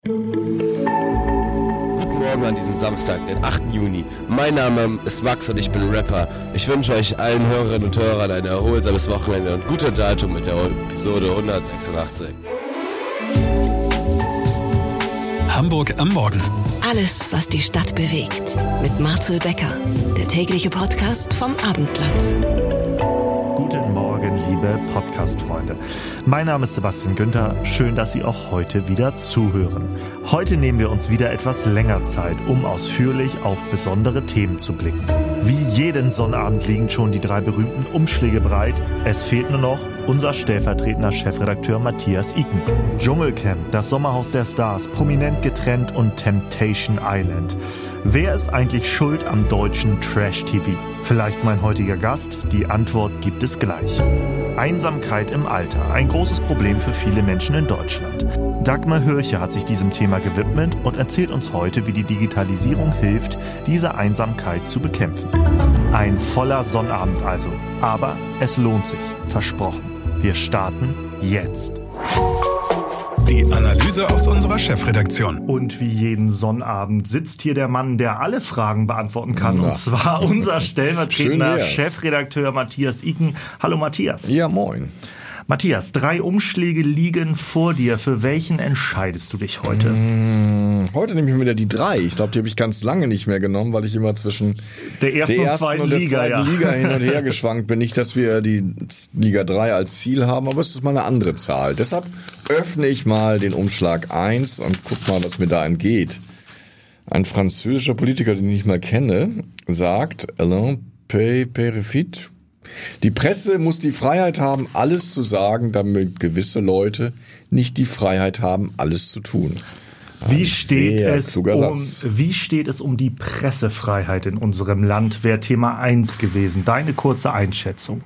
Guten Morgen an diesem Samstag, den 8. Juni. Mein Name ist Max und ich bin Rapper. Ich wünsche euch allen Hörerinnen und Hörern ein erholsames Wochenende und gute Unterhaltung mit der Episode 186. Hamburg am Morgen. Alles, was die Stadt bewegt. Mit Marcel Becker, der tägliche Podcast vom Abendblatt. Guten Morgen, liebe Podcast-Freunde. Mein Name ist Sebastian Günther. Schön, dass Sie auch heute wieder zuhören. Heute nehmen wir uns wieder etwas länger Zeit, um ausführlich auf besondere Themen zu blicken. Wie jeden Sonnabend liegen schon die 3 berühmten Umschläge bereit. Es fehlt nur noch unser stellvertretender Chefredakteur Matthias Iken. Dschungelcamp, das Sommerhaus der Stars, prominent getrennt und Temptation Island. Wer ist eigentlich schuld am deutschen Trash-TV? Vielleicht mein heutiger Gast? Die Antwort gibt es gleich. Einsamkeit im Alter, ein großes Problem für viele Menschen in Deutschland. Dagmar Hirche hat sich diesem Thema gewidmet und erzählt uns heute, wie die Digitalisierung hilft, diese Einsamkeit zu bekämpfen. Ein voller Sonnabend also, aber es lohnt sich, versprochen. Wir starten jetzt. Die Analyse aus unserer Chefredaktion. Und wie jeden Sonnabend sitzt hier der Mann, der alle Fragen beantworten kann. Und zwar unser stellvertretender Chefredakteur Matthias Iken. Hallo Matthias. Ja, moin. Matthias, 3 Umschläge liegen vor dir. Für welchen entscheidest du dich heute? Heute nehme ich mir wieder die 3. Ich glaube, die habe ich ganz lange nicht mehr genommen, weil ich immer zwischen der ersten und zweiten Liga hin und her geschwankt bin. Nicht, dass wir die Liga 3 als Ziel haben, aber es ist mal eine andere Zahl. Deshalb öffne ich mal den Umschlag 1 und guck mal, was mir da entgeht. Ein französischer Politiker, den ich nicht mal kenne, sagt, Alain Périfit, die Presse muss die Freiheit haben, alles zu sagen, damit gewisse Leute nicht die Freiheit haben, alles zu tun. Wie steht es um die Pressefreiheit in unserem Land? Wäre Thema 1 gewesen. Deine kurze Einschätzung.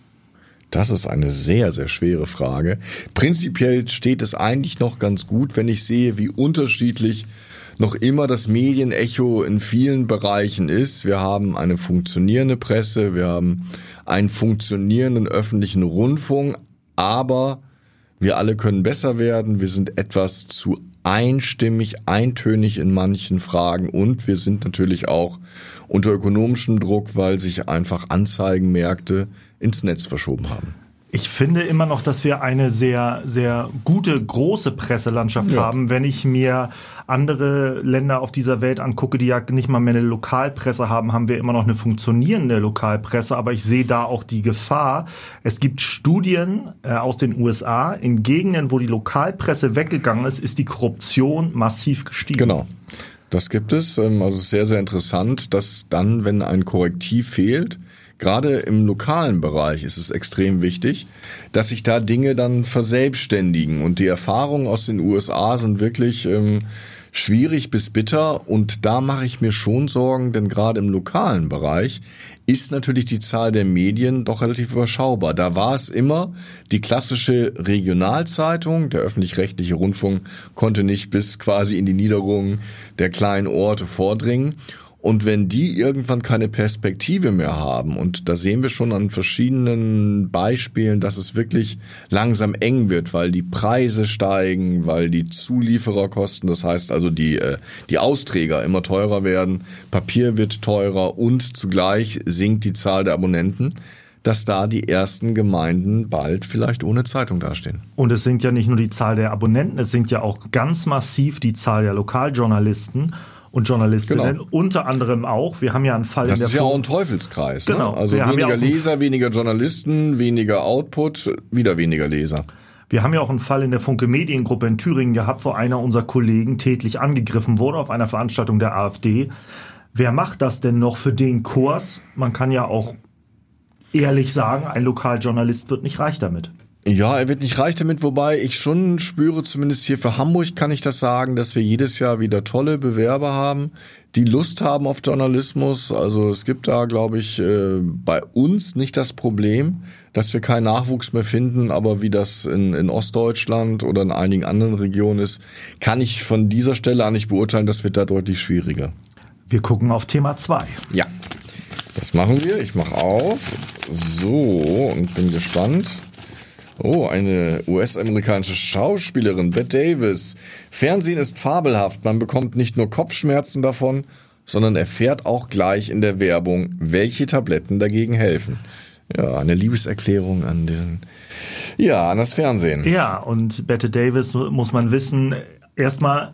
Das ist eine sehr, sehr schwere Frage. Prinzipiell steht es eigentlich noch ganz gut, wenn ich sehe, wie unterschiedlich noch immer das Medienecho in vielen Bereichen ist. Wir haben eine funktionierende Presse, wir haben einen funktionierenden öffentlichen Rundfunk, aber wir alle können besser werden. Wir sind etwas zu einstimmig, eintönig in manchen Fragen und wir sind natürlich auch unter ökonomischem Druck, weil sich einfach Anzeigenmärkte ins Netz verschoben haben. Ich finde immer noch, dass wir eine sehr, sehr gute, große Presselandschaft haben. Wenn ich mir andere Länder auf dieser Welt angucke, die ja nicht mal mehr eine Lokalpresse haben, haben wir immer noch eine funktionierende Lokalpresse. Aber ich sehe da auch die Gefahr. Es gibt Studien aus den USA. In Gegenden, wo die Lokalpresse weggegangen ist, ist die Korruption massiv gestiegen. Genau. Das gibt es. Also es ist sehr, sehr interessant, dass dann, wenn ein Korrektiv fehlt, gerade im lokalen Bereich ist es extrem wichtig, dass sich da Dinge dann verselbstständigen. Und die Erfahrungen aus den USA sind wirklich schwierig bis bitter. Und da mache ich mir schon Sorgen, denn gerade im lokalen Bereich ist natürlich die Zahl der Medien doch relativ überschaubar. Da war es immer die klassische Regionalzeitung. Der öffentlich-rechtliche Rundfunk konnte nicht bis quasi in die Niederungen der kleinen Orte vordringen. Und wenn die irgendwann keine Perspektive mehr haben, und da sehen wir schon an verschiedenen Beispielen, dass es wirklich langsam eng wird, weil die Preise steigen, weil die Zuliefererkosten, das heißt also die Austräger immer teurer werden, Papier wird teurer und zugleich sinkt die Zahl der Abonnenten, dass da die ersten Gemeinden bald vielleicht ohne Zeitung dastehen. Und es sinkt ja nicht nur die Zahl der Abonnenten, es sinkt ja auch ganz massiv die Zahl der Lokaljournalisten und Journalistinnen, genau. Unter anderem auch. Wir haben ja einen Fall das in der ist ja auch ein Teufelskreis. Genau. Ne? Also weniger Leser, weniger Journalisten, weniger Output, wieder weniger Leser. Wir haben ja auch einen Fall in der Funke Mediengruppe in Thüringen gehabt, wo einer unserer Kollegen tätlich angegriffen wurde auf einer Veranstaltung der AfD. Wer macht das denn noch für den Kurs? Man kann ja auch ehrlich sagen, ein Lokaljournalist wird nicht reich damit. Ja, er wird nicht reich damit, wobei ich schon spüre, zumindest hier für Hamburg kann ich das sagen, dass wir jedes Jahr wieder tolle Bewerber haben, die Lust haben auf Journalismus. Also es gibt da, glaube ich, bei uns nicht das Problem, dass wir keinen Nachwuchs mehr finden, aber wie das in Ostdeutschland oder in einigen anderen Regionen ist, kann ich von dieser Stelle an nicht beurteilen, das wird da deutlich schwieriger. Wir gucken auf Thema 2. Ja, das machen wir. Ich mache auf. So, und bin gespannt. Oh, eine US-amerikanische Schauspielerin, Bette Davis. Fernsehen ist fabelhaft. Man bekommt nicht nur Kopfschmerzen davon, sondern erfährt auch gleich in der Werbung, welche Tabletten dagegen helfen. Ja, eine Liebeserklärung an das Fernsehen. Ja, und Bette Davis, muss man wissen, erstmal,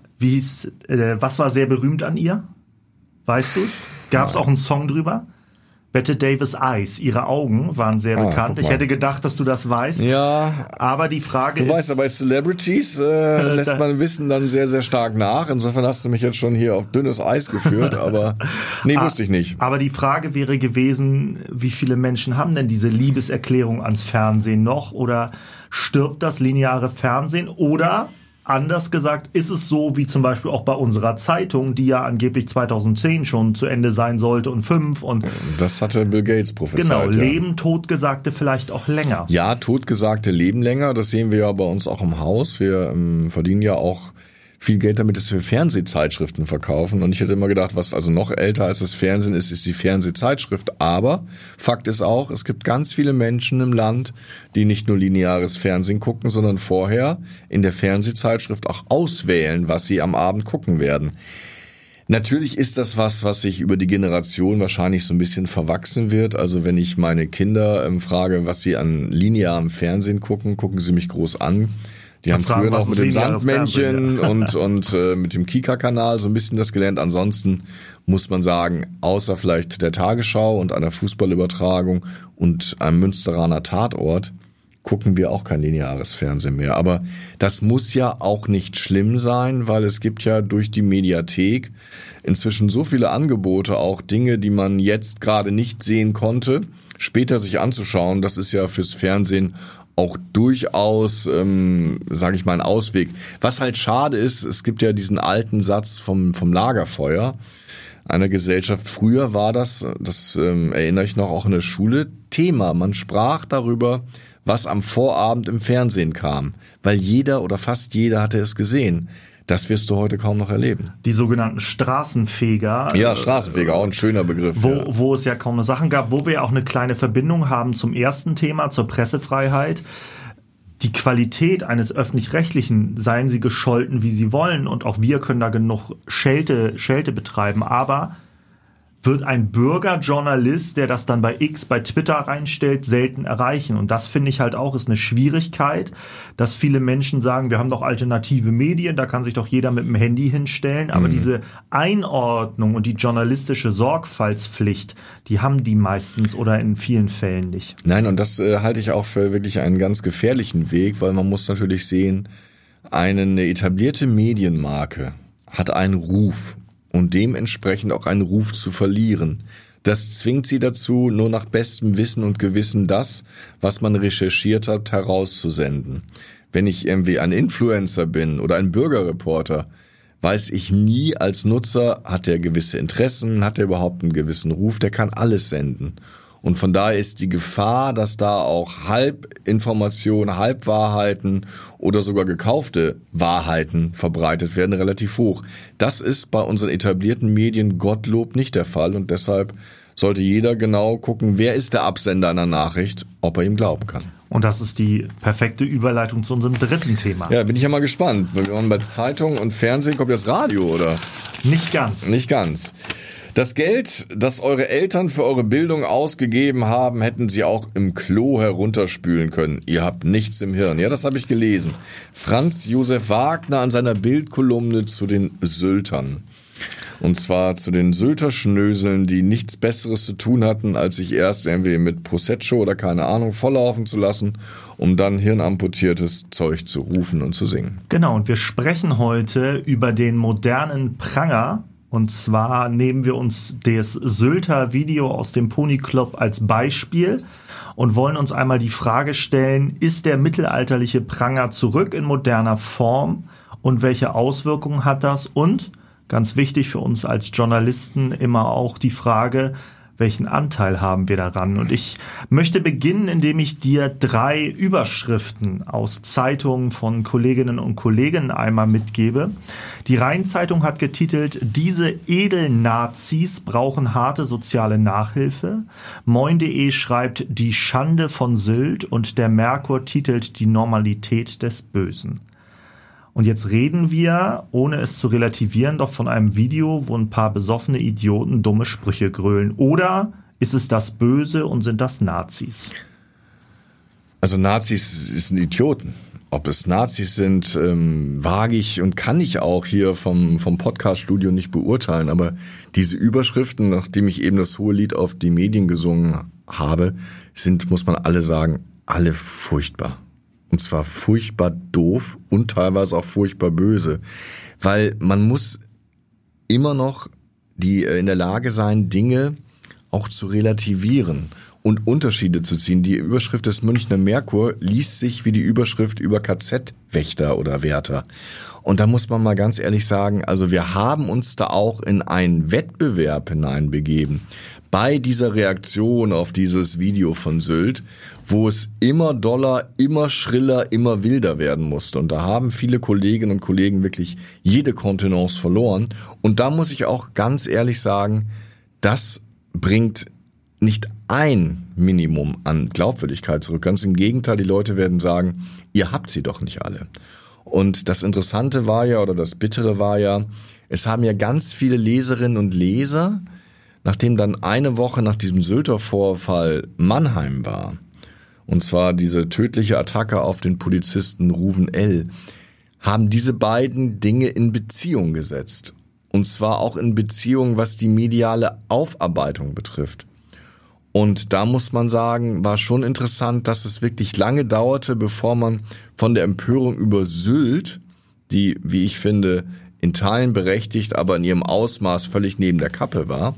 was war sehr berühmt an ihr? Weißt du's? Gab's auch einen Song drüber? Bette Davis Eyes, ihre Augen waren sehr bekannt. Ich hätte gedacht, dass du das weißt. Ja. Aber die Frage ist... Du weißt, bei Celebrities lässt man Wissen dann sehr, sehr stark nach. Insofern hast du mich jetzt schon hier auf dünnes Eis geführt, aber nee, wusste ich nicht. Aber die Frage wäre gewesen, wie viele Menschen haben denn diese Liebeserklärung ans Fernsehen noch? Oder stirbt das lineare Fernsehen? Oder... anders gesagt, ist es so wie zum Beispiel auch bei unserer Zeitung, die ja angeblich 2010 schon zu Ende sein sollte und 5 und... Das hatte Bill Gates prophezeit. Genau, Leben Totgesagte vielleicht auch länger. Ja, Totgesagte leben länger, das sehen wir ja bei uns auch im Haus. Wir verdienen ja auch viel Geld damit, dass wir Fernsehzeitschriften verkaufen. Und ich hätte immer gedacht, was also noch älter als das Fernsehen ist, ist die Fernsehzeitschrift. Aber Fakt ist auch, es gibt ganz viele Menschen im Land, die nicht nur lineares Fernsehen gucken, sondern vorher in der Fernsehzeitschrift auch auswählen, was sie am Abend gucken werden. Natürlich ist das was sich über die Generation wahrscheinlich so ein bisschen verwachsen wird. Also wenn ich meine Kinder frage, was sie an linearem Fernsehen gucken, gucken sie mich groß an. Die haben früher noch mit dem Sandmännchen und mit dem Kika-Kanal so ein bisschen das gelernt. Ansonsten muss man sagen, außer vielleicht der Tagesschau und einer Fußballübertragung und einem Münsteraner Tatort, gucken wir auch kein lineares Fernsehen mehr. Aber das muss ja auch nicht schlimm sein, weil es gibt ja durch die Mediathek inzwischen so viele Angebote, auch Dinge, die man jetzt gerade nicht sehen konnte, später sich anzuschauen. Das ist ja fürs Fernsehen auch durchaus, sage ich mal, ein Ausweg. Was halt schade ist, es gibt ja diesen alten Satz vom Lagerfeuer einer Gesellschaft. Früher war das erinnere ich noch auch in der Schule, Thema. Man sprach darüber, was am Vorabend im Fernsehen kam, weil jeder oder fast jeder hatte es gesehen. Das wirst du heute kaum noch erleben. Die sogenannten Straßenfeger. Ja, Straßenfeger, auch ein schöner Begriff. Wo es ja kaum eine Sachen gab, wo wir auch eine kleine Verbindung haben zum ersten Thema, zur Pressefreiheit. Die Qualität eines Öffentlich-Rechtlichen, seien sie gescholten, wie sie wollen, und auch wir können da genug Schelte betreiben, aber wird ein Bürgerjournalist, der das dann bei X, bei Twitter reinstellt, selten erreichen. Und das finde ich halt auch, ist eine Schwierigkeit, dass viele Menschen sagen, wir haben doch alternative Medien, da kann sich doch jeder mit dem Handy hinstellen. Aber diese Einordnung und die journalistische Sorgfaltspflicht, die haben die meistens oder in vielen Fällen nicht. Nein, und das halte ich auch für wirklich einen ganz gefährlichen Weg, weil man muss natürlich sehen, eine etablierte Medienmarke hat einen Ruf. Und dementsprechend auch einen Ruf zu verlieren. Das zwingt sie dazu, nur nach bestem Wissen und Gewissen das, was man recherchiert hat, herauszusenden. Wenn ich irgendwie ein Influencer bin oder ein Bürgerreporter, weiß ich nie als Nutzer, hat der gewisse Interessen, hat der überhaupt einen gewissen Ruf, der kann alles senden. Und von daher ist die Gefahr, dass da auch Halbinformationen, Halbwahrheiten oder sogar gekaufte Wahrheiten verbreitet werden, relativ hoch. Das ist bei unseren etablierten Medien Gottlob nicht der Fall und deshalb sollte jeder genau gucken, wer ist der Absender einer Nachricht, ob er ihm glauben kann. Und das ist die perfekte Überleitung zu unserem dritten Thema. Ja, bin ich ja mal gespannt. Wir waren bei Zeitung und Fernsehen, kommt jetzt Radio, oder? Nicht ganz. Nicht ganz. Das Geld, das eure Eltern für eure Bildung ausgegeben haben, hätten sie auch im Klo herunterspülen können. Ihr habt nichts im Hirn. Ja, das habe ich gelesen. Franz Josef Wagner an seiner Bildkolumne zu den Syltern. Und zwar zu den Sylter-Schnöseln, die nichts Besseres zu tun hatten, als sich erst irgendwie mit Prosecco oder keine Ahnung volllaufen zu lassen, um dann hirnamputiertes Zeug zu rufen und zu singen. Genau, und wir sprechen heute über den modernen Pranger. Und zwar nehmen wir uns das Sylter Video aus dem Pony Club als Beispiel und wollen uns einmal die Frage stellen, ist der mittelalterliche Pranger zurück in moderner Form und welche Auswirkungen hat das? Und ganz wichtig für uns als Journalisten immer auch die Frage, welchen Anteil haben wir daran? Und ich möchte beginnen, indem ich dir 3 Überschriften aus Zeitungen von Kolleginnen und Kollegen einmal mitgebe. Die Rhein-Zeitung hat getitelt: Diese Edelnazis brauchen harte soziale Nachhilfe. Moin.de schreibt: Die Schande von Sylt, und der Merkur titelt: Die Normalität des Bösen. Und jetzt reden wir, ohne es zu relativieren, doch von einem Video, wo ein paar besoffene Idioten dumme Sprüche grölen. Oder ist es das Böse und sind das Nazis? Also Nazis sind Idioten. Ob es Nazis sind, wage ich und kann ich auch hier vom Podcast-Studio nicht beurteilen. Aber diese Überschriften, nachdem ich eben das hohe Lied auf die Medien gesungen habe, sind, muss man alle sagen, alle furchtbar. Und zwar furchtbar doof und teilweise auch furchtbar böse. Weil man muss immer noch in der Lage sein, Dinge auch zu relativieren und Unterschiede zu ziehen. Die Überschrift des Münchner Merkur liest sich wie die Überschrift über KZ-Wächter oder Wärter. Und da muss man mal ganz ehrlich sagen, also wir haben uns da auch in einen Wettbewerb hineinbegeben. Bei dieser Reaktion auf dieses Video von Sylt, wo es immer doller, immer schriller, immer wilder werden musste. Und da haben viele Kolleginnen und Kollegen wirklich jede Kontenance verloren. Und da muss ich auch ganz ehrlich sagen, das bringt nicht ein Minimum an Glaubwürdigkeit zurück. Ganz im Gegenteil, die Leute werden sagen, ihr habt sie doch nicht alle. Und das Interessante war ja, oder das Bittere war ja, es haben ja ganz viele Leserinnen und Leser, nachdem dann eine Woche nach diesem Sylter Vorfall Mannheim war, und zwar diese tödliche Attacke auf den Polizisten Ruven L., haben diese beiden Dinge in Beziehung gesetzt. Und zwar auch in Beziehung, was die mediale Aufarbeitung betrifft. Und da muss man sagen, war schon interessant, dass es wirklich lange dauerte, bevor man von der Empörung über Sylt, die, wie ich finde, in Teilen berechtigt, aber in ihrem Ausmaß völlig neben der Kappe war,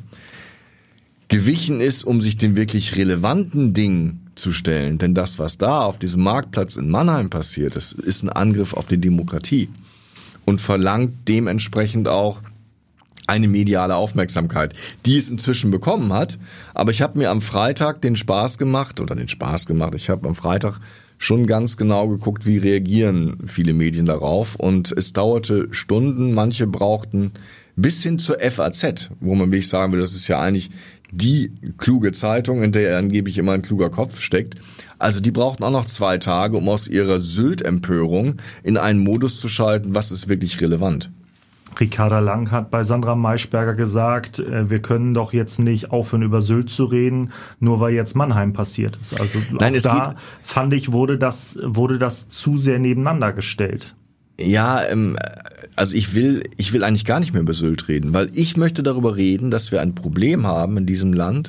gewichen ist, um sich den wirklich relevanten Dingen zu stellen. Denn das, was da auf diesem Marktplatz in Mannheim passiert ist ein Angriff auf die Demokratie und verlangt dementsprechend auch eine mediale Aufmerksamkeit, die es inzwischen bekommen hat. Aber ich habe mir am Freitag den Spaß gemacht. Ich habe am Freitag schon ganz genau geguckt, wie reagieren viele Medien darauf. Und es dauerte Stunden. Manche brauchten bis hin zur FAZ, wo man wirklich sagen will, das ist ja eigentlich die kluge Zeitung, in der angeblich immer ein kluger Kopf steckt. Also die brauchten auch noch 2 Tage, um aus ihrer Sylt-Empörung in einen Modus zu schalten, was ist wirklich relevant. Ricarda Lang hat bei Sandra Maischberger gesagt, wir können doch jetzt nicht aufhören, über Sylt zu reden, nur weil jetzt Mannheim passiert ist. Also Nein, fand ich, wurde das zu sehr nebeneinander gestellt. Ja, also ich will eigentlich gar nicht mehr über Sylt reden, weil ich möchte darüber reden, dass wir ein Problem haben in diesem Land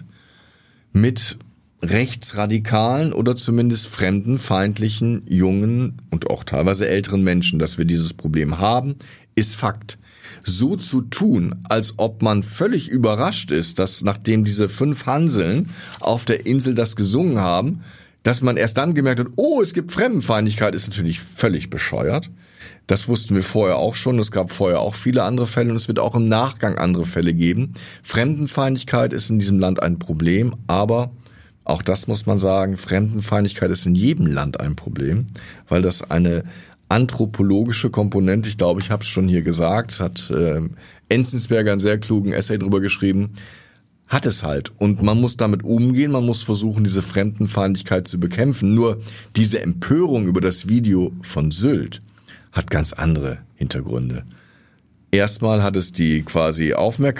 mit rechtsradikalen oder zumindest fremdenfeindlichen jungen und auch teilweise älteren Menschen. Dass wir dieses Problem haben, ist Fakt. So zu tun, als ob man völlig überrascht ist, dass nachdem diese 5 Hanseln auf der Insel das gesungen haben, dass man erst dann gemerkt hat, oh, es gibt Fremdenfeindlichkeit, ist natürlich völlig bescheuert. Das wussten wir vorher auch schon. Es gab vorher auch viele andere Fälle und es wird auch im Nachgang andere Fälle geben. Fremdenfeindlichkeit ist in diesem Land ein Problem, aber auch das muss man sagen, Fremdenfeindlichkeit ist in jedem Land ein Problem, weil das eine anthropologische Komponente, ich glaube, ich habe es schon hier gesagt, hat Enzensberger einen sehr klugen Essay drüber geschrieben, hat es halt. Und man muss damit umgehen, man muss versuchen, diese Fremdenfeindlichkeit zu bekämpfen. Nur diese Empörung über das Video von Sylt hat ganz andere Hintergründe. Erstmal hat es die quasi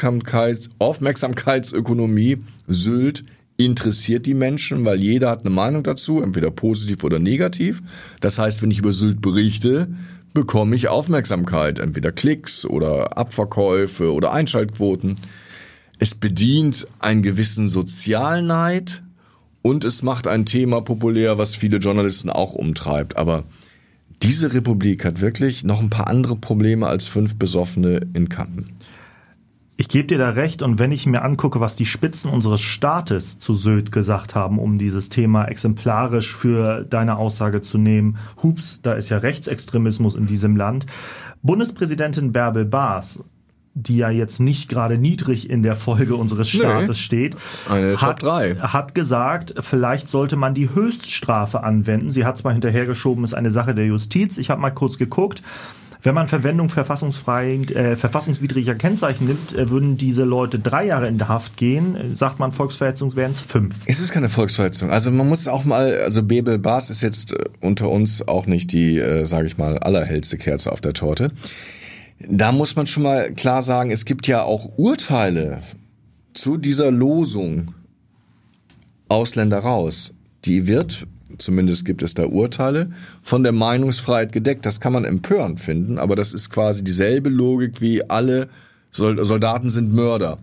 Aufmerksamkeitsökonomie. Sylt interessiert die Menschen, weil jeder hat eine Meinung dazu, entweder positiv oder negativ. Das heißt, wenn ich über Sylt berichte, bekomme ich Aufmerksamkeit, entweder Klicks oder Abverkäufe oder Einschaltquoten. Es bedient einen gewissen Sozialneid und es macht ein Thema populär, was viele Journalisten auch umtreibt. Aber diese Republik hat wirklich noch ein paar andere Probleme als 5 Besoffene in Kampen. Ich gebe dir da recht, und wenn ich mir angucke, was die Spitzen unseres Staates zu Sylt gesagt haben, um dieses Thema exemplarisch für deine Aussage zu nehmen, hups, da ist ja Rechtsextremismus in diesem Land. Bundespräsidentin Bärbel Baas die ja jetzt nicht gerade niedrig in der Folge unseres Staates steht, Top 3. Hat gesagt, vielleicht sollte man die Höchststrafe anwenden. Sie hat zwar hinterhergeschoben, ist eine Sache der Justiz. Ich habe mal kurz geguckt. Wenn man Verwendung verfassungswidriger Kennzeichen nimmt, würden diese Leute 3 Jahre in Haft gehen. Sagt man Volksverhetzung, wären es 5. Es ist keine Volksverhetzung. Also man muss auch mal, also Bebel Baas ist jetzt unter uns auch nicht die, sage ich mal, allerhellste Kerze auf der Torte. Da muss man schon mal klar sagen, es gibt ja auch Urteile zu dieser Losung Ausländer raus. Die wird, zumindest gibt es da Urteile, von der Meinungsfreiheit gedeckt. Das kann man empörend finden, aber das ist quasi dieselbe Logik wie alle Soldaten sind Mörder.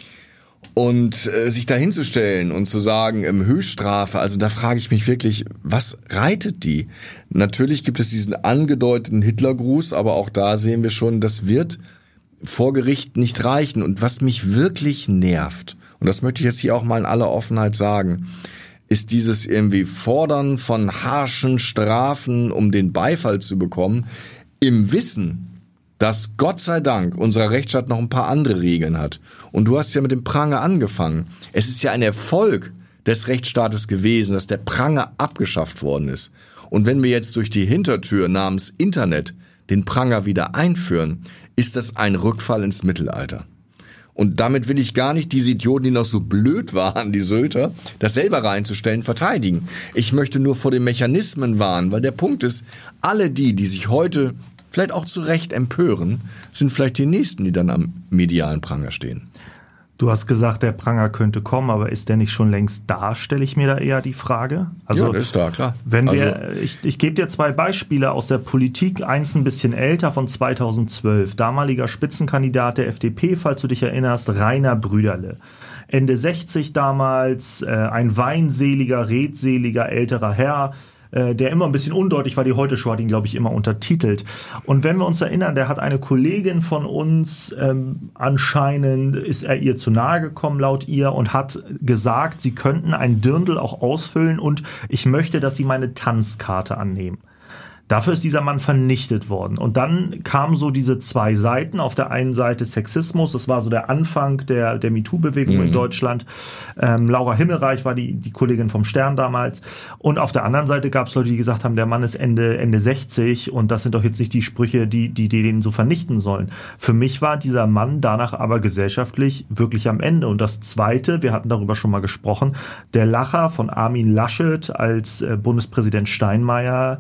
Und sich da hinzustellen und zu sagen, Höchststrafe, also da frage ich mich wirklich, was reitet die? Natürlich gibt es diesen angedeuteten Hitlergruß, aber auch da sehen wir schon, das wird vor Gericht nicht reichen. Und was mich wirklich nervt, und das möchte ich jetzt hier auch mal in aller Offenheit sagen, ist dieses irgendwie Fordern von harschen Strafen, um den Beifall zu bekommen, im Wissen, dass Gott sei Dank unser Rechtsstaat noch ein paar andere Regeln hat. Und du hast ja mit dem Pranger angefangen. Es ist ja ein Erfolg des Rechtsstaates gewesen, dass der Pranger abgeschafft worden ist. Und wenn wir jetzt durch die Hintertür namens Internet den Pranger wieder einführen, ist das ein Rückfall ins Mittelalter. Und damit will ich gar nicht diese Idioten, die noch so blöd waren, die Sylter, das selber reinzustellen, verteidigen. Ich möchte nur vor den Mechanismen warnen, weil der Punkt ist, alle die sich heute vielleicht auch zu Recht empören, sind vielleicht die Nächsten, die dann am medialen Pranger stehen. Du hast gesagt, der Pranger könnte kommen, aber ist der nicht schon längst da, stelle ich mir da eher die Frage. Also, ja, das ist da, klar. Wenn ich gebe dir 2 Beispiele aus der Politik, eins ein bisschen älter, von 2012. Damaliger Spitzenkandidat der FDP, falls du dich erinnerst, Rainer Brüderle. Ende 60 damals, ein weinseliger, redseliger älterer Herr, der immer ein bisschen undeutlich war. Die Heute-Show hat ihn, glaube ich, immer untertitelt. Und wenn wir uns erinnern, der hat eine Kollegin von uns, anscheinend ist er ihr zu nahe gekommen, laut ihr, und hat gesagt, sie könnten ein Dirndl auch ausfüllen und ich möchte, dass sie meine Tanzkarte annehmen. Dafür ist dieser Mann vernichtet worden. Und dann kamen so diese 2 Seiten. Auf der einen Seite Sexismus, das war so der Anfang der MeToo-Bewegung in Deutschland. Laura Himmelreich war die Kollegin vom Stern damals. Und auf der anderen Seite gab es Leute, die gesagt haben, der Mann ist Ende 60 und das sind doch jetzt nicht die Sprüche, die den so vernichten sollen. Für mich war dieser Mann danach aber gesellschaftlich wirklich am Ende. Und das Zweite, wir hatten darüber schon mal gesprochen, der Lacher von Armin Laschet als Bundespräsident Steinmeier,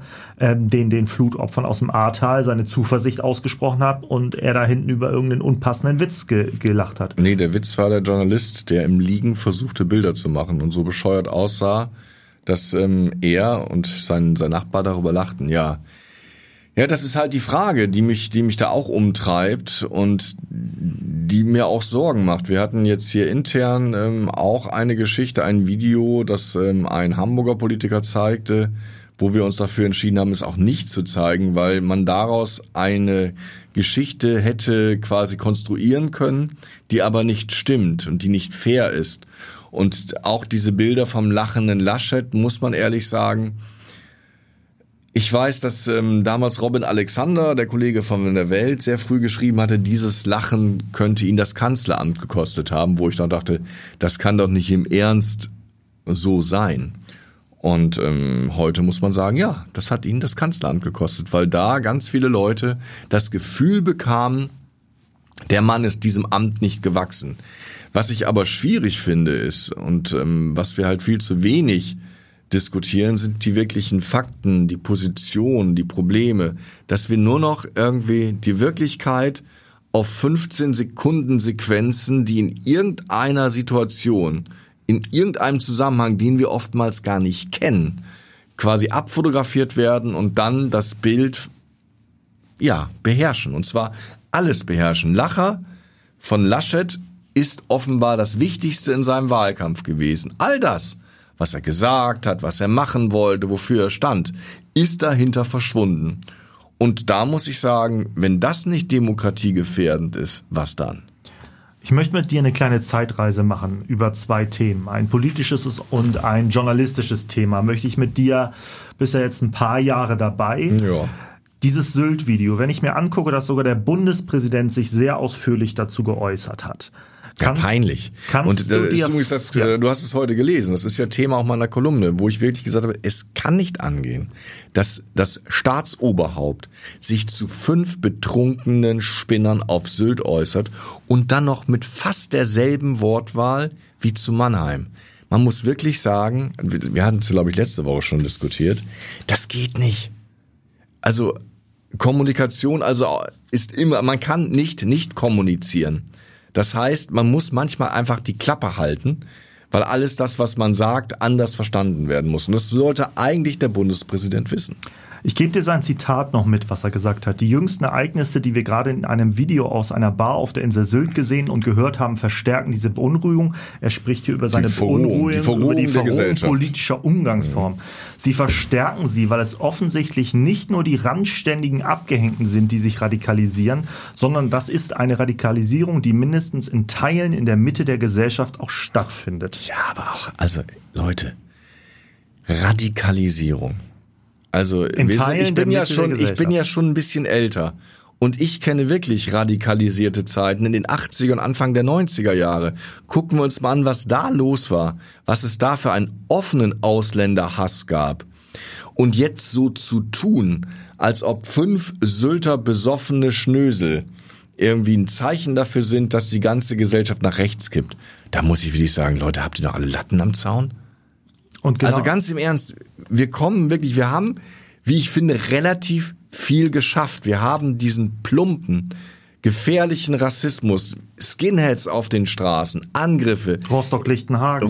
den Flutopfern aus dem Ahrtal seine Zuversicht ausgesprochen hat und er da hinten über irgendeinen unpassenden Witz gelacht hat. Nee, der Witz war der Journalist, der im Liegen versuchte, Bilder zu machen und so bescheuert aussah, dass er und sein Nachbar darüber lachten. Ja, das ist halt die Frage, die mich da auch umtreibt und die mir auch Sorgen macht. Wir hatten jetzt hier intern auch eine Geschichte, ein Video, das ein Hamburger Politiker zeigte, wo wir uns dafür entschieden haben, es auch nicht zu zeigen, weil man daraus eine Geschichte hätte quasi konstruieren können, die aber nicht stimmt und die nicht fair ist. Und auch diese Bilder vom lachenden Laschet, muss man ehrlich sagen, ich weiß, dass damals Robin Alexander, der Kollege von der Welt, sehr früh geschrieben hatte, dieses Lachen könnte ihn das Kanzleramt gekostet haben, wo ich dann dachte, das kann doch nicht im Ernst so sein. Und heute muss man sagen, ja, das hat ihnen das Kanzleramt gekostet, weil da ganz viele Leute das Gefühl bekamen, der Mann ist diesem Amt nicht gewachsen. Was ich aber schwierig finde ist und was wir halt viel zu wenig diskutieren, sind die wirklichen Fakten, die Position, die Probleme, dass wir nur noch irgendwie die Wirklichkeit auf 15 Sekunden Sequenzen, die in irgendeiner Situation, in irgendeinem Zusammenhang, den wir oftmals gar nicht kennen, quasi abfotografiert werden und dann das Bild, beherrschen. Und zwar alles beherrschen. Lacher von Laschet ist offenbar das Wichtigste in seinem Wahlkampf gewesen. All das, was er gesagt hat, was er machen wollte, wofür er stand, ist dahinter verschwunden. Und da muss ich sagen, wenn das nicht demokratiegefährdend ist, was dann? Ich möchte mit dir eine kleine Zeitreise machen über 2 Themen. Ein politisches und ein journalistisches Thema möchte ich mit dir, bist ja jetzt ein paar Jahre dabei. Ja. Dieses Sylt-Video, wenn ich mir angucke, dass sogar der Bundespräsident sich sehr ausführlich dazu geäußert hat. Peinlich. Und du hast es heute gelesen, das ist ja Thema auch meiner Kolumne, wo ich wirklich gesagt habe, es kann nicht angehen, dass das Staatsoberhaupt sich zu 5 betrunkenen Spinnern auf Sylt äußert und dann noch mit fast derselben Wortwahl wie zu Mannheim. Man muss wirklich sagen, wir hatten es, glaube ich, letzte Woche schon diskutiert, das geht nicht. Also Kommunikation ist immer, man kann nicht kommunizieren. Das heißt, man muss manchmal einfach die Klappe halten, weil alles das, was man sagt, anders verstanden werden muss. Und das sollte eigentlich der Bundespräsident wissen. Ich gebe dir sein Zitat noch mit, was er gesagt hat. Die jüngsten Ereignisse, die wir gerade in einem Video aus einer Bar auf der Insel Sylt gesehen und gehört haben, verstärken diese Beunruhigung. Er spricht hier über seine Beunruhigung, über die Verrohung politischer Umgangsform. Sie verstärken sie, weil es offensichtlich nicht nur die randständigen Abgehängten sind, die sich radikalisieren, sondern das ist eine Radikalisierung, die mindestens in Teilen in der Mitte der Gesellschaft auch stattfindet. Ja, aber auch, Leute, Radikalisierung. Also ich bin ja schon ein bisschen älter und ich kenne wirklich radikalisierte Zeiten in den 80er und Anfang der 90er Jahre. Gucken wir uns mal an, was da los war, was es da für einen offenen Ausländerhass gab. Und jetzt so zu tun, als ob 5 Sylter besoffene Schnösel irgendwie ein Zeichen dafür sind, dass die ganze Gesellschaft nach rechts kippt. Da muss ich wirklich sagen, Leute, habt ihr noch alle Latten am Zaun? Und genau. Also ganz im Ernst, wir haben, wie ich finde, relativ viel geschafft. Wir haben diesen plumpen, gefährlichen Rassismus, Skinheads auf den Straßen, Angriffe. Rostock-Lichtenhagen,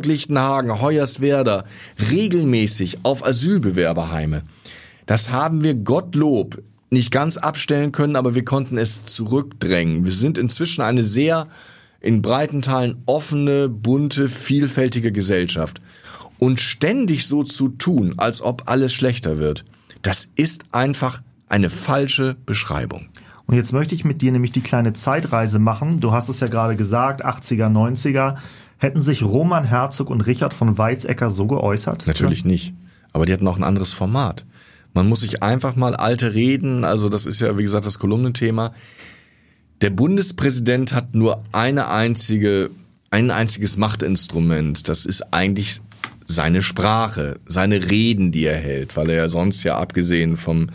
Hoyerswerda, regelmäßig auf Asylbewerberheime. Das haben wir Gottlob nicht ganz abstellen können, aber wir konnten es zurückdrängen. Wir sind inzwischen eine sehr in breiten Teilen offene, bunte, vielfältige Gesellschaft. Und ständig so zu tun, als ob alles schlechter wird, das ist einfach eine falsche Beschreibung. Und jetzt möchte ich mit dir nämlich die kleine Zeitreise machen. Du hast es ja gerade gesagt, 80er, 90er. Hätten sich Roman Herzog und Richard von Weizsäcker so geäußert? Natürlich nicht. Aber die hatten auch ein anderes Format. Man muss sich einfach mal alte Reden, also das ist ja, wie gesagt, das Kolumnenthema. Der Bundespräsident hat nur ein einziges Machtinstrument. Das ist eigentlich seine Sprache, seine Reden, die er hält, weil er ja sonst ja abgesehen vom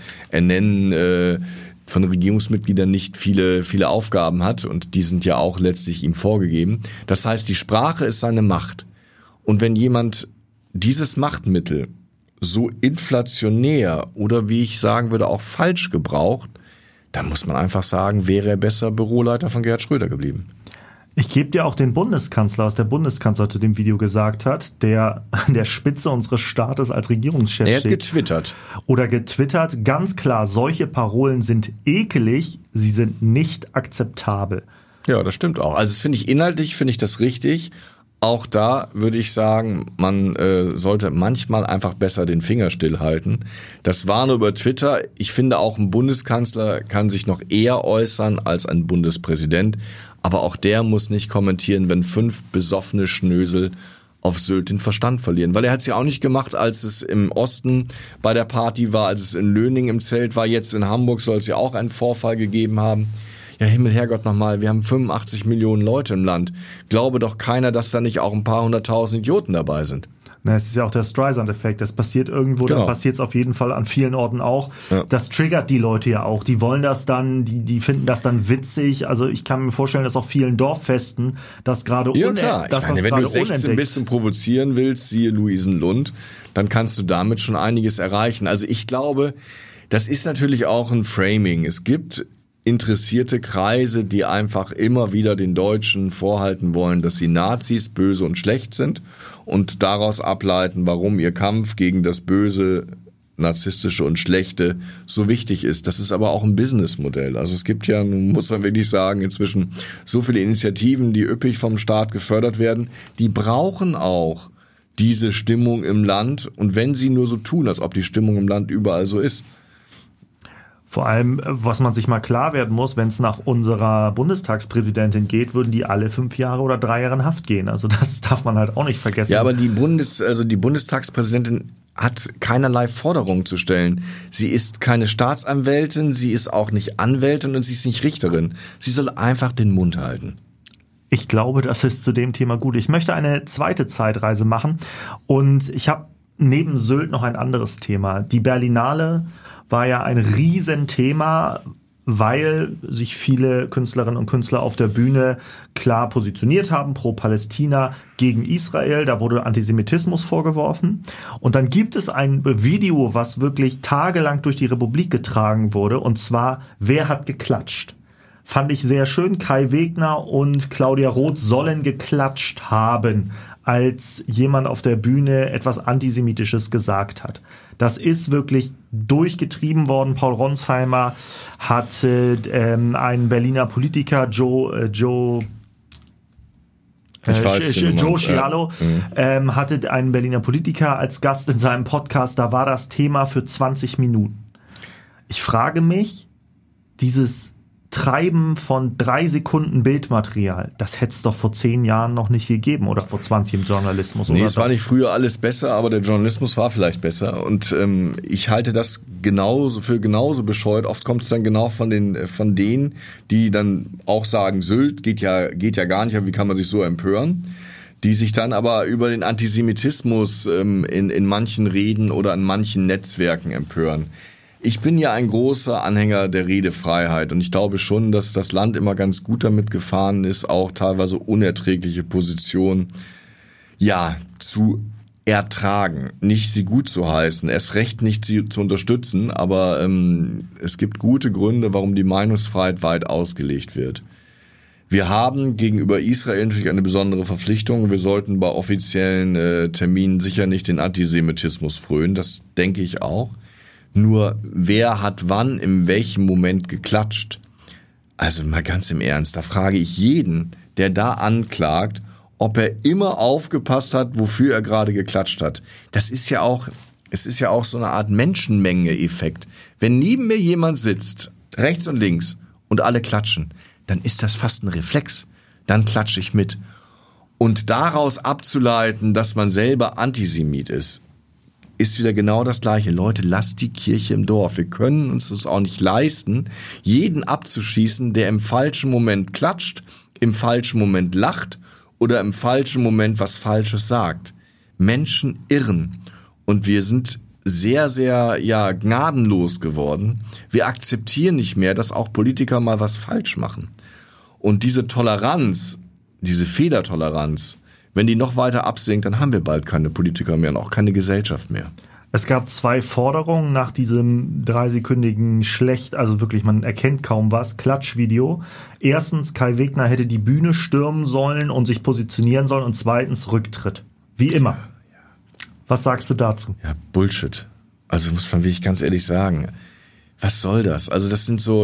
Ernennen von Regierungsmitgliedern nicht viele Aufgaben hat und die sind ja auch letztlich ihm vorgegeben. Das heißt, die Sprache ist seine Macht. Und wenn jemand dieses Machtmittel so inflationär oder wie ich sagen würde auch falsch gebraucht, dann muss man einfach sagen, wäre er besser Büroleiter von Gerhard Schröder geblieben. Ich gebe dir auch den Bundeskanzler, was der Bundeskanzler zu dem Video gesagt hat, der an der Spitze unseres Staates als Regierungschef steht. Er hat getwittert. Oder getwittert, ganz klar, solche Parolen sind ekelig, sie sind nicht akzeptabel. Ja, das stimmt auch. Also inhaltlich finde ich das richtig. Auch da würde ich sagen, man sollte manchmal einfach besser den Finger stillhalten. Das war nur über Twitter. Ich finde auch ein Bundeskanzler kann sich noch eher äußern als ein Bundespräsident. Aber auch der muss nicht kommentieren, wenn 5 besoffene Schnösel auf Sylt den Verstand verlieren. Weil er hat es ja auch nicht gemacht, als es im Osten bei der Party war, als es in Löning im Zelt war. Jetzt in Hamburg soll es ja auch einen Vorfall gegeben haben. Ja, Himmel, Herrgott nochmal, wir haben 85 Millionen Leute im Land. Glaube doch keiner, dass da nicht auch ein paar 100.000 Idioten dabei sind. Na, es ist ja auch der Streisand-Effekt. Das passiert irgendwo, genau. Dann passiert es auf jeden Fall an vielen Orten auch. Ja. Das triggert die Leute ja auch. Die wollen das dann, die finden das dann witzig. Also ich kann mir vorstellen, dass auf vielen Dorffesten das gerade ja, klar. Ich meine, wenn du 16 bist und provozieren willst, siehe Luisenlund, dann kannst du damit schon einiges erreichen. Also ich glaube, das ist natürlich auch ein Framing. Es gibt interessierte Kreise, die einfach immer wieder den Deutschen vorhalten wollen, dass sie Nazis böse und schlecht sind und daraus ableiten, warum ihr Kampf gegen das Böse, Narzisstische und Schlechte so wichtig ist. Das ist aber auch ein Businessmodell. Also es gibt ja, muss man wirklich sagen, inzwischen so viele Initiativen, die üppig vom Staat gefördert werden, die brauchen auch diese Stimmung im Land und wenn sie nur so tun, als ob die Stimmung im Land überall so ist. Vor allem, was man sich mal klar werden muss, wenn es nach unserer Bundestagspräsidentin geht, würden die alle 5 Jahre oder 3 Jahre in Haft gehen. Also das darf man halt auch nicht vergessen. Ja, aber die Bundestagspräsidentin hat keinerlei Forderung zu stellen. Sie ist keine Staatsanwältin, sie ist auch nicht Anwältin und sie ist nicht Richterin. Sie soll einfach den Mund halten. Ich glaube, das ist zu dem Thema gut. Ich möchte eine zweite Zeitreise machen und ich habe neben Sylt noch ein anderes Thema. Die Berlinale war ja ein Riesenthema, weil sich viele Künstlerinnen und Künstler auf der Bühne klar positioniert haben, pro Palästina, gegen Israel. Da wurde Antisemitismus vorgeworfen. Und dann gibt es ein Video, was wirklich tagelang durch die Republik getragen wurde, und zwar, wer hat geklatscht? Fand ich sehr schön. Kai Wegner und Claudia Roth sollen geklatscht haben, als jemand auf der Bühne etwas Antisemitisches gesagt hat. Das ist wirklich durchgetrieben worden. Paul Ronsheimer hatte einen Berliner Politiker, Joe Scialo, hatte einen Berliner Politiker als Gast in seinem Podcast. Da war das Thema für 20 Minuten. Ich frage mich, dieses Treiben von 3 Sekunden Bildmaterial, das hätte es doch vor 10 Jahren noch nicht gegeben oder vor 20 im Journalismus. Nee, oder es war nicht früher alles besser, aber der Journalismus war vielleicht besser und ich halte das genauso bescheuert. Oft kommt es dann genau von denen, die dann auch sagen, Sylt geht ja gar nicht, wie kann man sich so empören? Die sich dann aber über den Antisemitismus in manchen Reden oder in manchen Netzwerken empören. Ich bin ja ein großer Anhänger der Redefreiheit und ich glaube schon, dass das Land immer ganz gut damit gefahren ist, auch teilweise unerträgliche Positionen, zu ertragen. Nicht sie gut zu heißen, erst recht nicht sie zu unterstützen, aber es gibt gute Gründe, warum die Meinungsfreiheit weit ausgelegt wird. Wir haben gegenüber Israel natürlich eine besondere Verpflichtung. Wir sollten bei offiziellen Terminen sicher nicht den Antisemitismus frönen, das denke ich auch. Nur wer hat wann, in welchem Moment geklatscht? Also mal ganz im Ernst, da frage ich jeden, der da anklagt, ob er immer aufgepasst hat, wofür er gerade geklatscht hat. Es ist ja auch so eine Art Menschenmenge-Effekt. Wenn neben mir jemand sitzt, rechts und links, und alle klatschen, dann ist das fast ein Reflex. Dann klatsche ich mit. Und daraus abzuleiten, dass man selber Antisemit ist wieder genau das Gleiche. Leute, lasst die Kirche im Dorf. Wir können uns das auch nicht leisten, jeden abzuschießen, der im falschen Moment klatscht, im falschen Moment lacht oder im falschen Moment was Falsches sagt. Menschen irren. Und wir sind sehr, sehr, gnadenlos geworden. Wir akzeptieren nicht mehr, dass auch Politiker mal was falsch machen. Und diese Toleranz, diese Fehlertoleranz, wenn die noch weiter absinkt, dann haben wir bald keine Politiker mehr und auch keine Gesellschaft mehr. Es gab 2 Forderungen nach diesem 3-sekündigen also wirklich, man erkennt kaum was, Klatschvideo. Erstens, Kai Wegner hätte die Bühne stürmen sollen und sich positionieren sollen und zweitens Rücktritt. Wie immer. Was sagst du dazu? Ja, Bullshit. Also muss man wirklich ganz ehrlich sagen. Was soll das? Also das ist so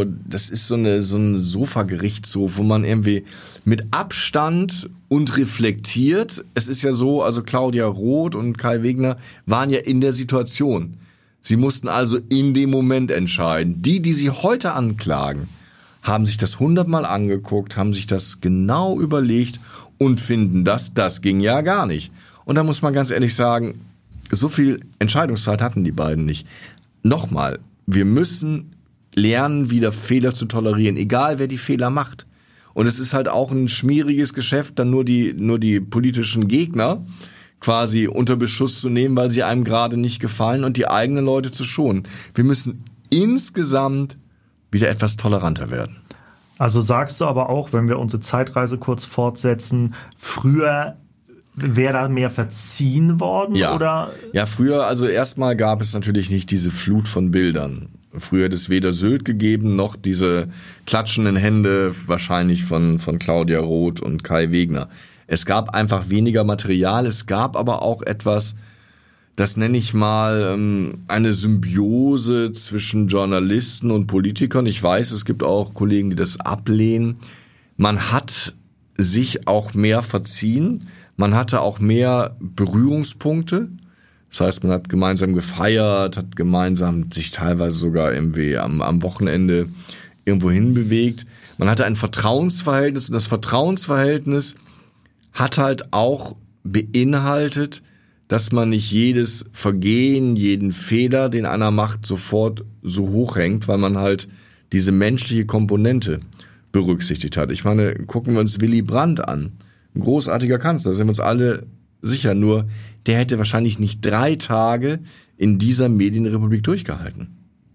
ein Sofagerichtshof, wo man irgendwie mit Abstand und reflektiert. Es ist ja so, also Claudia Roth und Kai Wegner waren ja in der Situation. Sie mussten also in dem Moment entscheiden. Die sie heute anklagen, haben sich das 100-mal angeguckt, haben sich das genau überlegt und finden, das ging ja gar nicht. Und da muss man ganz ehrlich sagen, so viel Entscheidungszeit hatten die beiden nicht. Nochmal. Wir müssen lernen, wieder Fehler zu tolerieren, egal wer die Fehler macht. Und es ist halt auch ein schmieriges Geschäft, dann nur die politischen Gegner quasi unter Beschuss zu nehmen, weil sie einem gerade nicht gefallen und die eigenen Leute zu schonen. Wir müssen insgesamt wieder etwas toleranter werden. Also sagst du aber auch, wenn wir unsere Zeitreise kurz fortsetzen, früher wäre da mehr verziehen worden? Ja. Oder? Ja, früher, also erstmal gab es natürlich nicht diese Flut von Bildern. Früher hat es weder Sylt gegeben, noch diese klatschenden Hände wahrscheinlich von Claudia Roth und Kai Wegner. Es gab einfach weniger Material, es gab aber auch etwas, das nenne ich mal eine Symbiose zwischen Journalisten und Politikern. Ich weiß, es gibt auch Kollegen, die das ablehnen. Man hat sich auch mehr verziehen. Man hatte auch mehr Berührungspunkte. Das heißt, man hat gemeinsam gefeiert, hat gemeinsam sich teilweise sogar irgendwie am Wochenende irgendwo hinbewegt. Man hatte ein Vertrauensverhältnis und das Vertrauensverhältnis hat halt auch beinhaltet, dass man nicht jedes Vergehen, jeden Fehler, den einer macht, sofort so hochhängt, weil man halt diese menschliche Komponente berücksichtigt hat. Ich meine, gucken wir uns Willy Brandt an. Ein großartiger Kanzler, sind wir uns alle sicher. Nur, der hätte wahrscheinlich nicht 3 Tage in dieser Medienrepublik durchgehalten.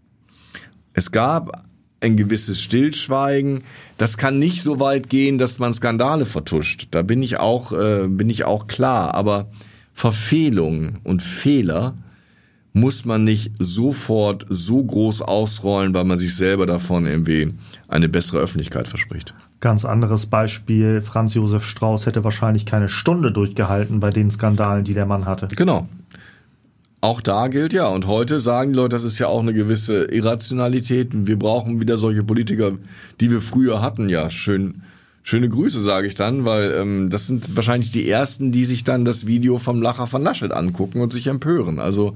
Es gab ein gewisses Stillschweigen. Das kann nicht so weit gehen, dass man Skandale vertuscht. Da bin ich auch klar. Aber Verfehlungen und Fehler muss man nicht sofort so groß ausrollen, weil man sich selber davon irgendwie eine bessere Öffentlichkeit verspricht. Ganz anderes Beispiel, Franz Josef Strauß hätte wahrscheinlich keine Stunde durchgehalten bei den Skandalen, die der Mann hatte. Genau. Auch da gilt ja, und heute sagen die Leute, das ist ja auch eine gewisse Irrationalität. Wir brauchen wieder solche Politiker, die wir früher hatten. Ja, schöne Grüße, sage ich dann, weil das sind wahrscheinlich die Ersten, die sich dann das Video vom Lacher von Laschet angucken und sich empören. Also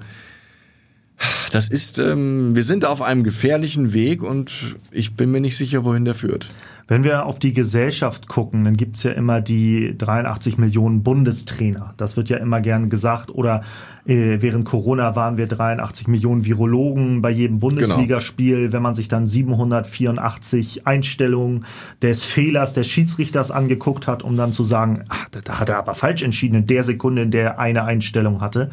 das ist, wir sind auf einem gefährlichen Weg und ich bin mir nicht sicher, wohin der führt. Wenn wir auf die Gesellschaft gucken, dann gibt's ja immer die 83 Millionen Bundestrainer. Das wird ja immer gern gesagt. Oder während Corona waren wir 83 Millionen Virologen bei jedem Bundesligaspiel. Genau. Wenn man sich dann 784 Einstellungen des Fehlers des Schiedsrichters angeguckt hat, um dann zu sagen, da hat er aber falsch entschieden in der Sekunde, in der er eine Einstellung hatte.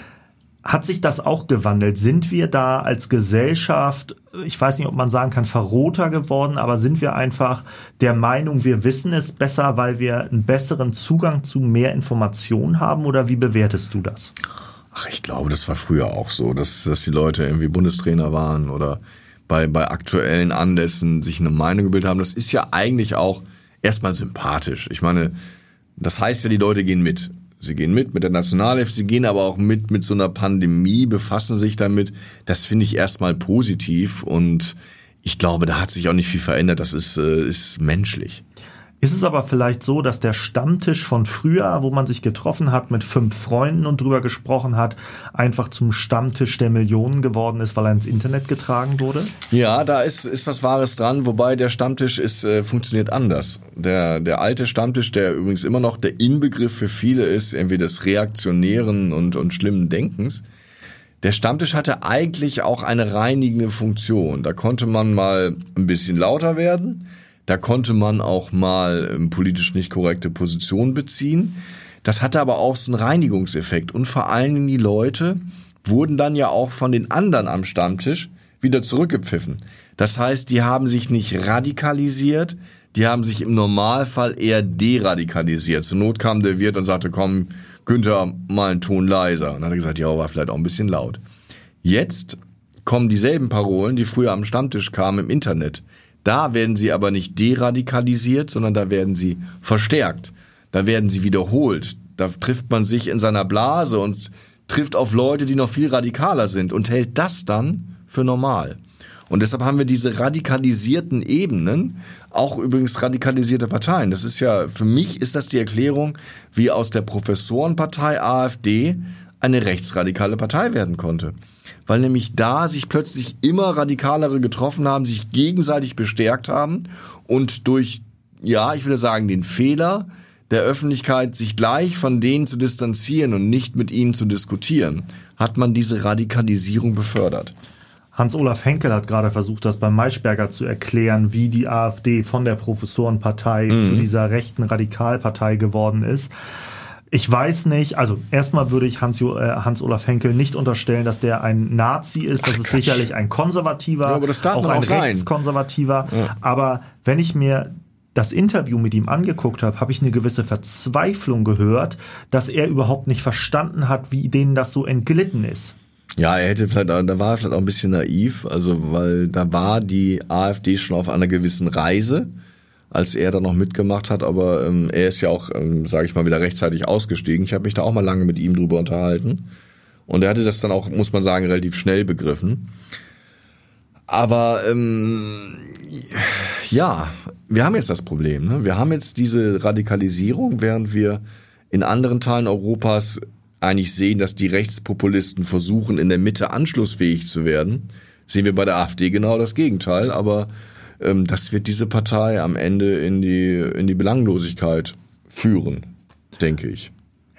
Hat sich das auch gewandelt? Sind wir da als Gesellschaft, ich weiß nicht, ob man sagen kann, verroter geworden, aber sind wir einfach der Meinung, wir wissen es besser, weil wir einen besseren Zugang zu mehr Informationen haben? Oder wie bewertest du das? Ach, ich glaube, das war früher auch so, dass die Leute irgendwie Bundestrainer waren oder bei aktuellen Anlässen sich eine Meinung gebildet haben. Das ist ja eigentlich auch erstmal sympathisch. Ich meine, das heißt ja, die Leute gehen mit. Sie gehen mit der Nationalelf, sie gehen aber auch mit so einer Pandemie, befassen sich damit. Das finde ich erstmal positiv und ich glaube, da hat sich auch nicht viel verändert. Das ist menschlich. Ist es aber vielleicht so, dass der Stammtisch von früher, wo man sich getroffen hat mit 5 Freunden und drüber gesprochen hat, einfach zum Stammtisch der Millionen geworden ist, weil er ins Internet getragen wurde? Ja, da ist was Wahres dran, wobei der Stammtisch funktioniert anders. Der alte Stammtisch, der übrigens immer noch der Inbegriff für viele ist, irgendwie des reaktionären und schlimmen Denkens. Der Stammtisch hatte eigentlich auch eine reinigende Funktion. Da konnte man mal ein bisschen lauter werden. Da konnte man auch mal politisch nicht korrekte Position beziehen. Das hatte aber auch so einen Reinigungseffekt. Und vor allen Dingen die Leute wurden dann ja auch von den anderen am Stammtisch wieder zurückgepfiffen. Das heißt, die haben sich nicht radikalisiert, die haben sich im Normalfall eher deradikalisiert. Zur Not kam der Wirt und sagte, komm, Günther, mal einen Ton leiser. Und dann hat er gesagt, ja, war vielleicht auch ein bisschen laut. Jetzt kommen dieselben Parolen, die früher am Stammtisch kamen, im Internet. Da werden sie aber nicht deradikalisiert, sondern da werden sie verstärkt. Da werden sie wiederholt. Da trifft man sich in seiner Blase und trifft auf Leute, die noch viel radikaler sind und hält das dann für normal. Und deshalb haben wir diese radikalisierten Ebenen, auch übrigens radikalisierte Parteien. Das ist ja, für mich ist das die Erklärung, wie aus der Professorenpartei AfD eine rechtsradikale Partei werden konnte. Weil nämlich da sich plötzlich immer radikalere getroffen haben, sich gegenseitig bestärkt haben und durch, ja, ich würde sagen, den Fehler der Öffentlichkeit, sich gleich von denen zu distanzieren und nicht mit ihnen zu diskutieren, hat man diese Radikalisierung befördert. Hans-Olaf Henkel hat gerade versucht, das beim Maischberger zu erklären, wie die AfD von der Professorenpartei zu dieser rechten Radikalpartei geworden ist. Ich weiß nicht, also erstmal würde ich Hans-Olaf Henkel nicht unterstellen, dass der ein Nazi ist. Das ist sicherlich ein Konservativer, ja, aber das darf auch ein Rechtskonservativer. Ja. Aber wenn ich mir das Interview mit ihm angeguckt habe, habe ich eine gewisse Verzweiflung gehört, dass er überhaupt nicht verstanden hat, wie denen das so entglitten ist. Ja, da war er vielleicht auch ein bisschen naiv, also weil da war die AfD schon auf einer gewissen Reise, als er da noch mitgemacht hat, aber er ist ja auch, sage ich mal, wieder rechtzeitig ausgestiegen. Ich habe mich da auch mal lange mit ihm drüber unterhalten und er hatte das dann auch, muss man sagen, relativ schnell begriffen. Aber ja, wir haben jetzt das Problem, ne? Wir haben jetzt diese Radikalisierung, während wir in anderen Teilen Europas eigentlich sehen, dass die Rechtspopulisten versuchen, in der Mitte anschlussfähig zu werden, sehen wir bei der AfD genau das Gegenteil, aber das wird diese Partei am Ende in die Belanglosigkeit führen, denke ich.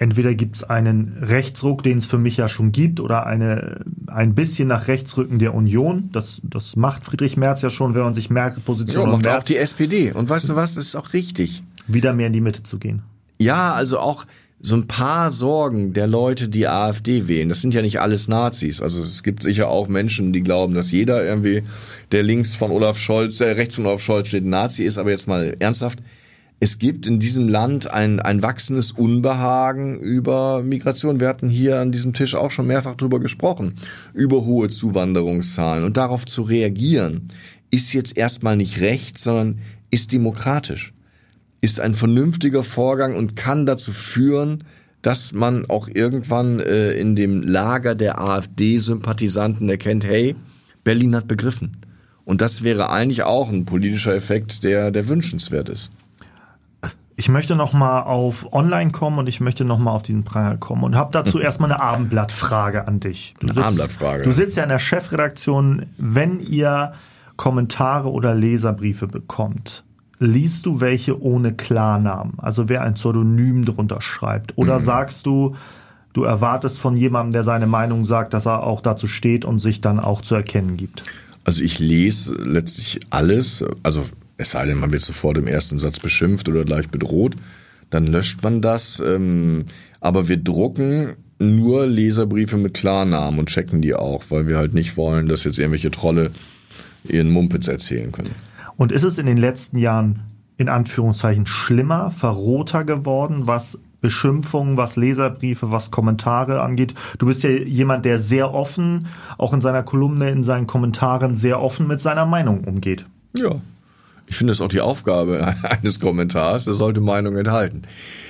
entweder gibt es einen Rechtsruck, den es für mich ja schon gibt, oder ein bisschen nach Rechtsrücken der Union. Das macht Friedrich Merz ja schon, wenn man sich Merkel-Position macht auch die SPD. Und weißt du was, das ist auch richtig. Wieder mehr in die Mitte zu gehen. Ja, also auch so ein paar Sorgen der Leute, die AfD wählen. Das sind ja nicht alles Nazis. Also es gibt sicher auch Menschen, die glauben, dass jeder irgendwie, der rechts von Olaf Scholz steht, ein Nazi ist. Aber jetzt mal ernsthaft. Es gibt in diesem Land ein wachsendes Unbehagen über Migration. Wir hatten hier an diesem Tisch auch schon mehrfach drüber gesprochen. Über hohe Zuwanderungszahlen. Und darauf zu reagieren, ist jetzt erstmal nicht rechts, sondern ist demokratisch. Ist ein vernünftiger Vorgang und kann dazu führen, dass man auch irgendwann in dem Lager der AfD-Sympathisanten erkennt, hey, Berlin hat begriffen. Und das wäre eigentlich auch ein politischer Effekt, der wünschenswert ist. Ich möchte nochmal auf Online kommen und ich möchte nochmal auf diesen Pranger kommen und habe dazu erstmal eine Abendblattfrage an dich. Abendblattfrage. Du sitzt ja in der Chefredaktion. Wenn ihr Kommentare oder Leserbriefe bekommt, liest du welche ohne Klarnamen? Also wer ein Pseudonym drunter schreibt? Oder sagst du erwartest von jemandem, der seine Meinung sagt, dass er auch dazu steht und sich dann auch zu erkennen gibt? Also ich lese letztlich alles, also es sei denn, man wird sofort im ersten Satz beschimpft oder gleich bedroht, dann löscht man das. Aber wir drucken nur Leserbriefe mit Klarnamen und checken die auch, weil wir halt nicht wollen, dass jetzt irgendwelche Trolle ihren Mumpitz erzählen können. Und ist es in den letzten Jahren in Anführungszeichen schlimmer, verroter geworden, was Beschimpfungen, was Leserbriefe, was Kommentare angeht? Du bist ja jemand, der sehr offen, auch in seiner Kolumne, in seinen Kommentaren sehr offen mit seiner Meinung umgeht. Ja, ich finde das auch die Aufgabe eines Kommentars, der sollte Meinung enthalten.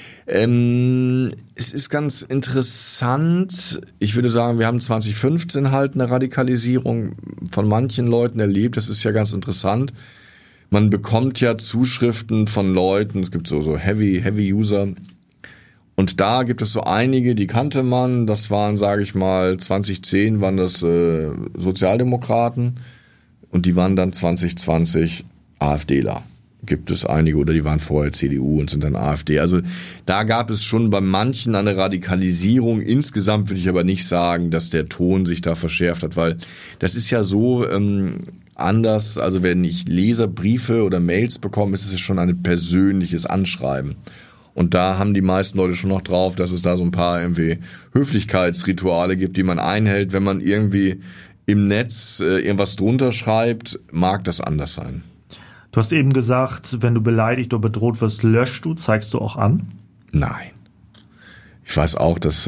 Es ist ganz interessant. Ich würde sagen, wir haben 2015 halt eine Radikalisierung von manchen Leuten erlebt. Das ist ja ganz interessant. Man bekommt ja Zuschriften von Leuten, es gibt so Heavy User. Und da gibt es so einige, die kannte man. Das waren, sage ich mal, 2010 waren das Sozialdemokraten und die waren dann 2020 AfDler. Gibt es einige oder die waren vorher CDU und sind dann AfD. Also da gab es schon bei manchen eine Radikalisierung. Insgesamt würde ich aber nicht sagen, dass der Ton sich da verschärft hat, weil das ist ja so anders. Also wenn ich Leserbriefe oder Mails bekomme, ist es schon ein persönliches Anschreiben. Und da haben die meisten Leute schon noch drauf, dass es da so ein paar irgendwie Höflichkeitsrituale gibt, die man einhält. Wenn man irgendwie im Netz irgendwas drunter schreibt, mag das anders sein. Du hast eben gesagt, wenn du beleidigt oder bedroht wirst, löschst du, zeigst du auch an? Nein. Ich weiß auch, dass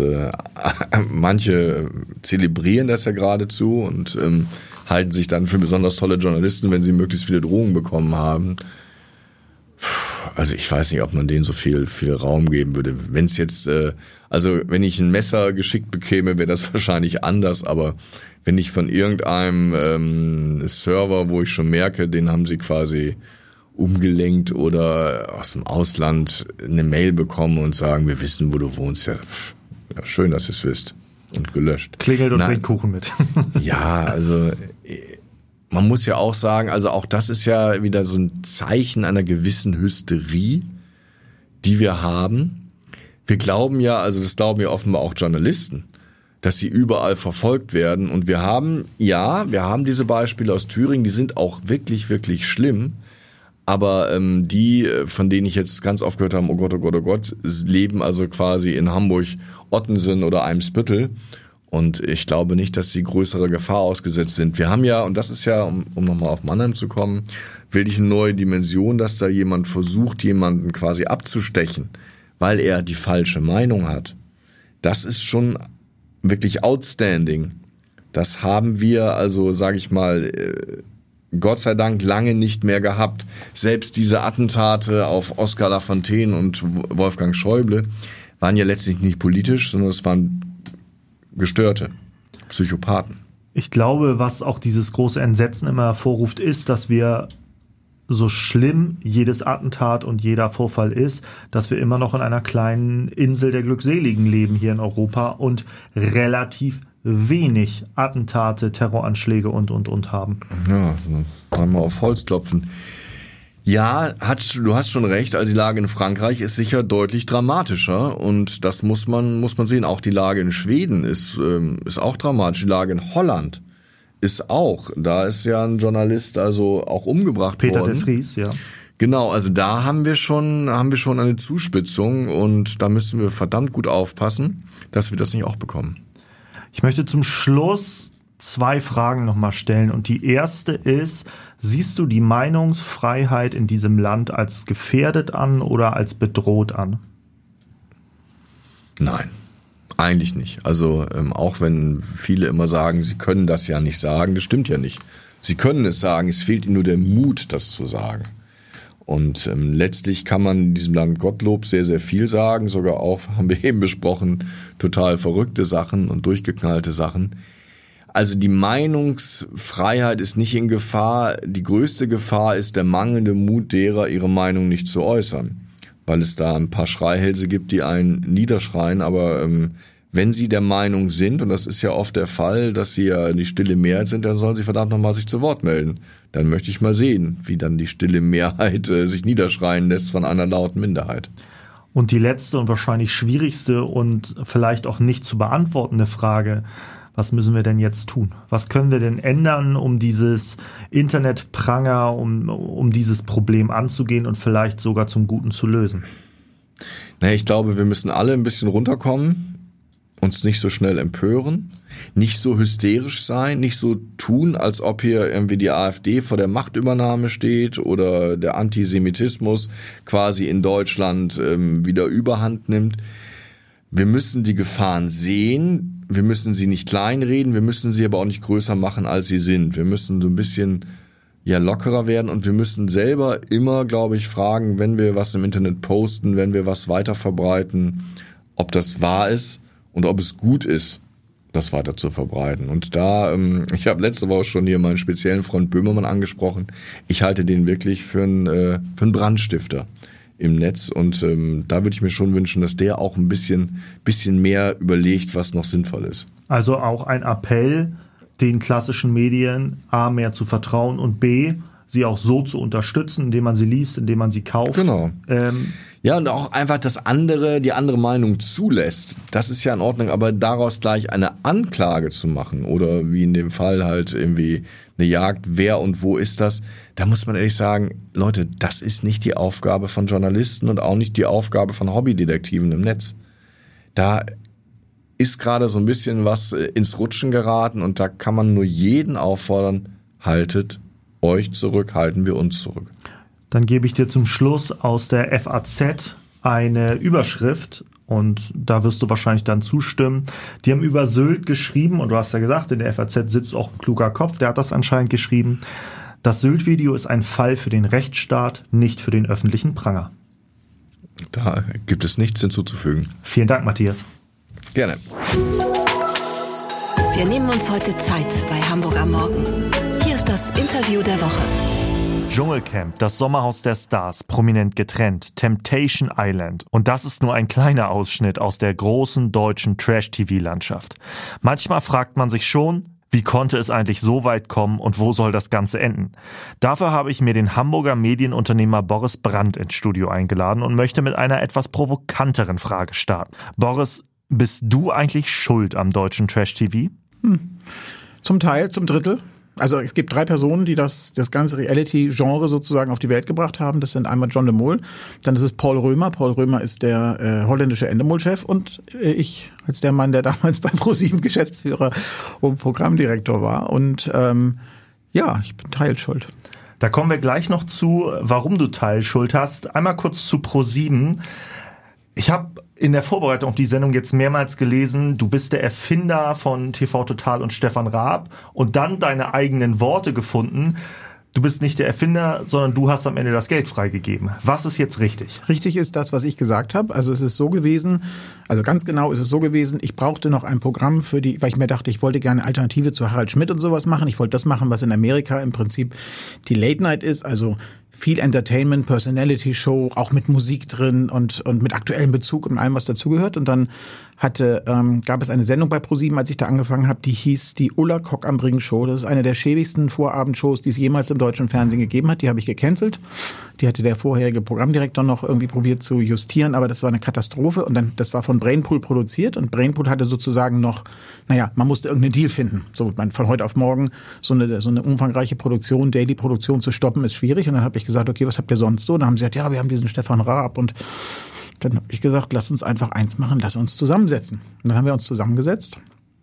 manche zelebrieren das ja geradezu und halten sich dann für besonders tolle Journalisten, wenn sie möglichst viele Drohungen bekommen haben. Also ich weiß nicht, ob man denen so viel Raum geben würde. Wenn es jetzt, wenn ich ein Messer geschickt bekäme, wäre das wahrscheinlich anders, aber wenn ich von irgendeinem Server, wo ich schon merke, den haben sie quasi umgelenkt oder aus dem Ausland eine Mail bekommen und sagen, wir wissen, wo du wohnst, ja schön, dass ihr es wisst und gelöscht. Klingelt und bringt Kuchen mit. Ja, also man muss ja auch sagen, also auch das ist ja wieder so ein Zeichen einer gewissen Hysterie, die wir haben. Wir glauben ja, also das glauben ja offenbar auch Journalisten, dass sie überall verfolgt werden. Und wir haben diese Beispiele aus Thüringen, die sind auch wirklich, wirklich schlimm. Aber die, von denen ich jetzt ganz oft gehört habe, oh Gott, leben also quasi in Hamburg, Ottensen oder Eimsbüttel. Und ich glaube nicht, dass sie größere Gefahr ausgesetzt sind. Wir haben ja, und das ist ja, um nochmal auf Mannheim zu kommen, wirklich eine neue Dimension, dass da jemand versucht, jemanden quasi abzustechen, weil er die falsche Meinung hat. Das ist schon wirklich outstanding. Das haben wir also, sage ich mal, Gott sei Dank lange nicht mehr gehabt. Selbst diese Attentate auf Oskar Lafontaine und Wolfgang Schäuble waren ja letztlich nicht politisch, sondern es waren Gestörte, Psychopathen. Ich glaube, was auch dieses große Entsetzen immer hervorruft, ist, dass wir, so schlimm jedes Attentat und jeder Vorfall ist, dass wir immer noch in einer kleinen Insel der Glückseligen leben hier in Europa und relativ wenig Attentate, Terroranschläge und haben. Ja, einmal auf Holz klopfen. Ja, du hast schon recht. Also die Lage in Frankreich ist sicher deutlich dramatischer und das muss man sehen. Auch die Lage in Schweden ist auch dramatisch. Die Lage in Holland ist auch. Da ist ja ein Journalist also auch umgebracht worden. Peter de Vries, ja. Genau, also da haben wir schon eine Zuspitzung und da müssen wir verdammt gut aufpassen, dass wir das nicht auch bekommen. Ich möchte zum Schluss 2 Fragen nochmal stellen und die erste ist, siehst du die Meinungsfreiheit in diesem Land als gefährdet an oder als bedroht an? Nein, eigentlich nicht. Also auch wenn viele immer sagen, sie können das ja nicht sagen, das stimmt ja nicht. Sie können es sagen, es fehlt ihnen nur der Mut, das zu sagen. Und letztlich kann man in diesem Land Gottlob sehr, sehr viel sagen, sogar auch, haben wir eben besprochen, total verrückte Sachen und durchgeknallte Sachen. Also die Meinungsfreiheit ist nicht in Gefahr. Die größte Gefahr ist der mangelnde Mut derer, ihre Meinung nicht zu äußern. Weil es da ein paar Schreihälse gibt, die einen niederschreien. Aber wenn sie der Meinung sind, und das ist ja oft der Fall, dass sie ja die stille Mehrheit sind, dann sollen sie verdammt nochmal sich zu Wort melden. Dann möchte ich mal sehen, wie dann die stille Mehrheit sich niederschreien lässt von einer lauten Minderheit. Und die letzte und wahrscheinlich schwierigste und vielleicht auch nicht zu beantwortende Frage: Was müssen wir denn jetzt tun? Was können wir denn ändern, um dieses Internetpranger, um dieses Problem anzugehen und vielleicht sogar zum Guten zu lösen? Ich glaube, wir müssen alle ein bisschen runterkommen, uns nicht so schnell empören, nicht so hysterisch sein, nicht so tun, als ob hier irgendwie die AfD vor der Machtübernahme steht oder der Antisemitismus quasi in Deutschland wieder Überhand nimmt. Wir müssen die Gefahren sehen, wir müssen sie nicht kleinreden, wir müssen sie aber auch nicht größer machen, als sie sind. Wir müssen so ein bisschen lockerer werden und wir müssen selber immer, glaube ich, fragen, wenn wir was im Internet posten, wenn wir was weiter verbreiten, ob das wahr ist und ob es gut ist, das weiter zu verbreiten. Und da, ich habe letzte Woche schon hier meinen speziellen Freund Böhmermann angesprochen, ich halte den wirklich für einen Brandstifter im Netz und da würde ich mir schon wünschen, dass der auch ein bisschen mehr überlegt, was noch sinnvoll ist. Also auch ein Appell, den klassischen Medien A, mehr zu vertrauen und B, sie auch so zu unterstützen, indem man sie liest, indem man sie kauft. Genau. Ja, und auch einfach die andere Meinung zulässt. Das ist ja in Ordnung, aber daraus gleich eine Anklage zu machen oder wie in dem Fall halt irgendwie eine Jagd, wer und wo ist das? Da muss man ehrlich sagen, Leute, das ist nicht die Aufgabe von Journalisten und auch nicht die Aufgabe von Hobbydetektiven im Netz. Da ist gerade so ein bisschen was ins Rutschen geraten und da kann man nur jeden auffordern, haltet euch zurück, halten wir uns zurück. Dann gebe ich dir zum Schluss aus der FAZ eine Überschrift und da wirst du wahrscheinlich dann zustimmen. Die haben über Sylt geschrieben und du hast ja gesagt, in der FAZ sitzt auch ein kluger Kopf, der hat das anscheinend geschrieben. Das Sylt-Video ist ein Fall für den Rechtsstaat, nicht für den öffentlichen Pranger. Da gibt es nichts hinzuzufügen. Vielen Dank, Matthias. Gerne. Wir nehmen uns heute Zeit bei Hamburg am Morgen. Hier ist das Interview der Woche. Dschungelcamp, das Sommerhaus der Stars, prominent getrennt, Temptation Island. Und das ist nur ein kleiner Ausschnitt aus der großen deutschen Trash-TV-Landschaft. Manchmal fragt man sich schon, wie konnte es eigentlich so weit kommen und wo soll das Ganze enden? Dafür habe ich mir den Hamburger Medienunternehmer Boris Brandt ins Studio eingeladen und möchte mit einer etwas provokanteren Frage starten. Boris, bist du eigentlich schuld am deutschen Trash-TV? Zum Teil, zum Drittel. Also es gibt 3 Personen, die das ganze Reality-Genre sozusagen auf die Welt gebracht haben. Das sind einmal John de Mol, dann ist es Paul Römer. Paul Römer ist der holländische Endemol-Chef und ich als der Mann, der damals bei ProSieben Geschäftsführer und Programmdirektor war. Und ich bin teilschuld. Da kommen wir gleich noch zu, warum du Teilschuld hast. Einmal kurz zu ProSieben. Ich habe in der Vorbereitung auf die Sendung jetzt mehrmals gelesen, du bist der Erfinder von TV Total und Stefan Raab und dann deine eigenen Worte gefunden. Du bist nicht der Erfinder, sondern du hast am Ende das Geld freigegeben. Was ist jetzt richtig? Richtig ist das, was ich gesagt habe. Also es ist so gewesen, also ganz genau ist es so gewesen, ich brauchte noch ein Programm weil ich mir dachte, ich wollte gerne Alternative zu Harald Schmidt und sowas machen. Ich wollte das machen, was in Amerika im Prinzip die Late Night ist, also viel Entertainment, Personality-Show, auch mit Musik drin und mit aktuellem Bezug und allem, was dazugehört. Und dann gab es eine Sendung bei ProSieben, als ich da angefangen habe, die hieß die Ulla Kock am Ring Show. Das ist eine der schäbigsten Vorabendshows, die es jemals im deutschen Fernsehen gegeben hat. Die habe ich gecancelt. Die hatte der vorherige Programmdirektor noch irgendwie probiert zu justieren, aber das war eine Katastrophe. Und dann, das war von Brainpool produziert und Brainpool hatte sozusagen noch, man musste irgendeinen Deal finden. So, von heute auf morgen so eine umfangreiche Produktion, Daily-Produktion zu stoppen, ist schwierig. Und dann habe ich gesagt, okay, was habt ihr sonst so? Und dann haben sie gesagt, ja, wir haben diesen Stefan Raab. Und dann habe ich gesagt, lass uns einfach eins machen, lass uns zusammensetzen. Und dann haben wir uns zusammengesetzt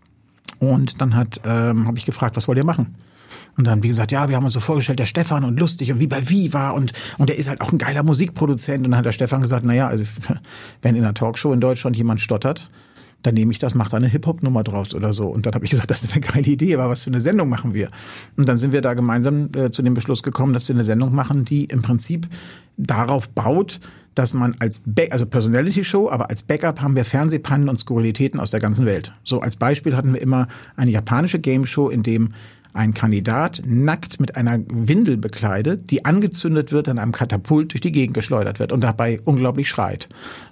und dann habe ich gefragt, was wollt ihr machen? Und dann, wie gesagt, ja, wir haben uns so vorgestellt, der Stefan und lustig und wie bei Viva und der ist halt auch ein geiler Musikproduzent. Und dann hat der Stefan gesagt, also wenn in einer Talkshow in Deutschland jemand stottert, dann nehme ich das, mache da eine Hip-Hop-Nummer draus oder so. Und dann habe ich gesagt, das ist eine geile Idee, aber was für eine Sendung machen wir? Und dann sind wir da gemeinsam zu dem Beschluss gekommen, dass wir eine Sendung machen, die im Prinzip darauf baut, dass man also Personality-Show, aber als Backup haben wir Fernsehpannen und Skurrilitäten aus der ganzen Welt. So als Beispiel hatten wir immer eine japanische Game-Show, in dem ein Kandidat nackt mit einer Windel bekleidet, die angezündet wird, an einem Katapult durch die Gegend geschleudert wird und dabei unglaublich schreit.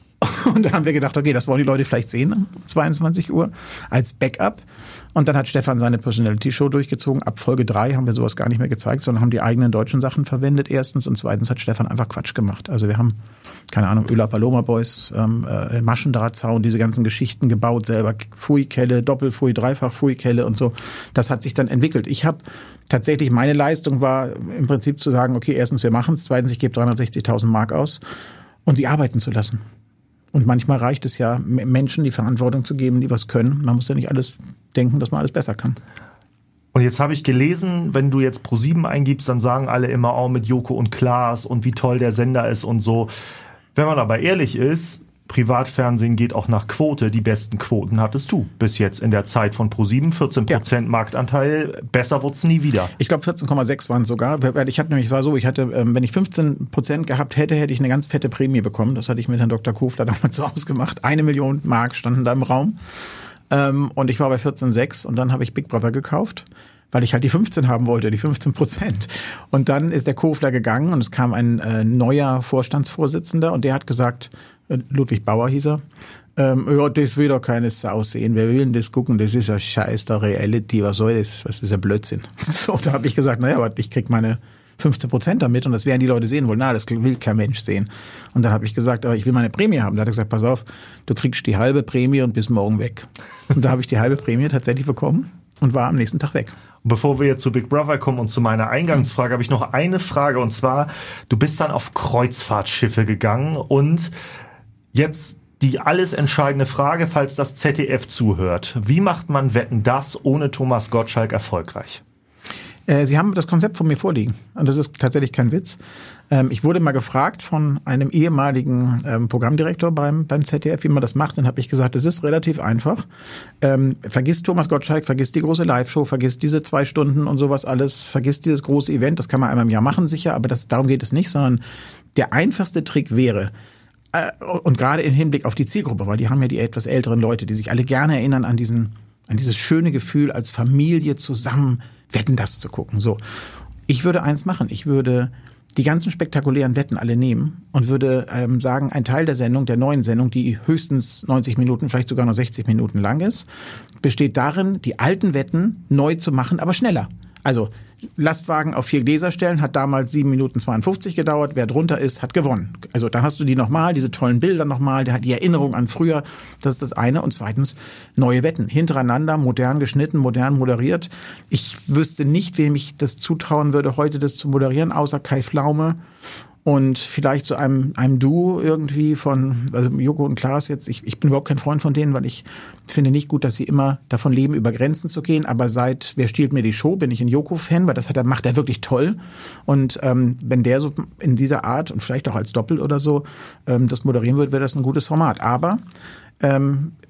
Und dann haben wir gedacht, okay, das wollen die Leute vielleicht sehen um 22 Uhr als Backup. Und dann hat Stefan seine Personality-Show durchgezogen. Ab Folge 3 haben wir sowas gar nicht mehr gezeigt, sondern haben die eigenen deutschen Sachen verwendet erstens. Und zweitens hat Stefan einfach Quatsch gemacht. Also wir haben, keine Ahnung, Öla Paloma Boys, Maschendrahtzaun, diese ganzen Geschichten gebaut selber. Fui-Kelle, Doppel-Fui, Dreifach-Fui-Kelle und so. Das hat sich dann entwickelt. Ich habe tatsächlich, meine Leistung war im Prinzip zu sagen, okay, erstens, wir machen es. Zweitens, ich gebe 360.000 Mark aus und die arbeiten zu lassen. Und manchmal reicht es ja, Menschen die Verantwortung zu geben, die was können. Man muss ja nicht alles denken, dass man alles besser kann. Und jetzt habe ich gelesen, wenn du jetzt ProSieben eingibst, dann sagen alle immer auch mit Joko und Klaas und wie toll der Sender ist und so. Wenn man aber ehrlich ist, Privatfernsehen geht auch nach Quote. Die besten Quoten hattest du bis jetzt in der Zeit von ProSieben. 14% Marktanteil. Besser wurd's nie wieder. Ich glaube 14,6 waren es sogar. Weil ich hatte, wenn ich 15% gehabt hätte, hätte ich eine ganz fette Prämie bekommen. Das hatte ich mit Herrn Dr. Kofler damals so ausgemacht. 1 Million Mark standen da im Raum. Und ich war bei 14,6 und dann habe ich Big Brother gekauft, weil ich halt die 15 haben wollte, die 15%. Und dann ist der Kofler gegangen und es kam ein neuer Vorstandsvorsitzender und der hat gesagt, Ludwig Bauer hieß er, ja, das will doch keine Sau sehen. Wer will denn das gucken? Das ist ja scheiß der Reality. Was soll das? Was ist ja Blödsinn? So, da habe ich gesagt, aber ich krieg meine 15% damit und das werden die Leute sehen wollen. Das will kein Mensch sehen. Und dann habe ich gesagt, aber ich will meine Prämie haben. Da hat er gesagt, pass auf, du kriegst die halbe Prämie und bist morgen weg. Und da habe ich die halbe Prämie tatsächlich bekommen und war am nächsten Tag weg. Bevor wir jetzt zu Big Brother kommen und zu meiner Eingangsfrage, habe ich noch eine Frage. Und zwar, du bist dann auf Kreuzfahrtschiffe gegangen und jetzt die alles entscheidende Frage, falls das ZDF zuhört. Wie macht man Wetten, das ohne Thomas Gottschalk erfolgreich? Sie haben das Konzept von mir vorliegen. Und das ist tatsächlich kein Witz. Ich wurde mal gefragt von einem ehemaligen Programmdirektor beim ZDF, wie man das macht. Dann habe ich gesagt, es ist relativ einfach. Vergiss Thomas Gottschalk, vergiss die große Live-Show, vergiss diese 2 Stunden und sowas alles, vergiss dieses große Event. Das kann man einmal im Jahr machen, sicher, aber darum geht es nicht, sondern der einfachste Trick wäre, und gerade im Hinblick auf die Zielgruppe, weil die haben ja die etwas älteren Leute, die sich alle gerne erinnern an dieses schöne Gefühl, als Familie zusammen Wetten, das zu gucken. So, ich würde eins machen. Ich würde die ganzen spektakulären Wetten alle nehmen und würde sagen, ein Teil der neuen Sendung, die höchstens 90 Minuten, vielleicht sogar noch 60 Minuten lang ist, besteht darin, die alten Wetten neu zu machen, aber schneller. Also Lastwagen auf 4 Gläser stellen, hat damals 7 Minuten 52 gedauert. Wer drunter ist, hat gewonnen. Also dann hast du die nochmal, diese tollen Bilder nochmal, der hat die Erinnerung an früher. Das ist das eine. Und zweitens, neue Wetten. Hintereinander, modern geschnitten, modern moderiert. Ich wüsste nicht, wem ich das zutrauen würde, heute das zu moderieren, außer Kai Pflaume. Und vielleicht zu einem Duo irgendwie also Joko und Klaas jetzt. Ich bin überhaupt kein Freund von denen, weil ich finde nicht gut, dass sie immer davon leben, über Grenzen zu gehen. Aber seit Wer stiehlt mir die Show bin ich ein Joko-Fan, weil macht er wirklich toll. Und wenn der so in dieser Art und vielleicht auch als Doppel oder so das moderieren würde, wäre das ein gutes Format. Aber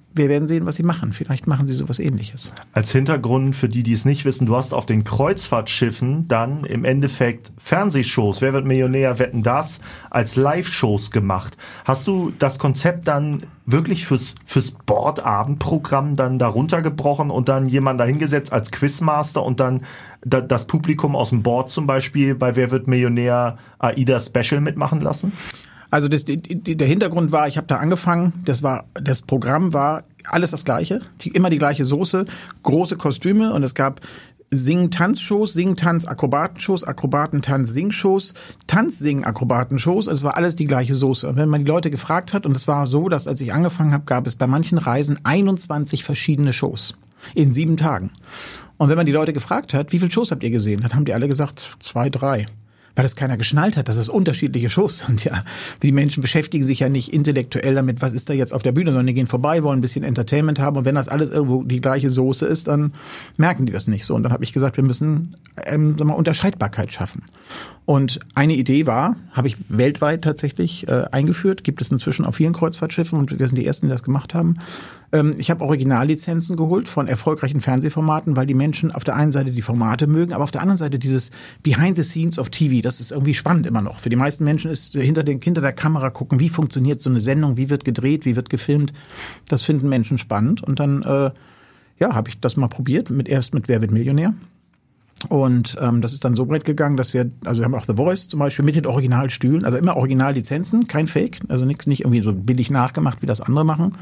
wir werden sehen, was sie machen. Vielleicht machen sie sowas Ähnliches. Als Hintergrund für die es nicht wissen, du hast auf den Kreuzfahrtschiffen dann im Endeffekt Fernsehshows, Wer wird Millionär, Wetten, das, als Live-Shows gemacht. Hast du das Konzept dann wirklich fürs Bordabendprogramm dann darunter gebrochen und dann jemanden dahingesetzt als Quizmaster und dann das Publikum aus dem Board zum Beispiel bei Wer wird Millionär AIDA Special mitmachen lassen? Also der Hintergrund war, ich habe da angefangen, das Programm war alles das Gleiche, immer die gleiche Soße, große Kostüme und es gab Sing-Tanz-Shows, Sing-Tanz-Akrobaten-Shows, Akrobaten-Tanz-Sing-Shows, Tanz-Sing-Akrobaten-Shows, es war alles die gleiche Soße. Und wenn man die Leute gefragt hat, und es war so, dass als ich angefangen habe, gab es bei manchen Reisen 21 verschiedene Shows in 7 Tagen. Und wenn man die Leute gefragt hat, wie viele Shows habt ihr gesehen, dann haben die alle gesagt 2, 3. Weil das keiner geschnallt hat, dass es unterschiedliche Shows sind. Ja, die Menschen beschäftigen sich ja nicht intellektuell damit, was ist da jetzt auf der Bühne, sondern die gehen vorbei, wollen ein bisschen Entertainment haben und wenn das alles irgendwo die gleiche Soße ist, dann merken die das nicht so. Und dann habe ich gesagt, wir müssen Unterscheidbarkeit schaffen. Und eine Idee war, habe ich weltweit tatsächlich eingeführt, gibt es inzwischen auf vielen Kreuzfahrtschiffen und wir sind die Ersten, die das gemacht haben. Ich habe Originallizenzen geholt von erfolgreichen Fernsehformaten, weil die Menschen auf der einen Seite die Formate mögen, aber auf der anderen Seite dieses Behind the Scenes of TV, das ist irgendwie spannend immer noch. Für die meisten Menschen ist hinter der Kamera gucken, wie funktioniert so eine Sendung, wie wird gedreht, wie wird gefilmt. Das finden Menschen spannend. Und dann habe ich das mal probiert, erst mit Wer wird Millionär. Und das ist dann so breit gegangen, dass wir haben auch The Voice zum Beispiel mit den Originalstühlen, also immer Originallizenzen, kein Fake, also nicht irgendwie so billig nachgemacht, wie das andere machen.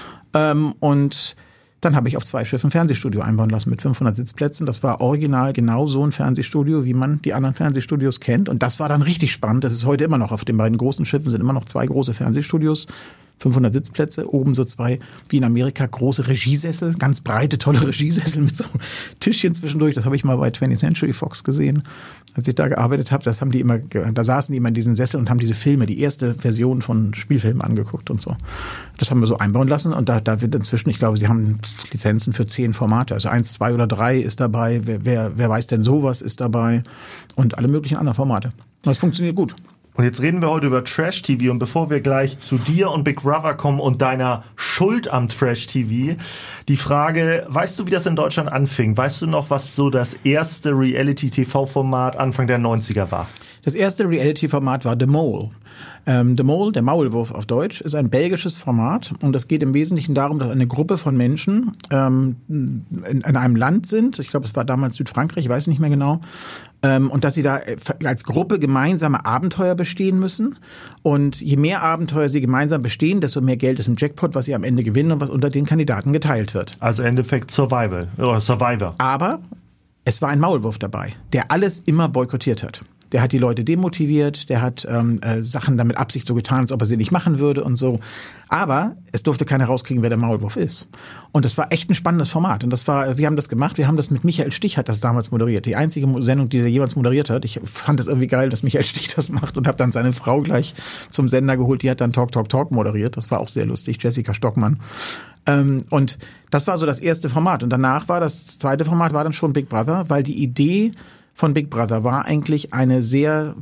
Und dann habe ich auf 2 Schiffen ein Fernsehstudio einbauen lassen mit 500 Sitzplätzen. Das war original genau so ein Fernsehstudio, wie man die anderen Fernsehstudios kennt. Und das war dann richtig spannend. Das ist heute immer noch auf den beiden großen Schiffen sind immer noch 2 große Fernsehstudios. 500 Sitzplätze, oben so 2, wie in Amerika, große Regiesessel, ganz breite, tolle Regiesessel mit so Tischchen zwischendurch. Das habe ich mal bei 20th Century Fox gesehen, als ich da gearbeitet habe. Da saßen die immer in diesen Sesseln und haben diese Filme, die erste Version von Spielfilmen angeguckt und so. Das haben wir so einbauen lassen und da wird inzwischen, ich glaube, sie haben Lizenzen für 10 Formate. Also 1, 2 oder 3 ist dabei, wer weiß denn sowas ist dabei und alle möglichen anderen Formate. Das funktioniert gut. Und jetzt reden wir heute über Trash-TV und bevor wir gleich zu dir und Big Brother kommen und deiner Schuld am Trash-TV, die Frage, weißt du, wie das in Deutschland anfing? Weißt du noch, was so das erste Reality-TV-Format Anfang der 90er war? Das erste Reality-Format war The Mole. The Mole, der Maulwurf auf Deutsch, ist ein belgisches Format und es geht im Wesentlichen darum, dass eine Gruppe von Menschen in einem Land sind, ich glaube, es war damals Südfrankreich, ich weiß nicht mehr genau, und dass sie da als Gruppe gemeinsame Abenteuer bestehen müssen und je mehr Abenteuer sie gemeinsam bestehen, desto mehr Geld ist im Jackpot, was sie am Ende gewinnen und was unter den Kandidaten geteilt wird. Also im Endeffekt Survivor. Aber es war ein Maulwurf dabei, der alles immer boykottiert hat. Der hat die Leute demotiviert, der hat Sachen damit Absicht so getan, als ob er sie nicht machen würde und so. Aber es durfte keiner rauskriegen, wer der Maulwurf ist. Und das war echt ein spannendes Format. Und wir haben das gemacht, wir haben das mit Michael Stich, hat das damals moderiert. Die einzige Sendung, die er jemals moderiert hat. Ich fand es irgendwie geil, dass Michael Stich das macht und habe dann seine Frau gleich zum Sender geholt. Die hat dann Talk moderiert. Das war auch sehr lustig, Jessica Stockmann. Und das war so das erste Format. Und danach war das zweite Format war dann schon Big Brother, weil die Idee von Big Brother war eigentlich eine sehr,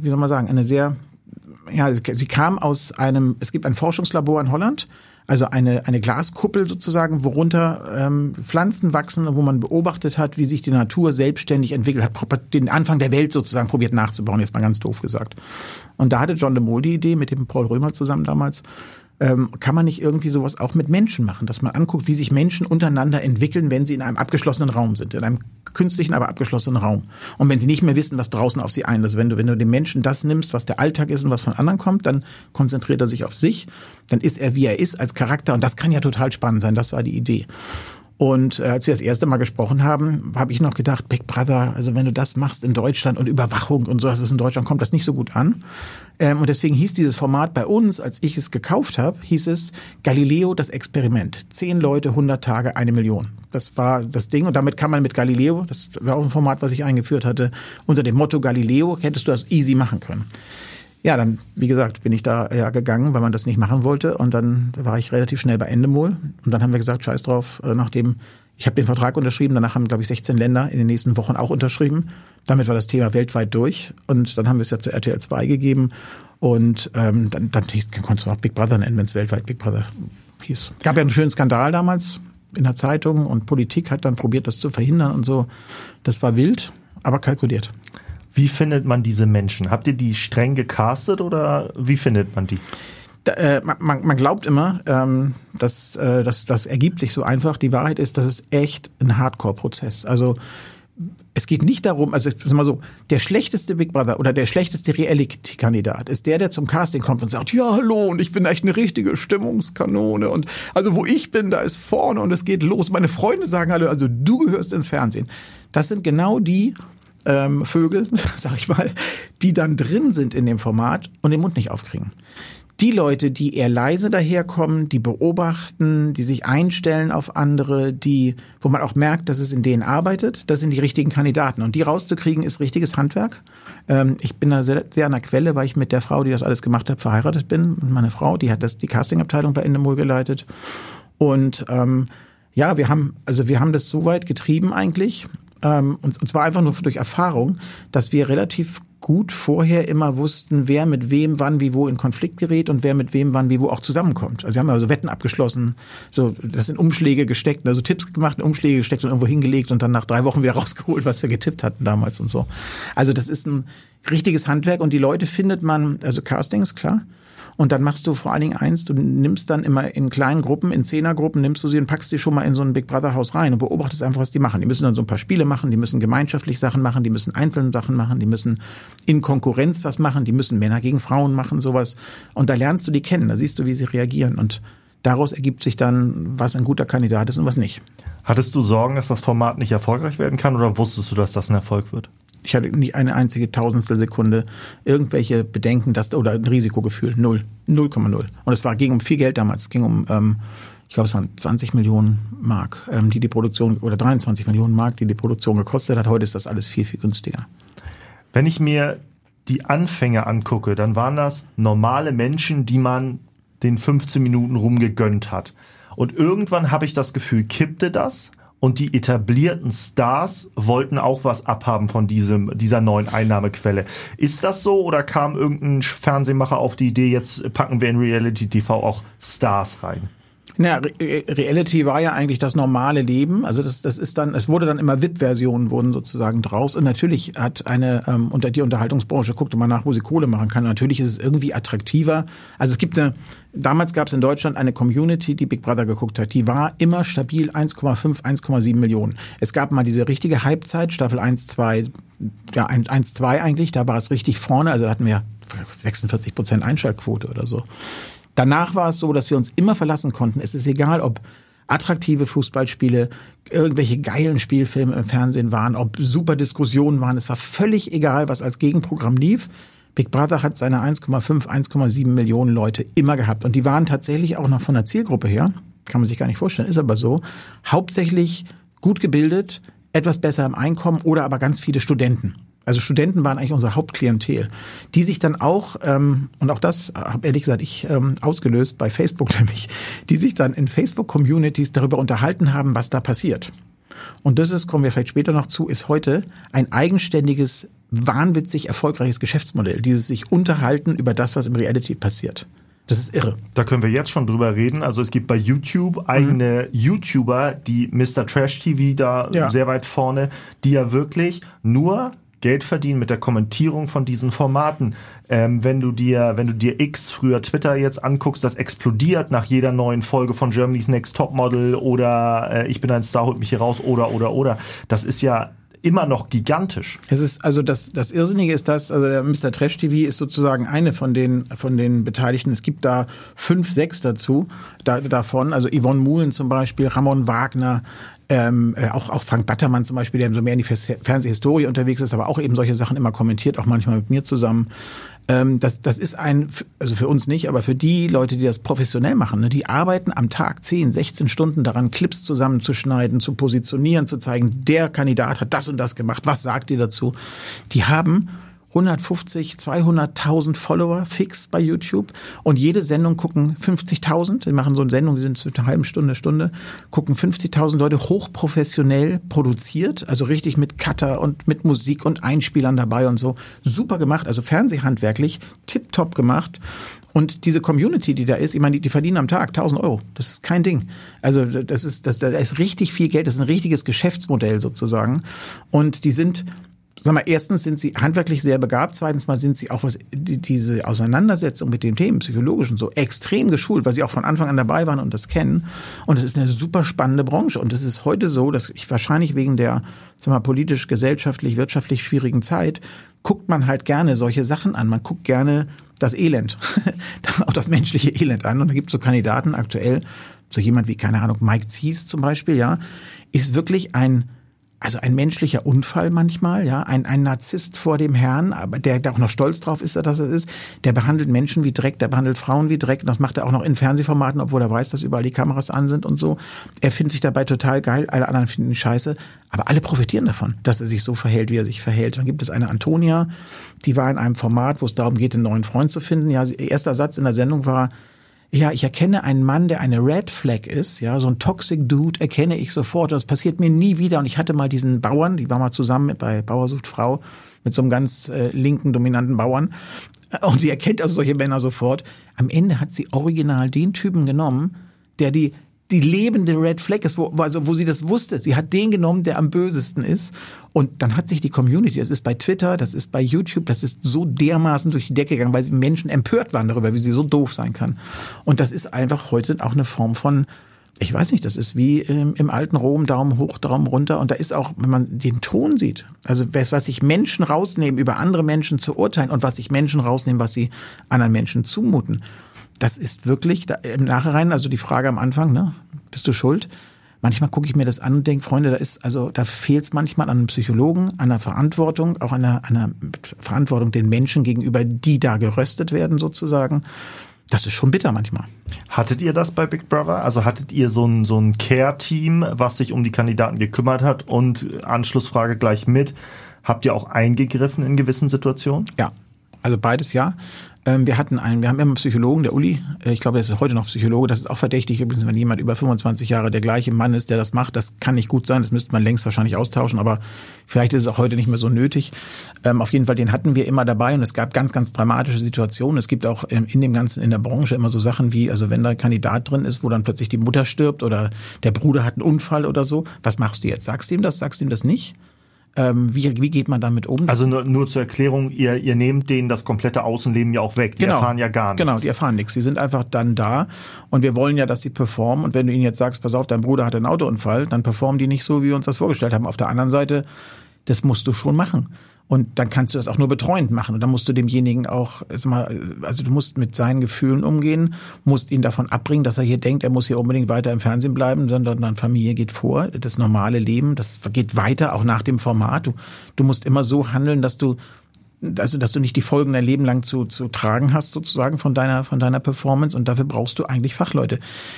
sie kam aus es gibt ein Forschungslabor in Holland, also eine Glaskuppel sozusagen, worunter Pflanzen wachsen, wo man beobachtet hat, wie sich die Natur selbstständig entwickelt hat, den Anfang der Welt sozusagen probiert nachzubauen, jetzt mal ganz doof gesagt. Und da hatte John de Mol die Idee, mit dem Paul Römer zusammen damals, kann man nicht irgendwie sowas auch mit Menschen machen, dass man anguckt, wie sich Menschen untereinander entwickeln, wenn sie in einem abgeschlossenen Raum sind, in einem künstlichen, aber abgeschlossenen Raum. Und wenn sie nicht mehr wissen, was draußen auf sie einlässt. Wenn du dem Menschen das nimmst, was der Alltag ist und was von anderen kommt, dann konzentriert er sich auf sich, dann ist er, wie er ist, als Charakter. Und das kann ja total spannend sein. Das war die Idee. Und als wir das erste Mal gesprochen haben, habe ich noch gedacht, Big Brother, also wenn du das machst in Deutschland und Überwachung und so, das ist in Deutschland, kommt das nicht so gut an. Und deswegen hieß dieses Format bei uns, als ich es gekauft habe, hieß es Galileo, das Experiment. 10 Leute, 100 Tage, 1 Million. Das war das Ding und damit kann man mit Galileo, das war auch ein Format, was ich eingeführt hatte, unter dem Motto Galileo hättest du das easy machen können. Ja, dann, wie gesagt, bin ich da gegangen, weil man das nicht machen wollte. Und dann war ich relativ schnell bei Endemol. Und dann haben wir gesagt, scheiß drauf, ich habe den Vertrag unterschrieben. Danach haben, glaube ich, 16 Länder in den nächsten Wochen auch unterschrieben. Damit war das Thema weltweit durch. Und dann haben wir es ja zu RTL 2 gegeben. Und dann konntest du auch Big Brother nennen, wenn es weltweit Big Brother hieß. Gab ja einen schönen Skandal damals in der Zeitung und Politik hat dann probiert, das zu verhindern und so. Das war wild, aber kalkuliert. Wie findet man diese Menschen? Habt ihr die streng gecastet oder wie findet man die? Man glaubt immer, dass das ergibt sich so einfach. Die Wahrheit ist, das ist echt ein Hardcore-Prozess. Also es geht nicht darum, also sag mal so, der schlechteste Big Brother oder der schlechteste Reality-Kandidat ist der zum Casting kommt und sagt, ja, hallo, und ich bin echt eine richtige Stimmungskanone und also wo ich bin, da ist vorne und es geht los. Meine Freunde sagen alle, also du gehörst ins Fernsehen. Das sind genau die Vögel, sag ich mal, die dann drin sind in dem Format und den Mund nicht aufkriegen. Die Leute, die eher leise daherkommen, die beobachten, die sich einstellen auf andere, wo man auch merkt, dass es in denen arbeitet, das sind die richtigen Kandidaten. Und die rauszukriegen, ist richtiges Handwerk. Ich bin da sehr, sehr an der Quelle, weil ich mit der Frau, die das alles gemacht hat, verheiratet bin. Und meine Frau, die hat die Castingabteilung bei Endemol geleitet. Und ja, wir haben das so weit getrieben eigentlich, und zwar einfach nur durch Erfahrung, dass wir relativ gut vorher immer wussten, wer mit wem, wann, wie, wo in Konflikt gerät und wer mit wem, wann, wie, wo auch zusammenkommt. Also wir haben also Wetten abgeschlossen, so das in Umschläge gesteckt, also Tipps gemacht, in Umschläge gesteckt und irgendwo hingelegt und dann nach 3 Wochen wieder rausgeholt, was wir getippt hatten damals und so. Also das ist ein richtiges Handwerk und die Leute findet man, also Castings, klar. Und dann machst du vor allen Dingen eins, du nimmst dann immer in kleinen Gruppen, in 10er-Gruppen, nimmst du sie und packst sie schon mal in so ein Big Brother-Haus rein und beobachtest einfach, was die machen. Die müssen dann so ein paar Spiele machen, die müssen gemeinschaftlich Sachen machen, die müssen einzelne Sachen machen, die müssen in Konkurrenz was machen, die müssen Männer gegen Frauen machen, sowas. Und da lernst du die kennen, da siehst du, wie sie reagieren. Und daraus ergibt sich dann, was ein guter Kandidat ist und was nicht. Hattest du Sorgen, dass das Format nicht erfolgreich werden kann oder wusstest du, dass das ein Erfolg wird? Ich hatte nicht eine einzige Tausendstelsekunde irgendwelche Bedenken oder ein Risikogefühl. 0,0. Und es ging um viel Geld damals. Es ging um, ich glaube, es waren 20 Millionen Mark, die Produktion, oder 23 Millionen Mark, die Produktion gekostet hat. Heute ist das alles viel, viel günstiger. Wenn ich mir die Anfänge angucke, dann waren das normale Menschen, die man den 15 Minuten rumgegönnt hat. Und irgendwann habe ich das Gefühl, kippte das. Und die etablierten Stars wollten auch was abhaben von dieser neuen Einnahmequelle. Ist das so oder kam irgendein Fernsehmacher auf die Idee, jetzt packen wir in Reality TV auch Stars rein? Na, Reality war ja eigentlich das normale Leben. Also es wurde dann immer VIP-Versionen wurden sozusagen draus. Und natürlich hat die Unterhaltungsbranche, guckte mal nach, wo sie Kohle machen kann. Natürlich ist es irgendwie attraktiver. Also damals gab es in Deutschland eine Community, die Big Brother geguckt hat. Die war immer stabil 1,5, 1,7 Millionen. Es gab mal diese richtige Halbzeit, Staffel 1, 2, ja 1, 2 eigentlich. Da war es richtig vorne. Also da hatten wir 46% Einschaltquote oder so. Danach war es so, dass wir uns immer verlassen konnten. Es ist egal, ob attraktive Fußballspiele, irgendwelche geilen Spielfilme im Fernsehen waren, ob super Diskussionen waren. Es war völlig egal, was als Gegenprogramm lief. Big Brother hat seine 1,5, 1,7 Millionen Leute immer gehabt. Und die waren tatsächlich auch noch von der Zielgruppe her, kann man sich gar nicht vorstellen, ist aber so, hauptsächlich gut gebildet, etwas besser im Einkommen oder aber ganz viele Studenten. Also Studenten waren eigentlich unser Hauptklientel, die sich dann auch, und auch das habe ehrlich gesagt ich ausgelöst bei Facebook nämlich, die sich dann in Facebook-Communities darüber unterhalten haben, was da passiert. Und das ist, kommen wir vielleicht später noch zu, ist heute ein eigenständiges, wahnwitzig erfolgreiches Geschäftsmodell, dieses sich unterhalten über das, was im Reality passiert. Das ist irre. Da können wir jetzt schon drüber reden. Also es gibt bei YouTube eigene YouTuber, die Mr. Trash TV da sehr weit vorne, die ja wirklich nur Geld verdienen mit der Kommentierung von diesen Formaten. Wenn du dir X, früher Twitter jetzt anguckst, das explodiert nach jeder neuen Folge von Germany's Next Topmodel oder Ich bin ein Star, holt mich hier raus oder. Das ist ja immer noch gigantisch. Es ist also das Irrsinnige ist also der Mr. Trash TV ist sozusagen eine von den Beteiligten. Es gibt da 5, 6 davon. Also Yvonne Muhlen zum Beispiel, Ramon Wagner, auch Frank Battermann zum Beispiel, der so mehr in die Fernsehhistorie unterwegs ist, aber auch eben solche Sachen immer kommentiert, auch manchmal mit mir zusammen. Das ist also für uns nicht, aber für die Leute, die das professionell machen, ne, die arbeiten am Tag 10, 16 Stunden daran, Clips zusammenzuschneiden, zu positionieren, zu zeigen, der Kandidat hat das und das gemacht, was sagt ihr dazu? Die haben 150, 200.000 Follower fix bei YouTube und jede Sendung gucken 50.000. Die machen so eine Sendung, die sind zwischen einer halben Stunde, gucken 50.000 Leute hochprofessionell produziert, also richtig mit Cutter und mit Musik und Einspielern dabei und so. Super gemacht, also fernsehhandwerklich, tipptopp gemacht Und diese Community, die da ist, ich meine, die verdienen am Tag 1.000 €. Das ist kein Ding. Also da ist richtig viel Geld. Das ist ein richtiges Geschäftsmodell sozusagen. Und die sind, sag mal, erstens sind sie handwerklich sehr begabt. Zweitens mal sind sie auch, was diese Auseinandersetzung mit den Themen psychologischen so extrem geschult, weil sie auch von Anfang an dabei waren und das kennen. Und es ist eine super spannende Branche. Und es ist heute so, dass ich wahrscheinlich wegen der, sag mal, politisch, gesellschaftlich, wirtschaftlich schwierigen Zeit guckt man halt gerne solche Sachen an. Man guckt gerne das Elend, auch das menschliche Elend an. Und da gibt es so Kandidaten aktuell, so jemand wie, keine Ahnung, Mike Zies zum Beispiel, ja, ist wirklich ein menschlicher Unfall manchmal, ja, ein Narzisst vor dem Herrn, aber der auch noch stolz drauf ist, dass er ist. Der behandelt Menschen wie Dreck, der behandelt Frauen wie Dreck. Und das macht er auch noch in Fernsehformaten, obwohl er weiß, dass überall die Kameras an sind und so. Er findet sich dabei total geil, alle anderen finden ihn scheiße. Aber alle profitieren davon, dass er sich so verhält, wie er sich verhält. Dann gibt es eine Antonia, die war in einem Format, wo es darum geht, einen neuen Freund zu finden. Ja, ihr erster Satz in der Sendung war: Ja, ich erkenne einen Mann, der eine Red Flag ist, ja, so ein Toxic Dude erkenne ich sofort. Und das passiert mir nie wieder. Und ich hatte mal diesen Bauern, die war mal zusammen bei Bauer sucht Frau, mit so einem ganz linken, dominanten Bauern. Und sie erkennt also solche Männer sofort. Am Ende hat sie original den Typen genommen, der die lebende Red Flag ist, wo sie das wusste. Sie hat den genommen, der am bösesten ist. Und dann hat sich die Community, das ist bei Twitter, das ist bei YouTube, das ist so dermaßen durch die Decke gegangen, weil Menschen empört waren darüber, wie sie so doof sein kann. Und das ist einfach heute auch eine Form von, ich weiß nicht, das ist wie im alten Rom, Daumen hoch, Daumen runter. Und da ist auch, wenn man den Ton sieht, also was sich Menschen rausnehmen, über andere Menschen zu urteilen und was sich Menschen rausnehmen, was sie anderen Menschen zumuten. Das ist wirklich, im Nachhinein, also die Frage am Anfang, ne, bist du schuld? Manchmal gucke ich mir das an und denke, Freunde, da fehlt es manchmal an einem Psychologen, an einer Verantwortung, auch an einer Verantwortung den Menschen gegenüber, die da geröstet werden sozusagen. Das ist schon bitter manchmal. Hattet ihr das bei Big Brother? Also hattet ihr so ein Care-Team, was sich um die Kandidaten gekümmert hat? Und Anschlussfrage gleich mit, habt ihr auch eingegriffen in gewissen Situationen? Ja, also beides ja. Wir haben immer einen Psychologen, der Uli, ich glaube, der ist heute noch Psychologe, das ist auch verdächtig übrigens, wenn jemand über 25 Jahre der gleiche Mann ist, der das macht, das kann nicht gut sein, das müsste man längst wahrscheinlich austauschen, aber vielleicht ist es auch heute nicht mehr so nötig. Auf jeden Fall, den hatten wir immer dabei und es gab ganz, ganz dramatische Situationen. Es gibt auch in der Branche immer so Sachen wie, also wenn da ein Kandidat drin ist, wo dann plötzlich die Mutter stirbt oder der Bruder hat einen Unfall oder so, was machst du jetzt? Sagst du ihm das nicht? Wie geht man damit um? Also nur zur Erklärung, ihr nehmt denen das komplette Außenleben ja auch weg. Die erfahren ja gar nichts. Genau, die erfahren nichts. Die sind einfach dann da und wir wollen ja, dass sie performen. Und wenn du ihnen jetzt sagst, pass auf, dein Bruder hat einen Autounfall, dann performen die nicht so, wie wir uns das vorgestellt haben. Auf der anderen Seite, das musst du schon machen. Und dann kannst du das auch nur betreuend machen. Und dann musst du demjenigen auch, also du musst mit seinen Gefühlen umgehen, musst ihn davon abbringen, dass er hier denkt, er muss hier unbedingt weiter im Fernsehen bleiben, sondern dann Familie geht vor, das normale Leben, das geht weiter, auch nach dem Format. Du musst immer so handeln, dass du nicht die Folgen dein Leben lang zu tragen hast, sozusagen, von deiner Performance. Und dafür brauchst du eigentlich Fachleute.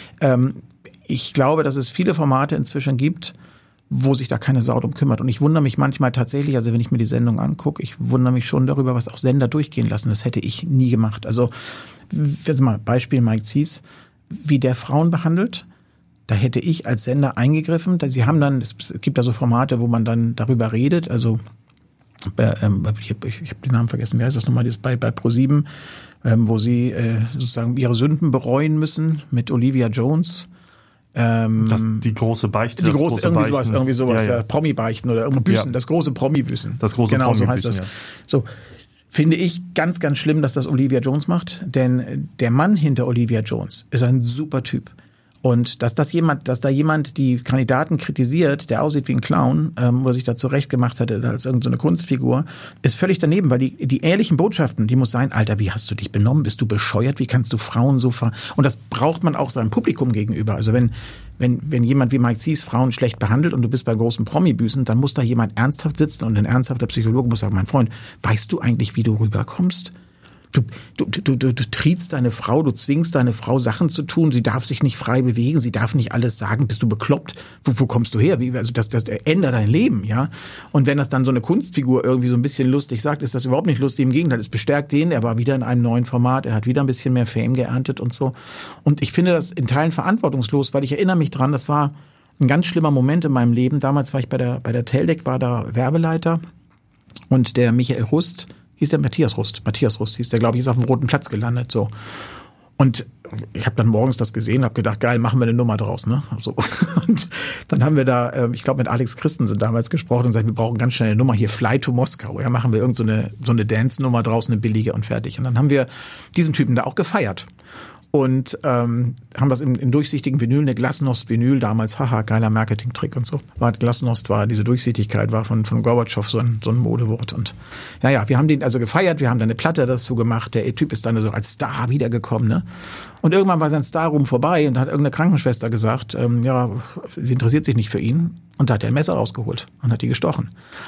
Ich glaube, dass es viele Formate inzwischen gibt, wo sich da keine Sau drum kümmert. Und ich wundere mich manchmal tatsächlich, also wenn ich mir die Sendung angucke, ich wundere mich schon darüber, was auch Sender durchgehen lassen. Das hätte ich nie gemacht. Also, Beispiel Mike Zies, wie der Frauen behandelt, da hätte ich als Sender eingegriffen. Sie haben dann, es gibt da so Formate, wo man dann darüber redet, also ich habe den Namen vergessen, wer ist das nochmal, das bei Pro7, wo sie sozusagen ihre Sünden bereuen müssen mit Olivia Jones. Die große Beichte. Irgendwie sowas, ja. Promi-Beichten oder Büßen, ja. Das große Promi-Büßen. Das große genau, Promi-Büßen, so heißt das. Ja. So, finde ich ganz, ganz schlimm, dass das Olivia Jones macht, denn der Mann hinter Olivia Jones ist ein super Typ. Und dass da jemand die Kandidaten kritisiert, der aussieht wie ein Clown, oder sich da zurecht gemacht hat als irgendeine Kunstfigur, ist völlig daneben, weil die ehrlichen Botschaften, die muss sein, Alter, wie hast du dich benommen? Bist du bescheuert? Wie kannst du Frauen so und das braucht man auch seinem Publikum gegenüber. Also wenn jemand wie Mike Zies Frauen schlecht behandelt und du bist bei großen Promi-Büßen, dann muss da jemand ernsthaft sitzen und ein ernsthafter Psychologe muss sagen, mein Freund, weißt du eigentlich, wie du rüberkommst? Du triebst deine Frau, du zwingst deine Frau Sachen zu tun, sie darf sich nicht frei bewegen, sie darf nicht alles sagen, bist du bekloppt? Wo kommst du her? Also das ändert dein Leben, ja? Und wenn das dann so eine Kunstfigur irgendwie so ein bisschen lustig sagt, ist das überhaupt nicht lustig, im Gegenteil, es bestärkt den, er war wieder in einem neuen Format, er hat wieder ein bisschen mehr Fame geerntet und so. Und ich finde das in Teilen verantwortungslos, weil ich erinnere mich dran, das war ein ganz schlimmer Moment in meinem Leben. Damals war ich bei der Teldec, war da Werbeleiter und der Michael Rust, hieß der Matthias Rust hieß der, glaube ich, ist auf dem Roten Platz gelandet, so. Und ich habe dann morgens das gesehen, habe gedacht, geil, machen wir eine Nummer draus, ne? So. Und dann haben wir da, ich glaube mit Alex Christensen damals gesprochen und gesagt, wir brauchen ganz schnell eine Nummer hier, Fly to Moskau. Ja, machen wir irgend so eine Dance-Nummer draus, eine billige und fertig. Und dann haben wir diesen Typen da auch gefeiert. Und haben das in durchsichtigen Vinyl, eine Glasnost-Vinyl damals, haha, geiler Marketing-Trick und so. Glasnost war, diese Durchsichtigkeit war von Gorbatschow so ein Modewort. Und naja, wir haben den also gefeiert, wir haben da eine Platte dazu gemacht, der Typ ist dann so als Star wiedergekommen, ne? Und irgendwann war sein Star-Ruhm vorbei und da hat irgendeine Krankenschwester gesagt, ja, sie interessiert sich nicht für ihn. Und da hat er ein Messer rausgeholt und hat die gestochen.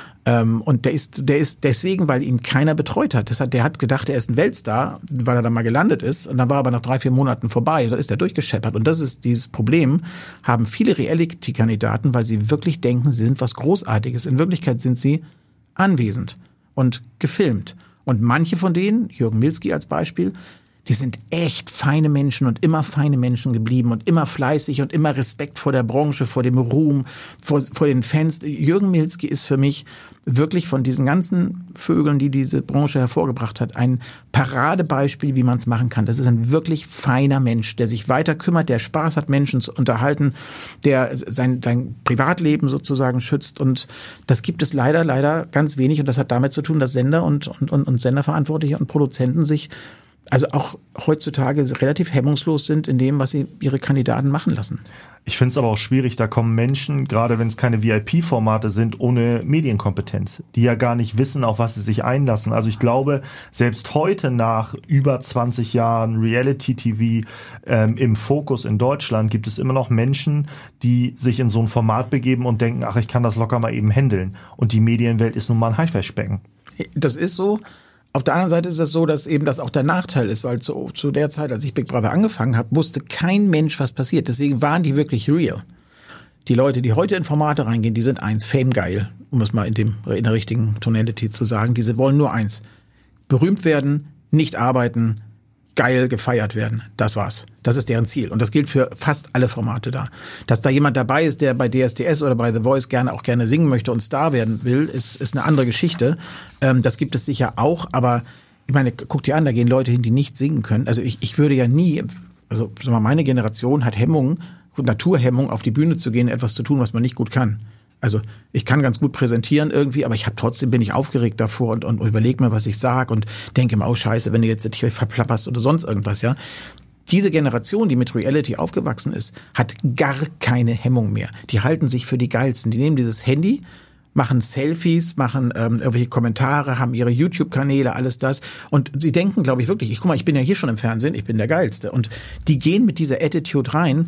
Und der ist deswegen, weil ihn keiner betreut hat. Der hat gedacht, er ist ein Weltstar, weil er da mal gelandet ist. Und dann war er aber nach 3-4 Monaten vorbei. Dann ist er durchgescheppert. Und das ist dieses Problem, haben viele Reality-Kandidaten, weil sie wirklich denken, sie sind was Großartiges. In Wirklichkeit sind sie anwesend und gefilmt. Und manche von denen, Jürgen Milski als Beispiel, die sind echt feine Menschen und immer feine Menschen geblieben und immer fleißig und immer Respekt vor der Branche, vor dem Ruhm, vor den Fans. Jürgen Milski ist für mich wirklich von diesen ganzen Vögeln, die diese Branche hervorgebracht hat, ein Paradebeispiel, wie man es machen kann. Das ist ein wirklich feiner Mensch, der sich weiter kümmert, der Spaß hat, Menschen zu unterhalten, der sein Privatleben sozusagen schützt. Und das gibt es leider ganz wenig. Und das hat damit zu tun, dass Sender und Senderverantwortliche und Produzenten sich also auch heutzutage relativ hemmungslos sind in dem, was sie ihre Kandidaten machen lassen. Ich finde es aber auch schwierig, da kommen Menschen, gerade wenn es keine VIP-Formate sind, ohne Medienkompetenz, die ja gar nicht wissen, auf was sie sich einlassen. Also ich glaube, selbst heute nach über 20 Jahren Reality-TV im Fokus in Deutschland gibt es immer noch Menschen, die sich in so ein Format begeben und denken, ach, ich kann das locker mal eben handeln. Und die Medienwelt ist nun mal ein Haifischbecken. Das ist so. Auf der anderen Seite ist es so, dass eben das auch der Nachteil ist, weil zu der Zeit, als ich Big Brother angefangen habe, wusste kein Mensch, was passiert. Deswegen waren die wirklich real. Die Leute, die heute in Formate reingehen, die sind Fame geil, um es mal in der richtigen Tonality zu sagen. Diese wollen nur eins: berühmt werden, nicht arbeiten, geil gefeiert werden. Das war's. Das ist deren Ziel. Und das gilt für fast alle Formate da. Dass da jemand dabei ist, der bei DSDS oder bei The Voice gerne singen möchte und Star werden will, ist eine andere Geschichte. Das gibt es sicher auch. Aber ich meine, guck dir an, da gehen Leute hin, die nicht singen können. Also ich würde ja nie, also sagen wir mal, meine Generation hat Naturhemmung, auf die Bühne zu gehen, etwas zu tun, was man nicht gut kann. Also ich kann ganz gut präsentieren irgendwie, aber bin ich aufgeregt davor und überlege mir, was ich sage und denke mir, oh scheiße, wenn du jetzt dich verplapperst oder sonst irgendwas, ja. Diese Generation, die mit Reality aufgewachsen ist, hat gar keine Hemmung mehr. Die halten sich für die Geilsten. Die nehmen dieses Handy, machen Selfies, machen irgendwelche Kommentare, haben ihre YouTube-Kanäle, alles das. Und sie denken, glaube ich, wirklich, ich bin ja hier schon im Fernsehen, ich bin der Geilste. Und die gehen mit dieser Attitude rein.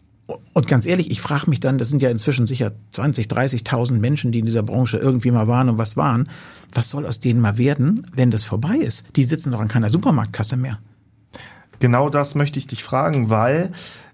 Und ganz ehrlich, ich frage mich dann, das sind ja inzwischen sicher 20.000, 30.000 Menschen, die in dieser Branche irgendwie mal waren und was waren. Was soll aus denen mal werden, wenn das vorbei ist? Die sitzen doch an keiner Supermarktkasse mehr. Genau das möchte ich dich fragen, weil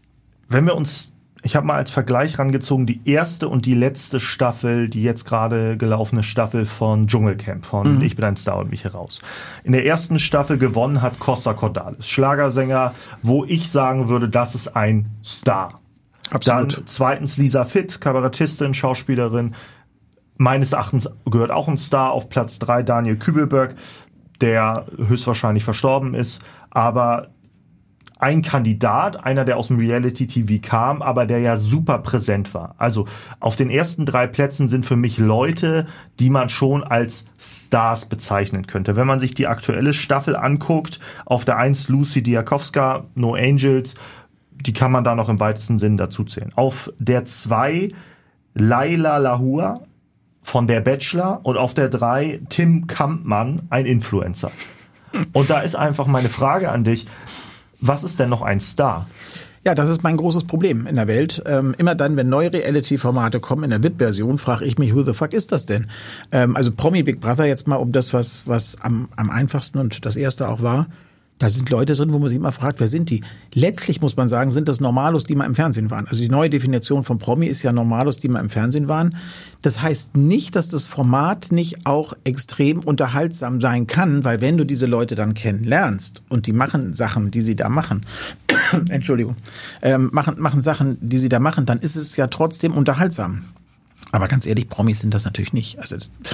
ich habe mal als Vergleich rangezogen, die erste und die letzte Staffel, die jetzt gerade gelaufene Staffel von Dschungelcamp, von Ich bin ein Star und mich heraus. In der ersten Staffel gewonnen hat Costa Cordalis, Schlagersänger, wo ich sagen würde, das ist ein Star. Absolut. Dann zweitens Lisa Fitt, Kabarettistin, Schauspielerin. Meines Erachtens gehört auch ein Star. Auf Platz 3 Daniel Kübelberg, der höchstwahrscheinlich verstorben ist. Aber ein Kandidat, einer, der aus dem Reality-TV kam, aber der ja super präsent war. Also auf den ersten 3 Plätzen sind für mich Leute, die man schon als Stars bezeichnen könnte. Wenn man sich die aktuelle Staffel anguckt, auf der 1 Lucy Diakowska, No Angels, die kann man da noch im weitesten Sinn dazu zählen. Auf der 2 Laila Lahua von der Bachelor und auf der 3 Tim Kampmann, ein Influencer. Und da ist einfach meine Frage an dich, was ist denn noch ein Star? Ja, das ist mein großes Problem in der Welt. Immer dann, wenn neue Reality-Formate kommen in der VIP-Version, frage ich mich, who the fuck ist das denn? Also Promi Big Brother jetzt mal um das, was am einfachsten und das erste auch war. Da sind Leute drin, wo man sich immer fragt, wer sind die? Letztlich muss man sagen, sind das Normalos, die mal im Fernsehen waren. Also die neue Definition von Promi ist ja Normalos, die mal im Fernsehen waren. Das heißt nicht, dass das Format nicht auch extrem unterhaltsam sein kann, weil wenn du diese Leute dann kennenlernst und die machen Sachen, die sie da machen, Entschuldigung, machen Sachen, die sie da machen, dann ist es ja trotzdem unterhaltsam. Aber ganz ehrlich, Promis sind das natürlich nicht. Also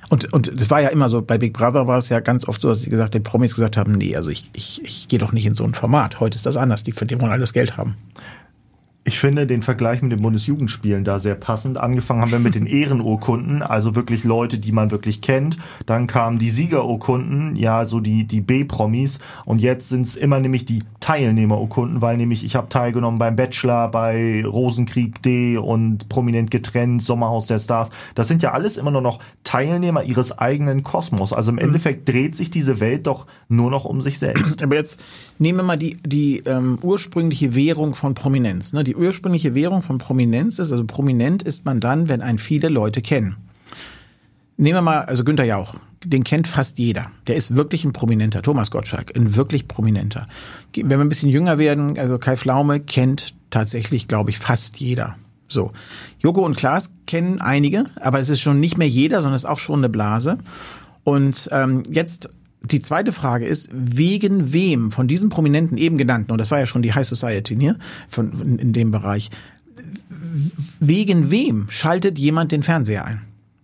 Und das war ja immer so, bei Big Brother war es ja ganz oft so, dass die Promis gesagt haben, nee, also ich gehe doch nicht in so ein Format. Heute ist das anders, die wollen alles Geld haben. Ich finde den Vergleich mit den Bundesjugendspielen da sehr passend. Angefangen haben wir mit den Ehrenurkunden, also wirklich Leute, die man wirklich kennt. Dann kamen die Siegerurkunden, ja, so die B-Promis. Und jetzt sind es immer nämlich die Teilnehmerurkunden, weil nämlich ich habe teilgenommen beim Bachelor, bei Rosenkrieg D und Prominent getrennt, Sommerhaus der Stars. Das sind ja alles immer nur noch Teilnehmer ihres eigenen Kosmos. Also im Endeffekt dreht sich diese Welt doch nur noch um sich selbst. Aber jetzt nehmen wir mal die ursprüngliche Währung von Prominenz, ne? Die ursprüngliche Währung von Prominenz ist, also prominent ist man dann, wenn einen viele Leute kennen. Nehmen wir mal, also Günther Jauch, den kennt fast jeder. Der ist wirklich ein Prominenter. Thomas Gottschalk, ein wirklich Prominenter. Wenn wir ein bisschen jünger werden, also Kai Pflaume kennt tatsächlich, glaube ich, fast jeder. So. Joko und Klaas kennen einige, aber es ist schon nicht mehr jeder, sondern es ist auch schon eine Blase. Und jetzt die zweite Frage ist, wegen wem von diesen Prominenten eben genannten, und das war ja schon die High Society hier, in dem Bereich, wegen wem schaltet jemand den Fernseher ein?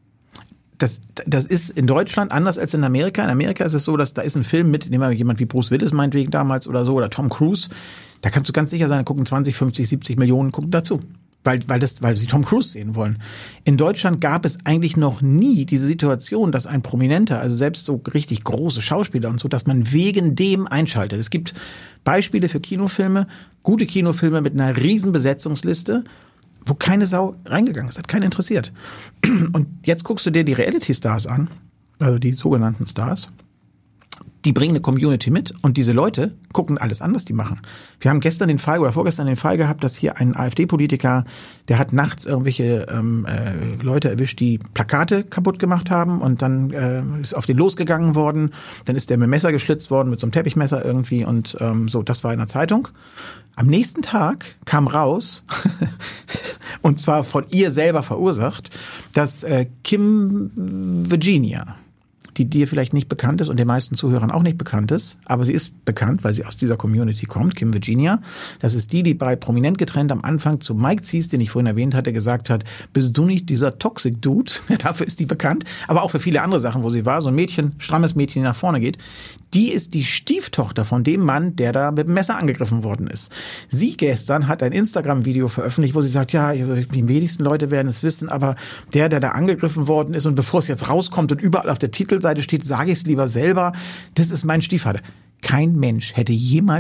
Das ist in Deutschland anders als in Amerika. In Amerika ist es so, dass da ist ein Film mit, nehmen wir jemand wie Bruce Willis meinetwegen damals oder so, oder Tom Cruise, da kannst du ganz sicher sein, da gucken 20, 50, 70 Millionen gucken dazu. Weil sie Tom Cruise sehen wollen. In Deutschland gab es eigentlich noch nie diese Situation, dass ein Prominenter, also selbst so richtig große Schauspieler und so, dass man wegen dem einschaltet. Es gibt Beispiele für Kinofilme, gute Kinofilme mit einer riesen Besetzungsliste, wo keine Sau reingegangen ist, hat keinen interessiert. Und jetzt guckst du dir die Reality-Stars an, also die sogenannten Stars. Die bringen eine Community mit und diese Leute gucken alles an, was die machen. Wir haben gestern den Fall oder vorgestern den Fall gehabt, dass hier ein AfD-Politiker, der hat nachts irgendwelche Leute erwischt, die Plakate kaputt gemacht haben und dann ist auf den losgegangen worden. Dann ist der mit dem Messer geschlitzt worden, mit so einem Teppichmesser irgendwie und so, das war in der Zeitung. Am nächsten Tag kam raus, und zwar von ihr selber verursacht, dass Kim Virginia, die dir vielleicht nicht bekannt ist und den meisten Zuhörern auch nicht bekannt ist, aber sie ist bekannt, weil sie aus dieser Community kommt, Kim Virginia. Das ist die bei Prominent getrennt am Anfang zu Mike Zies, den ich vorhin erwähnt hatte, gesagt hat, bist du nicht dieser Toxic Dude? Dafür ist die bekannt, aber auch für viele andere Sachen, wo sie war, so ein Mädchen, strammes Mädchen, die nach vorne geht. Die ist die Stieftochter von dem Mann, der da mit dem Messer angegriffen worden ist. Sie gestern hat ein Instagram-Video veröffentlicht, wo sie sagt, ja, also die wenigsten Leute werden es wissen, aber der da angegriffen worden ist und bevor es jetzt rauskommt und überall auf der Titelseite steht, sage ich es lieber selber, das ist mein Stiefvater. Kein Mensch hätte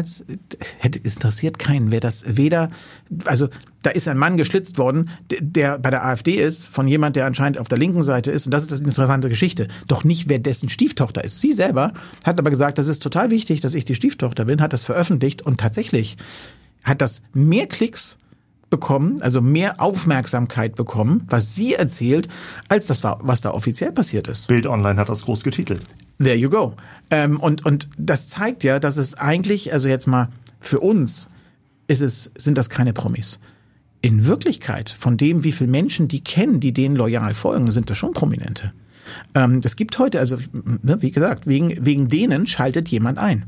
interessiert keinen, wer das weder, also da ist ein Mann geschlitzt worden, der bei der AfD ist, von jemand, der anscheinend auf der linken Seite ist, und das ist das interessante Geschichte, doch nicht, wer dessen Stieftochter ist. Sie selber hat aber gesagt, das ist total wichtig, dass ich die Stieftochter bin, hat das veröffentlicht und tatsächlich hat das mehr Klicks bekommen, also mehr Aufmerksamkeit bekommen, was sie erzählt, als das war, was da offiziell passiert ist. Bild Online hat das groß getitelt. There you go. Und das zeigt ja, dass es eigentlich, also jetzt mal für uns, sind das keine Promis. In Wirklichkeit, von dem, wie viele Menschen die kennen, die denen loyal folgen, sind das schon Prominente. Das gibt heute, also wie gesagt, wegen denen schaltet jemand ein.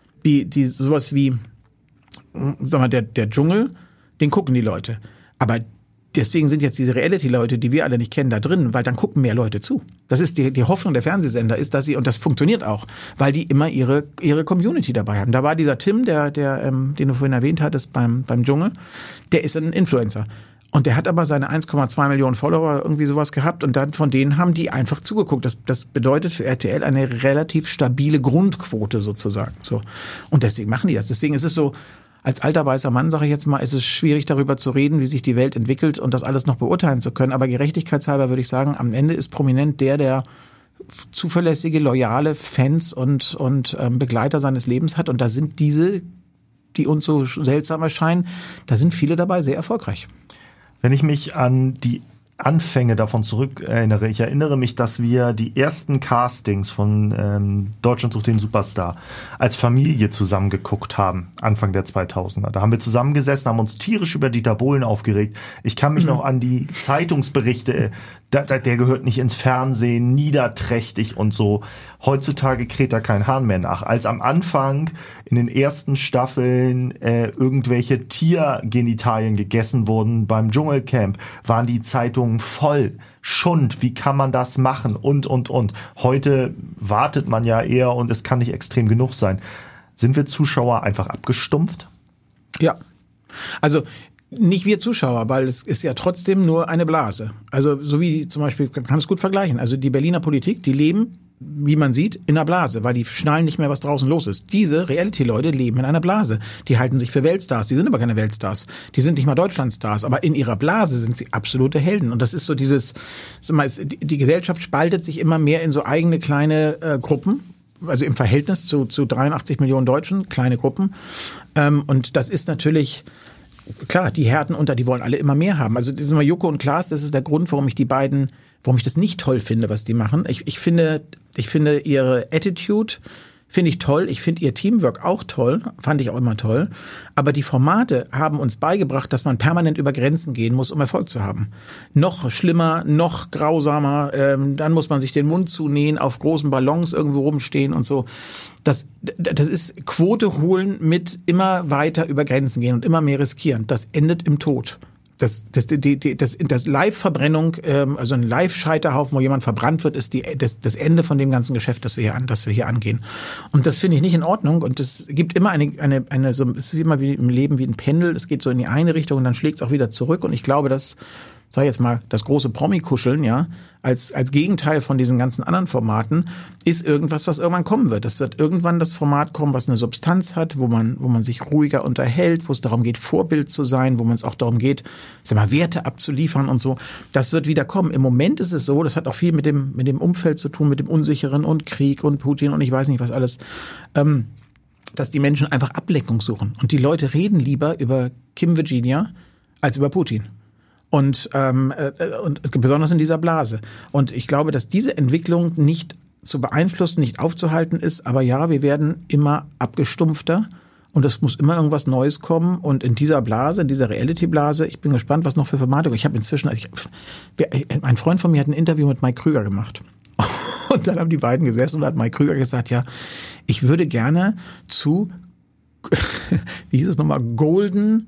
Sowas wie, sag mal, der Dschungel, den gucken die Leute. Aber deswegen sind jetzt diese Reality-Leute, die wir alle nicht kennen, da drin, weil dann gucken mehr Leute zu. Das ist die Hoffnung der Fernsehsender, ist, dass sie, und das funktioniert auch, weil die immer ihre Community dabei haben. Da war dieser Tim, den du vorhin erwähnt hattest beim Dschungel, der ist ein Influencer. Und der hat aber seine 1,2 Millionen Follower irgendwie sowas gehabt und dann von denen haben die einfach zugeguckt. Das bedeutet für RTL eine relativ stabile Grundquote sozusagen. So. Und deswegen machen die das. Deswegen ist es so, als alter weißer Mann, sage ich jetzt mal, ist es schwierig darüber zu reden, wie sich die Welt entwickelt und das alles noch beurteilen zu können. Aber gerechtigkeitshalber würde ich sagen, am Ende ist prominent der zuverlässige, loyale Fans und Begleiter seines Lebens hat. Und da sind diese, die uns so seltsam erscheinen, da sind viele dabei sehr erfolgreich. Wenn ich mich an die Anfänge davon zurückerinnere. Ich erinnere mich, dass wir die ersten Castings von Deutschland sucht den Superstar als Familie zusammen geguckt haben, Anfang der 2000er. Da haben wir zusammengesessen, haben uns tierisch über Dieter Bohlen aufgeregt. Ich kann mich noch an die Zeitungsberichte Der gehört nicht ins Fernsehen, niederträchtig und so. Heutzutage kräht da kein Hahn mehr nach. Als am Anfang in den ersten Staffeln irgendwelche Tiergenitalien gegessen wurden beim Dschungelcamp, waren die Zeitungen voll. Schund, wie kann man das machen? Und. Heute wartet man ja eher und es kann nicht extrem genug sein. Sind wir Zuschauer einfach abgestumpft? Ja, also nicht wir Zuschauer, weil es ist ja trotzdem nur eine Blase. Also so wie zum Beispiel, man kann es gut vergleichen, also die Berliner Politik, die leben, wie man sieht, in einer Blase, weil die schnallen nicht mehr, was draußen los ist. Diese Reality-Leute leben in einer Blase. Die halten sich für Weltstars, die sind aber keine Weltstars. Die sind nicht mal Deutschlandstars, aber in ihrer Blase sind sie absolute Helden. Und das ist so die Gesellschaft spaltet sich immer mehr in so eigene kleine Gruppen. Also im Verhältnis zu 83 Millionen Deutschen, kleine Gruppen. Und das ist natürlich, klar, die härten die wollen alle immer mehr haben. Also Joko und Klaas, das ist der Grund, warum ich das nicht toll finde, was die machen. Ich finde ihre Attitude, finde ich toll. Ich finde ihr Teamwork auch toll, fand ich auch immer toll. Aber die Formate haben uns beigebracht, dass man permanent über Grenzen gehen muss, um Erfolg zu haben. Noch schlimmer, noch grausamer, dann muss man sich den Mund zunähen, auf großen Ballons irgendwo rumstehen und so. Das ist Quote holen mit immer weiter über Grenzen gehen und immer mehr riskieren. Das endet im Tod. Das Live-Verbrennung, also ein Live-Scheiterhaufen, wo jemand verbrannt wird, ist das Ende von dem ganzen Geschäft, das wir hier angehen. Und das finde ich nicht in Ordnung. Und es gibt immer es ist immer wie im Leben wie ein Pendel. Es geht so in die eine Richtung und dann schlägt es auch wieder zurück. Und ich glaube, dass, sag ich jetzt mal, das große Promi-Kuscheln, ja, als Gegenteil von diesen ganzen anderen Formaten, ist irgendwas, was irgendwann kommen wird. Es wird irgendwann das Format kommen, was eine Substanz hat, wo man sich ruhiger unterhält, wo es darum geht, Vorbild zu sein, wo man es auch darum geht, sag mal, Werte abzuliefern und so. Das wird wieder kommen. Im Moment ist es so, das hat auch viel mit dem Umfeld zu tun, mit dem Unsicheren und Krieg und Putin und ich weiß nicht was alles, dass die Menschen einfach Ablenkung suchen. Und die Leute reden lieber über Kim Virginia als über Putin. Und besonders in dieser Blase. Und ich glaube, dass diese Entwicklung nicht zu beeinflussen, nicht aufzuhalten ist. Aber ja, wir werden immer abgestumpfter und es muss immer irgendwas Neues kommen. Und in dieser Blase, in dieser Reality-Blase, ich bin gespannt, was noch für Formate. Ich habe inzwischen, ein Freund von mir hat ein Interview mit Mike Krüger gemacht. Und dann haben die beiden gesessen und hat Mike Krüger gesagt, ja, ich würde gerne zu, wie hieß es nochmal, Golden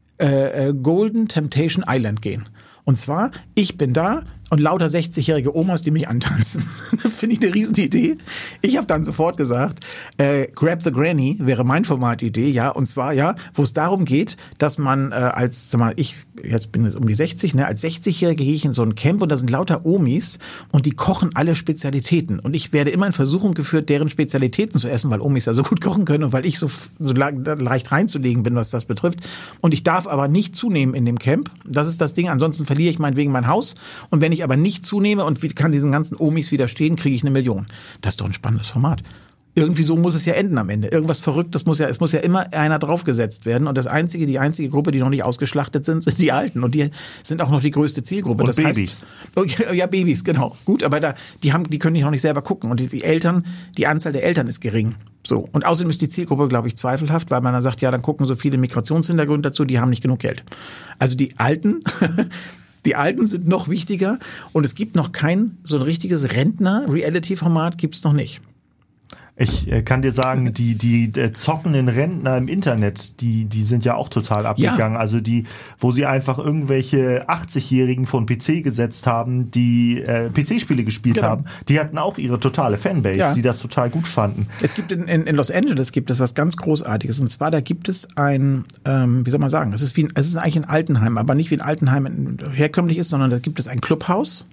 Temptation Island gehen. Und zwar, ich bin da und lauter 60-jährige Omas, die mich antanzen. Finde ich eine Riesen-Idee. Ich habe dann sofort gesagt, Grab the Granny wäre mein Formatidee, ja. Und zwar, ja, wo es darum geht, dass man ich bin jetzt um die 60, ne, als 60-Jährige gehe ich in so ein Camp und da sind lauter Omis und die kochen alle Spezialitäten. Und ich werde immer in Versuchung geführt, deren Spezialitäten zu essen, weil Omis ja so gut kochen können und weil ich so leicht reinzulegen bin, was das betrifft. Und ich darf aber nicht zunehmen in dem Camp. Das ist das Ding. Ansonsten verliere ich meinetwegen mein Haus. Und wenn ich aber nicht zunehme und kann diesen ganzen Omis widerstehen, kriege ich 1 Million. Das ist doch ein spannendes Format. Irgendwie so muss es ja enden am Ende. Irgendwas Verrücktes es muss ja immer einer draufgesetzt werden. Und die einzige Gruppe, die noch nicht ausgeschlachtet sind die Alten. Und die sind auch noch die größte Zielgruppe. Und das Babys. Heißt, ja, Babys, genau. Gut, aber die können noch nicht selber gucken. Und die Eltern, die Anzahl der Eltern ist gering. So. Und außerdem ist die Zielgruppe, glaube ich, zweifelhaft, weil man dann sagt, ja, dann gucken so viele Migrationshintergründe dazu, die haben nicht genug Geld. Also die Alten, die Alten sind noch wichtiger. Und es gibt noch kein so ein richtiges Rentner-Reality-Format gibt's noch nicht. Ich kann dir sagen, die zockenden Rentner im Internet, die sind ja auch total abgegangen. Ja. Also wo sie einfach irgendwelche 80-Jährigen vor den PC gesetzt haben, die PC-Spiele gespielt haben, die hatten auch ihre totale Fanbase, die das total gut fanden. Es gibt in Los Angeles gibt es was ganz Großartiges. Und zwar, da gibt es ein, wie soll man sagen, es ist eigentlich ein Altenheim, aber nicht wie ein Altenheim herkömmlich ist, sondern da gibt es ein Clubhaus.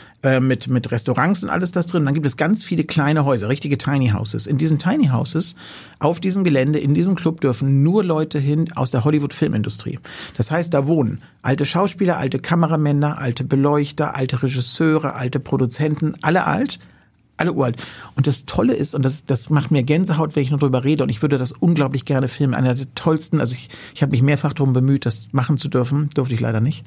Mit Restaurants und alles das drin. Dann gibt es ganz viele kleine Häuser, richtige Tiny Houses. In diesen Tiny Houses, auf diesem Gelände, in diesem Club dürfen nur Leute hin aus der Hollywood-Filmindustrie. Das heißt, da wohnen alte Schauspieler, alte Kameramänner, alte Beleuchter, alte Regisseure, alte Produzenten, alle alt, alle uralt. Und das Tolle ist, und das macht mir Gänsehaut, wenn ich nur drüber rede, und ich würde das unglaublich gerne filmen. Einer der tollsten, also ich habe mich mehrfach darum bemüht, das machen zu dürfen, durfte ich leider nicht.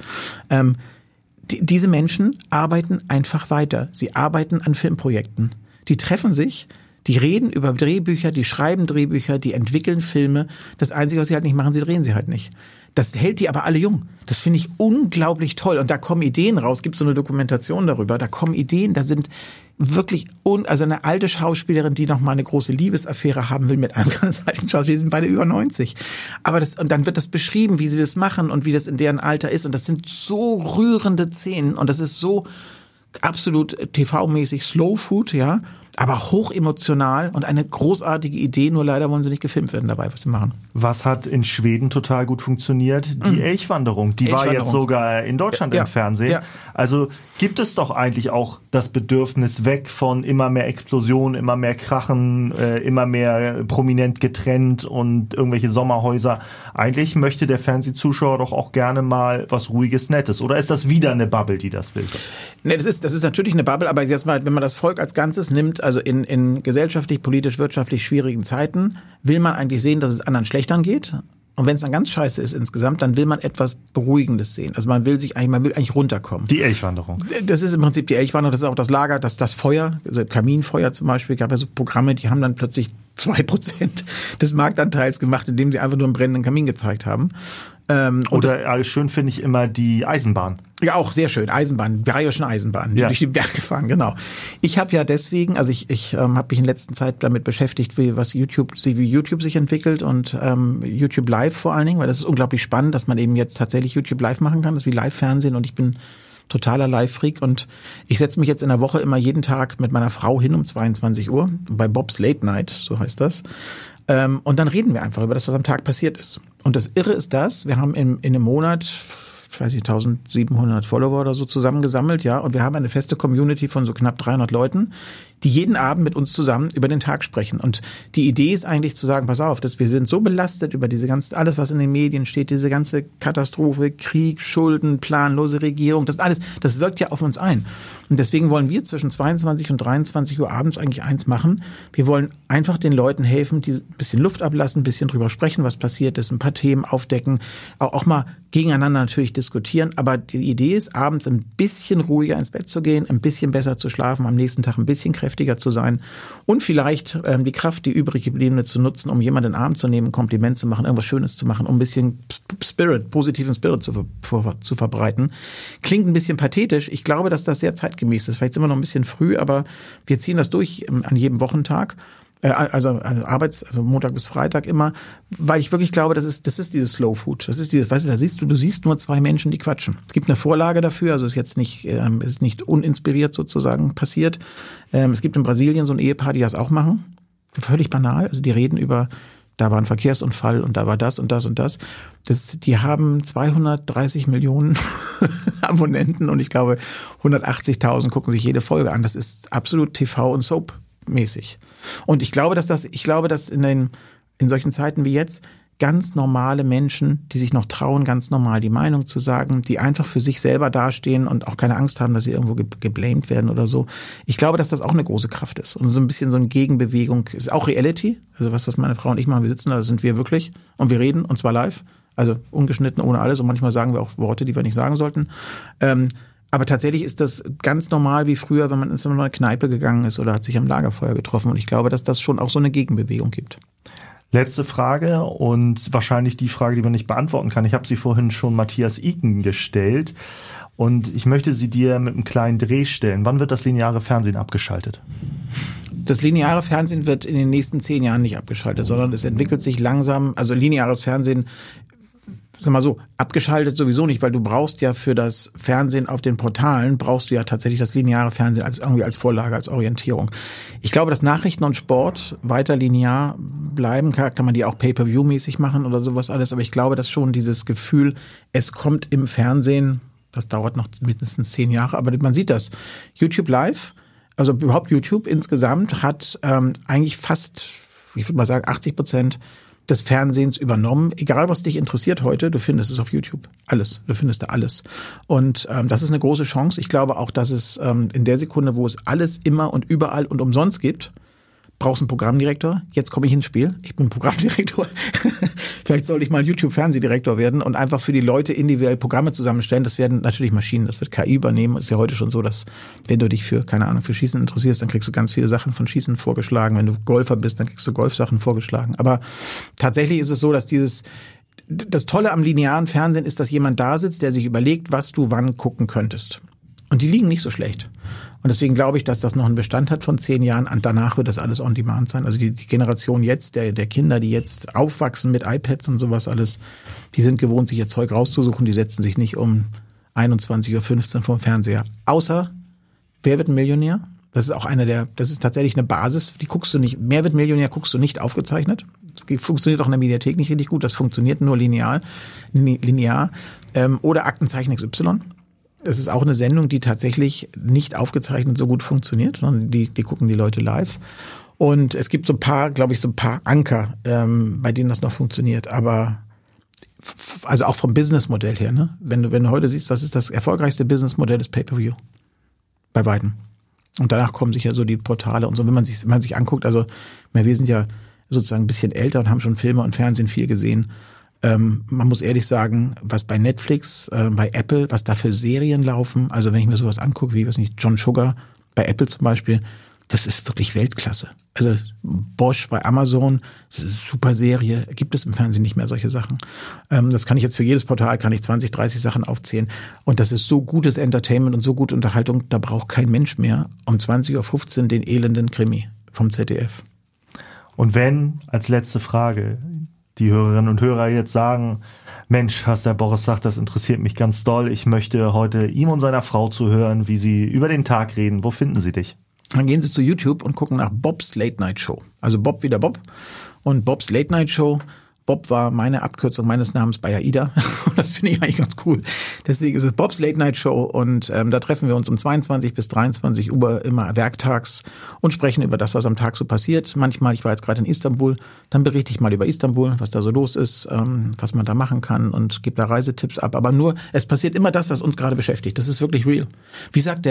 Diese Menschen arbeiten einfach weiter. Sie arbeiten an Filmprojekten. Die treffen sich, die reden über Drehbücher, die schreiben Drehbücher, die entwickeln Filme. Das Einzige, was sie halt nicht machen, sie drehen sie halt nicht. Das hält die aber alle jung. Das finde ich unglaublich toll. Und da kommen Ideen raus. Gibt so eine Dokumentation darüber. Da kommen Ideen, da sind wirklich, also eine alte Schauspielerin, die noch mal eine große Liebesaffäre haben will mit einem ganz alten Schauspieler. Die sind beide über 90. Aber und dann wird das beschrieben, wie sie das machen und wie das in deren Alter ist. Und das sind so rührende Szenen. Und das ist so absolut TV-mäßig Slow Food, ja. Aber hochemotional und eine großartige Idee, nur leider wollen sie nicht gefilmt werden dabei, was sie machen. Was hat in Schweden total gut funktioniert? Die Elchwanderung. Die war jetzt sogar in Deutschland im Fernsehen. Ja. Also gibt es doch eigentlich auch das Bedürfnis weg von immer mehr Explosionen, immer mehr Krachen, immer mehr prominent getrennt und irgendwelche Sommerhäuser. Eigentlich möchte der Fernsehzuschauer doch auch gerne mal was Ruhiges, Nettes. Oder ist das wieder eine Bubble, die das will? Nee, das ist natürlich eine Bubble, aber wenn man das Volk als Ganzes nimmt, also in gesellschaftlich, politisch, wirtschaftlich schwierigen Zeiten, will man eigentlich sehen, dass es anderen schlechter geht. Und wenn es dann ganz scheiße ist insgesamt, dann will man etwas Beruhigendes sehen. Also man will eigentlich runterkommen. Die Elchwanderung. Das ist im Prinzip die Elchwanderung, das ist auch das Lager, das Feuer, also Kaminfeuer zum Beispiel, gab ja so Programme, die haben dann plötzlich 2% des Marktanteils gemacht, indem sie einfach nur einen brennenden Kamin gezeigt haben. Oder schön finde ich immer die Eisenbahn. Ja, auch sehr schön. Eisenbahn, bayerischen Eisenbahn, die durch die Berge fahren, genau. Ich habe ja deswegen, also ich habe mich in letzter Zeit damit beschäftigt, wie YouTube sich entwickelt und YouTube Live vor allen Dingen, weil das ist unglaublich spannend, dass man eben jetzt tatsächlich YouTube Live machen kann. Das ist wie Live-Fernsehen und ich bin totaler Live-Freak und ich setze mich jetzt in der Woche immer jeden Tag mit meiner Frau hin um 22 Uhr bei Bob's Late Night, so heißt das. Und dann reden wir einfach über das, was am Tag passiert ist. Und das Irre ist wir haben in einem Monat, ich weiß nicht, 1700 Follower oder so zusammengesammelt, ja, und wir haben eine feste Community von so knapp 300 Leuten, die jeden Abend mit uns zusammen über den Tag sprechen. Und die Idee ist eigentlich zu sagen, pass auf, wir sind so belastet über diese ganze, alles was in den Medien steht, diese ganze Katastrophe, Krieg, Schulden, planlose Regierung, das wirkt ja auf uns ein. Und deswegen wollen wir zwischen 22 und 23 Uhr abends eigentlich eins machen. Wir wollen einfach den Leuten helfen, die ein bisschen Luft ablassen, ein bisschen drüber sprechen, was passiert ist, ein paar Themen aufdecken, auch mal gegeneinander natürlich diskutieren. Aber die Idee ist, abends ein bisschen ruhiger ins Bett zu gehen, ein bisschen besser zu schlafen, am nächsten Tag ein bisschen kräftiger zu sein und vielleicht die Kraft, die übrig gebliebene zu nutzen, um jemanden in den Arm zu nehmen, ein Kompliment zu machen, irgendwas Schönes zu machen, um ein bisschen positiven Spirit zu verbreiten. Klingt ein bisschen pathetisch. Ich glaube, dass das sehr zeitgemäß ist. Vielleicht sind wir noch ein bisschen früh, aber wir ziehen das durch an jedem Wochentag. Also Montag bis Freitag immer, weil ich wirklich glaube, das ist dieses Slow Food. Das ist dieses, weißt du, du siehst nur zwei Menschen, die quatschen. Es gibt eine Vorlage dafür, also ist jetzt nicht uninspiriert sozusagen passiert. Es gibt in Brasilien so ein Ehepaar, die das auch machen. Völlig banal. Also die reden über, da war ein Verkehrsunfall und da war das und das und das. Die haben 230 Millionen Abonnenten und ich glaube 180.000 gucken sich jede Folge an. Das ist absolut TV und Soap mäßig. Und ich glaube, dass in solchen Zeiten wie jetzt ganz normale Menschen, die sich noch trauen, ganz normal die Meinung zu sagen, die einfach für sich selber dastehen und auch keine Angst haben, dass sie irgendwo geblamed werden oder so. Ich glaube, dass das auch eine große Kraft ist. Und so ein bisschen so eine Gegenbewegung ist auch Reality. Also was meine Frau und ich machen, wir sitzen da, das sind wir wirklich. Und wir reden, und zwar live. Also ungeschnitten, ohne alles. Und manchmal sagen wir auch Worte, die wir nicht sagen sollten. Aber tatsächlich ist das ganz normal wie früher, wenn man in so eine Kneipe gegangen ist oder hat sich am Lagerfeuer getroffen. Und ich glaube, dass das schon auch so eine Gegenbewegung gibt. Letzte Frage und wahrscheinlich die Frage, die man nicht beantworten kann. Ich habe sie vorhin schon Matthias Iken gestellt und ich möchte sie dir mit einem kleinen Dreh stellen. Wann wird das lineare Fernsehen abgeschaltet? Das lineare Fernsehen wird in den nächsten 10 Jahren nicht abgeschaltet, sondern es entwickelt sich langsam, also lineares Fernsehen, sag mal so, abgeschaltet sowieso nicht, weil du brauchst ja für das Fernsehen auf den Portalen, brauchst du ja tatsächlich das lineare Fernsehen als Vorlage, als Orientierung. Ich glaube, dass Nachrichten und Sport weiter linear bleiben, kann man die auch Pay-Per-View-mäßig machen oder sowas alles, aber ich glaube, dass schon dieses Gefühl, es kommt im Fernsehen, das dauert noch mindestens 10 Jahre, aber man sieht das. YouTube Live, also überhaupt YouTube insgesamt hat eigentlich fast, ich würde mal sagen, 80% des Fernsehens übernommen. Egal, was dich interessiert heute, du findest es auf YouTube. Alles. Du findest da alles. Und das ist eine große Chance. Ich glaube auch, dass es in der Sekunde, wo es alles immer und überall und umsonst gibt, brauchst einen Programmdirektor. Jetzt komme ich ins Spiel. Ich bin Programmdirektor. Vielleicht soll ich mal YouTube-Fernsehdirektor werden und einfach für die Leute individuell Programme zusammenstellen. Das werden natürlich Maschinen, das wird KI übernehmen. Es ist ja heute schon so, dass wenn du dich für Schießen interessierst, dann kriegst du ganz viele Sachen von Schießen vorgeschlagen. Wenn du Golfer bist, dann kriegst du Golfsachen vorgeschlagen. Aber tatsächlich ist es so, dass das Tolle am linearen Fernsehen ist, dass jemand da sitzt, der sich überlegt, was du wann gucken könntest. Und die liegen nicht so schlecht. Und deswegen glaube ich, dass das noch einen Bestand hat von 10 Jahren. Und danach wird das alles on demand sein. Also die Generation jetzt, der Kinder, die jetzt aufwachsen mit iPads und sowas alles, die sind gewohnt, sich ihr Zeug rauszusuchen. Die setzen sich nicht um 21:15 Uhr vorm Fernseher. Außer, wer wird ein Millionär? Das ist auch das ist tatsächlich eine Basis, die guckst du nicht, Wer wird Millionär guckst du nicht aufgezeichnet. Das funktioniert auch in der Mediathek nicht richtig gut, das funktioniert nur linear. Oder Aktenzeichen XY. Es ist auch eine Sendung, die tatsächlich nicht aufgezeichnet so gut funktioniert, sondern die gucken die Leute live. Und es gibt so ein paar Anker, bei denen das noch funktioniert. Aber also auch vom Businessmodell her, ne? Wenn du heute siehst, was ist das erfolgreichste Businessmodell, ist Pay-per-View. Bei weitem. Und danach kommen sicher so die Portale und so, wenn man sich anguckt, also wir sind ja sozusagen ein bisschen älter und haben schon Filme und Fernsehen viel gesehen. Man muss ehrlich sagen, was bei Netflix, bei Apple, was da für Serien laufen, also wenn ich mir sowas angucke, wie, weiß nicht, John Sugar, bei Apple zum Beispiel, das ist wirklich Weltklasse. Also Bosch bei Amazon, das ist eine super Serie, gibt es im Fernsehen nicht mehr solche Sachen. Das kann ich jetzt für jedes Portal, 20, 30 Sachen aufzählen. Und das ist so gutes Entertainment und so gute Unterhaltung, da braucht kein Mensch mehr um 20:15 Uhr den elenden Krimi vom ZDF. Und wenn, als letzte Frage, die Hörerinnen und Hörer jetzt sagen, Mensch, was der Boris sagt, das interessiert mich ganz doll. Ich möchte heute ihm und seiner Frau zuhören, wie sie über den Tag reden. Wo finden sie dich? Dann gehen sie zu YouTube und gucken nach Bob's Late Night Show. Also Bob wie der Bob und Bob's Late Night Show. Bob war meine Abkürzung meines Namens bei AIDA. Das finde ich eigentlich ganz cool. Deswegen ist es Bob's Late Night Show und da treffen wir uns um 22 bis 23 Uhr immer werktags und sprechen über das, was am Tag so passiert. Manchmal, ich war jetzt gerade in Istanbul, dann berichte ich mal über Istanbul, was da so los ist, was man da machen kann und gebe da Reisetipps ab. Aber nur, es passiert immer das, was uns gerade beschäftigt. Das ist wirklich real. Wie sagt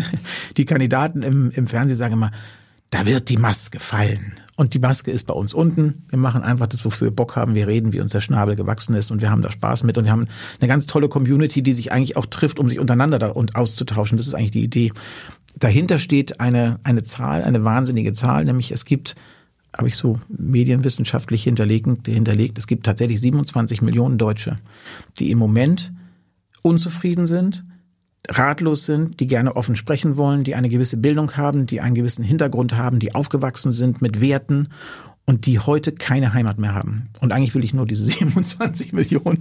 die Kandidaten im Fernsehen sagen immer, da wird die Maske fallen. Und die Maske ist bei uns unten. Wir machen einfach das, wofür wir Bock haben. Wir reden, wie uns der Schnabel gewachsen ist und wir haben da Spaß mit. Und wir haben eine ganz tolle Community, die sich eigentlich auch trifft, um sich untereinander da und auszutauschen. Das ist eigentlich die Idee. Dahinter steht eine Zahl, eine wahnsinnige Zahl, nämlich es gibt, habe ich so medienwissenschaftlich hinterlegt, es gibt tatsächlich 27 Millionen Deutsche, die im Moment unzufrieden sind, ratlos sind, die gerne offen sprechen wollen, die eine gewisse Bildung haben, die einen gewissen Hintergrund haben, die aufgewachsen sind mit Werten und die heute keine Heimat mehr haben. Und eigentlich will ich nur diese 27 Millionen.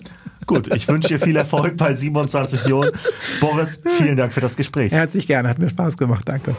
Gut, ich wünsche dir viel Erfolg bei 27 Millionen. Boris, vielen Dank für das Gespräch. Herzlich gerne, hat mir Spaß gemacht, danke.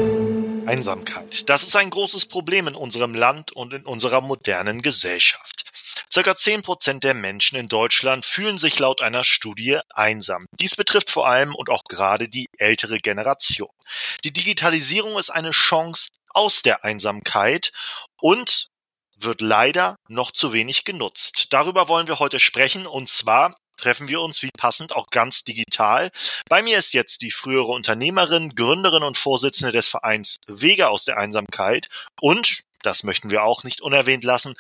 Einsamkeit. Das ist ein großes Problem in unserem Land und in unserer modernen Gesellschaft. Circa 10% der Menschen in Deutschland fühlen sich laut einer Studie einsam. Dies betrifft vor allem und auch gerade die ältere Generation. Die Digitalisierung ist eine Chance aus der Einsamkeit und wird leider noch zu wenig genutzt. Darüber wollen wir heute sprechen und zwar treffen wir uns wie passend auch ganz digital. Bei mir ist jetzt die frühere Unternehmerin, Gründerin und Vorsitzende des Vereins Wege aus der Einsamkeit und, das möchten wir auch nicht unerwähnt lassen,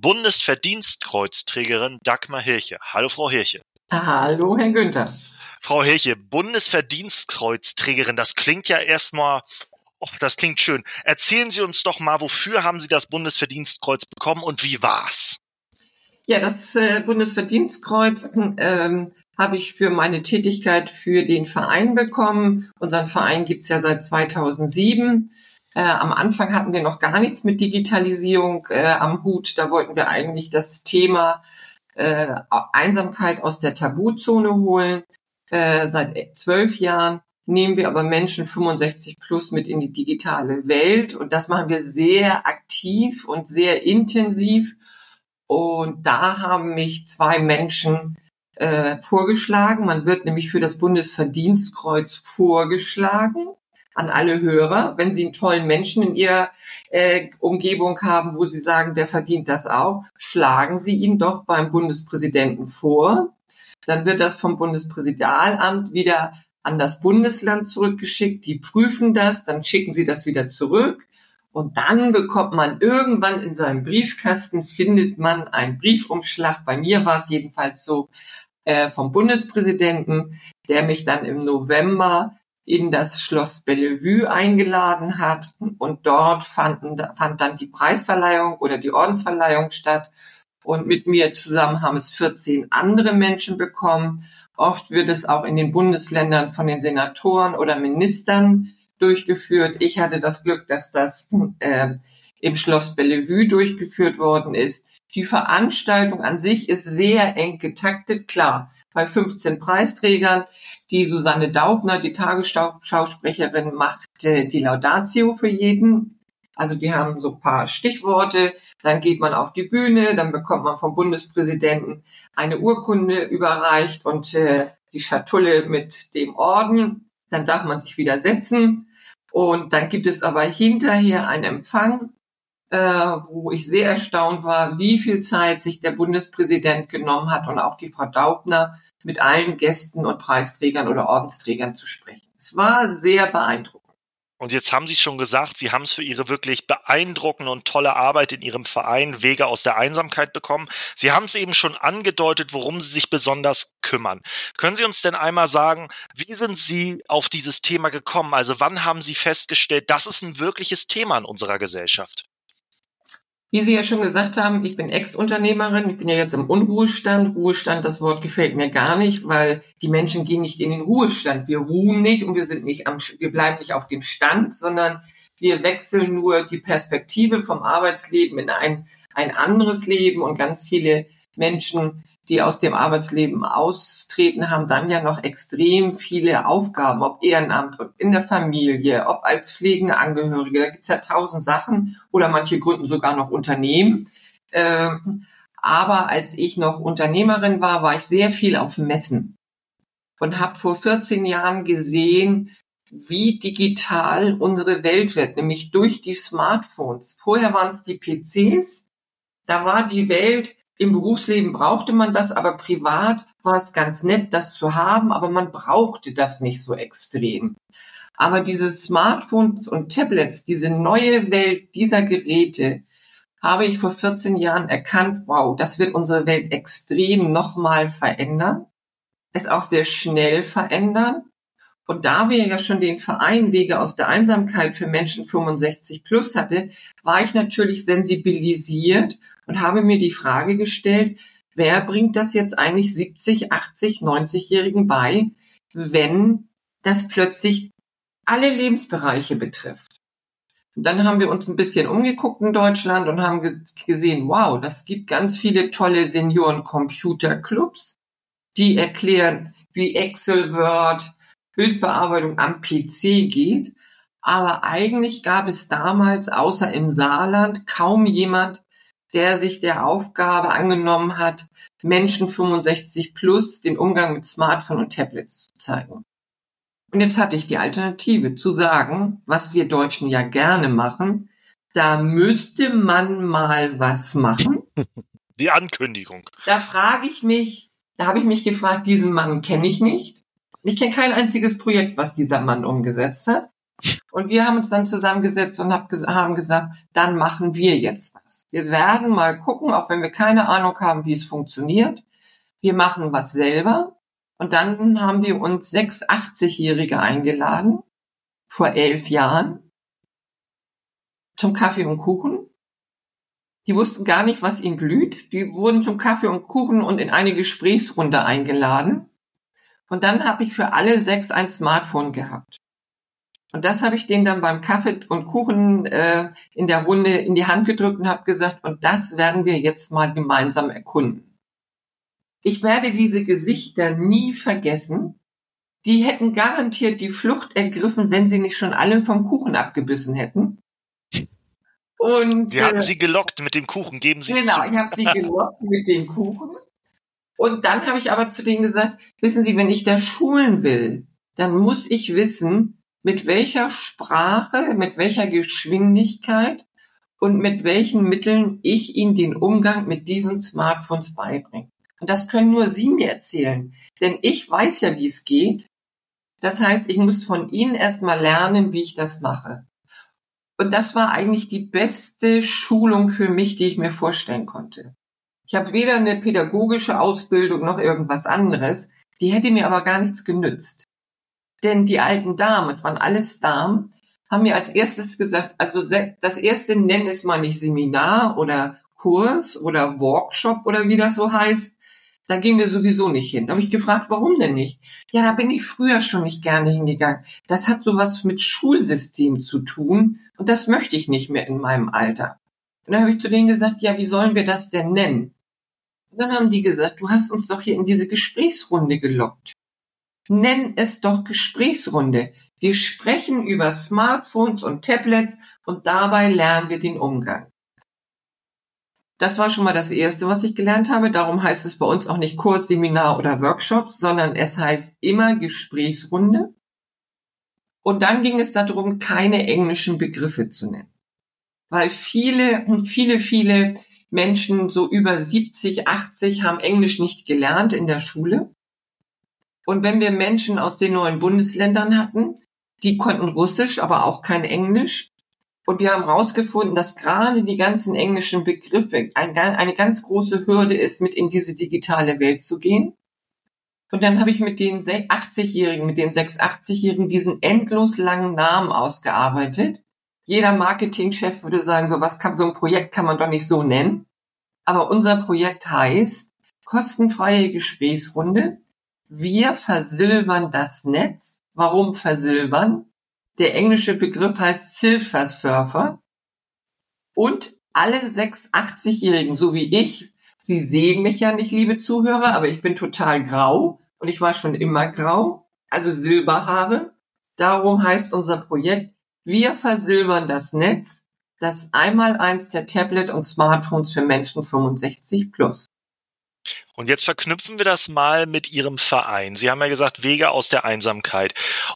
Bundesverdienstkreuzträgerin Dagmar Hirche. Hallo Frau Hirche. Hallo Herr Günther. Frau Hirche, Bundesverdienstkreuzträgerin, das klingt ja erstmal, das klingt schön. Erzählen Sie uns doch mal, wofür haben Sie das Bundesverdienstkreuz bekommen und wie war's? Ja, das Bundesverdienstkreuz habe ich für meine Tätigkeit für den Verein bekommen. Unseren Verein gibt's ja seit 2007. Am Anfang hatten wir noch gar nichts mit Digitalisierung am Hut. Da wollten wir eigentlich das Thema Einsamkeit aus der Tabuzone holen. Seit 12 Jahren nehmen wir aber Menschen 65 plus mit in die digitale Welt. Und das machen wir sehr aktiv und sehr intensiv. Und da haben mich 2 Menschen vorgeschlagen. Man wird nämlich für das Bundesverdienstkreuz vorgeschlagen an alle Hörer. Wenn Sie einen tollen Menschen in Ihrer Umgebung haben, wo Sie sagen, der verdient das auch, schlagen Sie ihn doch beim Bundespräsidenten vor. Dann wird das vom Bundespräsidialamt wieder an das Bundesland zurückgeschickt. Die prüfen das, dann schicken sie das wieder zurück. Und dann bekommt man irgendwann in seinem Briefkasten, findet man einen Briefumschlag. Bei mir war es jedenfalls so, vom Bundespräsidenten, der mich dann im November in das Schloss Bellevue eingeladen hat. Und dort fand dann die Preisverleihung oder die Ordensverleihung statt. und mit mir zusammen haben es 14 andere Menschen bekommen. Oft wird es auch in den Bundesländern von den Senatoren oder Ministern durchgeführt. Ich hatte das Glück, dass das im Schloss Bellevue durchgeführt worden ist. Die Veranstaltung an sich ist sehr eng getaktet, klar, bei 15 Preisträgern. Die Susanne Daubner, die Tagesschausprecherin, macht die Laudatio für jeden. Also die haben so ein paar Stichworte, dann geht man auf die Bühne, dann bekommt man vom Bundespräsidenten eine Urkunde überreicht und die Schatulle mit dem Orden. Dann darf man sich wieder setzen und dann gibt es aber hinterher einen Empfang, wo ich sehr erstaunt war, wie viel Zeit sich der Bundespräsident genommen hat und auch die Frau Daubner mit allen Gästen und Preisträgern oder Ordensträgern zu sprechen. Es war sehr beeindruckend. Und jetzt haben Sie schon gesagt, Sie haben es für Ihre wirklich beeindruckende und tolle Arbeit in Ihrem Verein Wege aus der Einsamkeit bekommen. Sie haben es eben schon angedeutet, worum Sie sich besonders kümmern. Können Sie uns denn einmal sagen, wie sind Sie auf dieses Thema gekommen? Also wann haben Sie festgestellt, das ist ein wirkliches Thema in unserer Gesellschaft? Wie Sie ja schon gesagt haben, ich bin Ex-Unternehmerin, ich bin ja jetzt im Unruhestand. Ruhestand, das Wort gefällt mir gar nicht, weil die Menschen gehen nicht in den Ruhestand. Wir ruhen nicht und wir bleiben nicht auf dem Stand, sondern wir wechseln nur die Perspektive vom Arbeitsleben in ein anderes Leben und ganz viele Menschen, die aus dem Arbeitsleben austreten, haben dann ja noch extrem viele Aufgaben, ob Ehrenamt, ob in der Familie, ob als pflegende Angehörige. Da gibt's ja 1000 Sachen oder manche gründen sogar noch Unternehmen. Aber als ich noch Unternehmerin war ich sehr viel auf Messen und habe vor 14 Jahren gesehen, wie digital unsere Welt wird, nämlich durch die Smartphones. Vorher waren es die PCs, da war die Welt. Im Berufsleben brauchte man das, aber privat war es ganz nett, das zu haben, aber man brauchte das nicht so extrem. Aber diese Smartphones und Tablets, diese neue Welt dieser Geräte, habe ich vor 14 Jahren erkannt, wow, das wird unsere Welt extrem nochmal verändern, es auch sehr schnell verändern. Und da wir ja schon den Verein Wege aus der Einsamkeit für Menschen 65 plus hatte, war ich natürlich sensibilisiert und habe mir die Frage gestellt, wer bringt das jetzt eigentlich 70, 80, 90-Jährigen bei, wenn das plötzlich alle Lebensbereiche betrifft? Und dann haben wir uns ein bisschen umgeguckt in Deutschland und haben gesehen, wow, das gibt ganz viele tolle Senioren-Computer-Clubs, die erklären, wie Excel, Word, Bildbearbeitung am PC geht. Aber eigentlich gab es damals außer im Saarland kaum jemand, der sich der Aufgabe angenommen hat, Menschen 65 plus den Umgang mit Smartphone und Tablets zu zeigen. Und jetzt hatte ich die Alternative zu sagen, was wir Deutschen ja gerne machen, da müsste man mal was machen. Die Ankündigung. Da habe ich mich gefragt, diesen Mann kenne ich nicht. Ich kenne kein einziges Projekt, was dieser Mann umgesetzt hat. Und wir haben uns dann zusammengesetzt und haben gesagt, dann machen wir jetzt was. Wir werden mal gucken, auch wenn wir keine Ahnung haben, wie es funktioniert. Wir machen was selber. Und dann haben wir uns 6 80-Jährige eingeladen, vor 11 Jahren, zum Kaffee und Kuchen. Die wussten gar nicht, was ihnen blüht. Die wurden zum Kaffee und Kuchen und in eine Gesprächsrunde eingeladen. Und dann habe ich für alle 6 ein Smartphone gehabt. Und das habe ich denen dann beim Kaffee und Kuchen in der Runde in die Hand gedrückt und habe gesagt, und das werden wir jetzt mal gemeinsam erkunden. Ich werde diese Gesichter nie vergessen. Die hätten garantiert die Flucht ergriffen, wenn sie nicht schon alle vom Kuchen abgebissen hätten. Und Sie haben sie gelockt mit dem Kuchen, geben Sie es zu. Genau, ich habe sie gelockt mit dem Kuchen. Und dann habe ich aber zu denen gesagt, wissen Sie, wenn ich da schulen will, dann muss ich wissen, mit welcher Sprache, mit welcher Geschwindigkeit und mit welchen Mitteln ich Ihnen den Umgang mit diesen Smartphones beibringe. Und das können nur Sie mir erzählen, denn ich weiß ja, wie es geht. Das heißt, ich muss von Ihnen erstmal lernen, wie ich das mache. Und das war eigentlich die beste Schulung für mich, die ich mir vorstellen konnte. Ich habe weder eine pädagogische Ausbildung noch irgendwas anderes. Die hätte mir aber gar nichts genützt. Denn die alten Damen, es waren alles Damen, haben mir als erstes gesagt, also das erste nennen es mal nicht Seminar oder Kurs oder Workshop oder wie das so heißt, da gehen wir sowieso nicht hin. Da habe ich gefragt, warum denn nicht? Ja, da bin ich früher schon nicht gerne hingegangen. Das hat sowas mit Schulsystem zu tun und das möchte ich nicht mehr in meinem Alter. Und dann habe ich zu denen gesagt, ja, wie sollen wir das denn nennen? Und dann haben die gesagt, du hast uns doch hier in diese Gesprächsrunde gelockt. Nenn es doch Gesprächsrunde. Wir sprechen über Smartphones und Tablets und dabei lernen wir den Umgang. Das war schon mal das Erste, was ich gelernt habe. Darum heißt es bei uns auch nicht Kurs, Seminar oder Workshop, sondern es heißt immer Gesprächsrunde. Und dann ging es darum, keine englischen Begriffe zu nennen. Weil viele Menschen, so über 70, 80, haben Englisch nicht gelernt in der Schule. Und wenn wir Menschen aus den neuen Bundesländern hatten, die konnten Russisch, aber auch kein Englisch. Und wir haben herausgefunden, dass gerade die ganzen englischen Begriffe eine ganz große Hürde ist, mit in diese digitale Welt zu gehen. Und dann habe ich mit den 80-Jährigen, mit den 86-Jährigen diesen endlos langen Namen ausgearbeitet. Jeder Marketingchef würde sagen, so ein Projekt kann man doch nicht so nennen. Aber unser Projekt heißt kostenfreie Gesprächsrunde. Wir versilbern das Netz. Warum versilbern? Der englische Begriff heißt Silver Surfer. Und alle 80-Jährigen, so wie ich, Sie sehen mich ja nicht, liebe Zuhörer, aber ich bin total grau und ich war schon immer grau, also Silberhaare. Darum heißt unser Projekt, wir versilbern das Netz, das Einmaleins der Tablet- und Smartphones für Menschen 65 plus. Und jetzt verknüpfen wir das mal mit Ihrem Verein. Sie haben ja gesagt, Wege aus der Einsamkeit.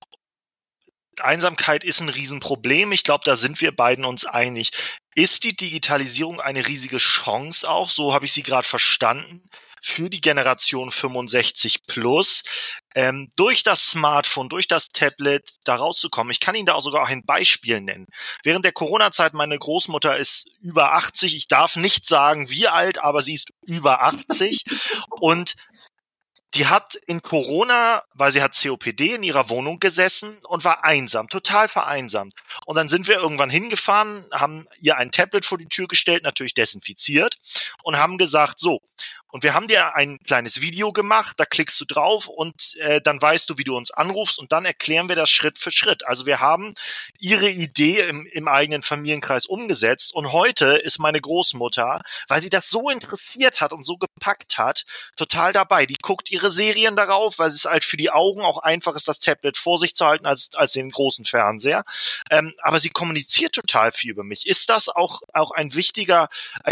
Einsamkeit ist ein Riesenproblem. Ich glaube, da sind wir beiden uns einig. Ist die Digitalisierung eine riesige Chance auch, so habe ich Sie gerade verstanden, für die Generation 65 plus, durch das Smartphone, durch das Tablet da rauszukommen? Ich kann Ihnen da auch sogar ein Beispiel nennen. Während der Corona-Zeit, meine Großmutter ist über 80, ich darf nicht sagen, wie alt, aber sie ist über 80 und die hat in Corona, weil sie hat COPD, in ihrer Wohnung gesessen und war einsam, total vereinsamt. Und dann sind wir irgendwann hingefahren, haben ihr ein Tablet vor die Tür gestellt, natürlich desinfiziert und haben gesagt, so, und wir haben dir ein kleines Video gemacht, da klickst du drauf und dann weißt du, wie du uns anrufst und dann erklären wir das Schritt für Schritt. Also wir haben ihre Idee im eigenen Familienkreis umgesetzt und heute ist meine Großmutter, weil sie das so interessiert hat und so gepackt hat, total dabei. Die guckt ihre Serien darauf, weil es halt für die Augen auch einfach ist, das Tablet vor sich zu halten als den großen Fernseher. Aber sie kommuniziert total viel über mich. Ist das auch ein wichtiger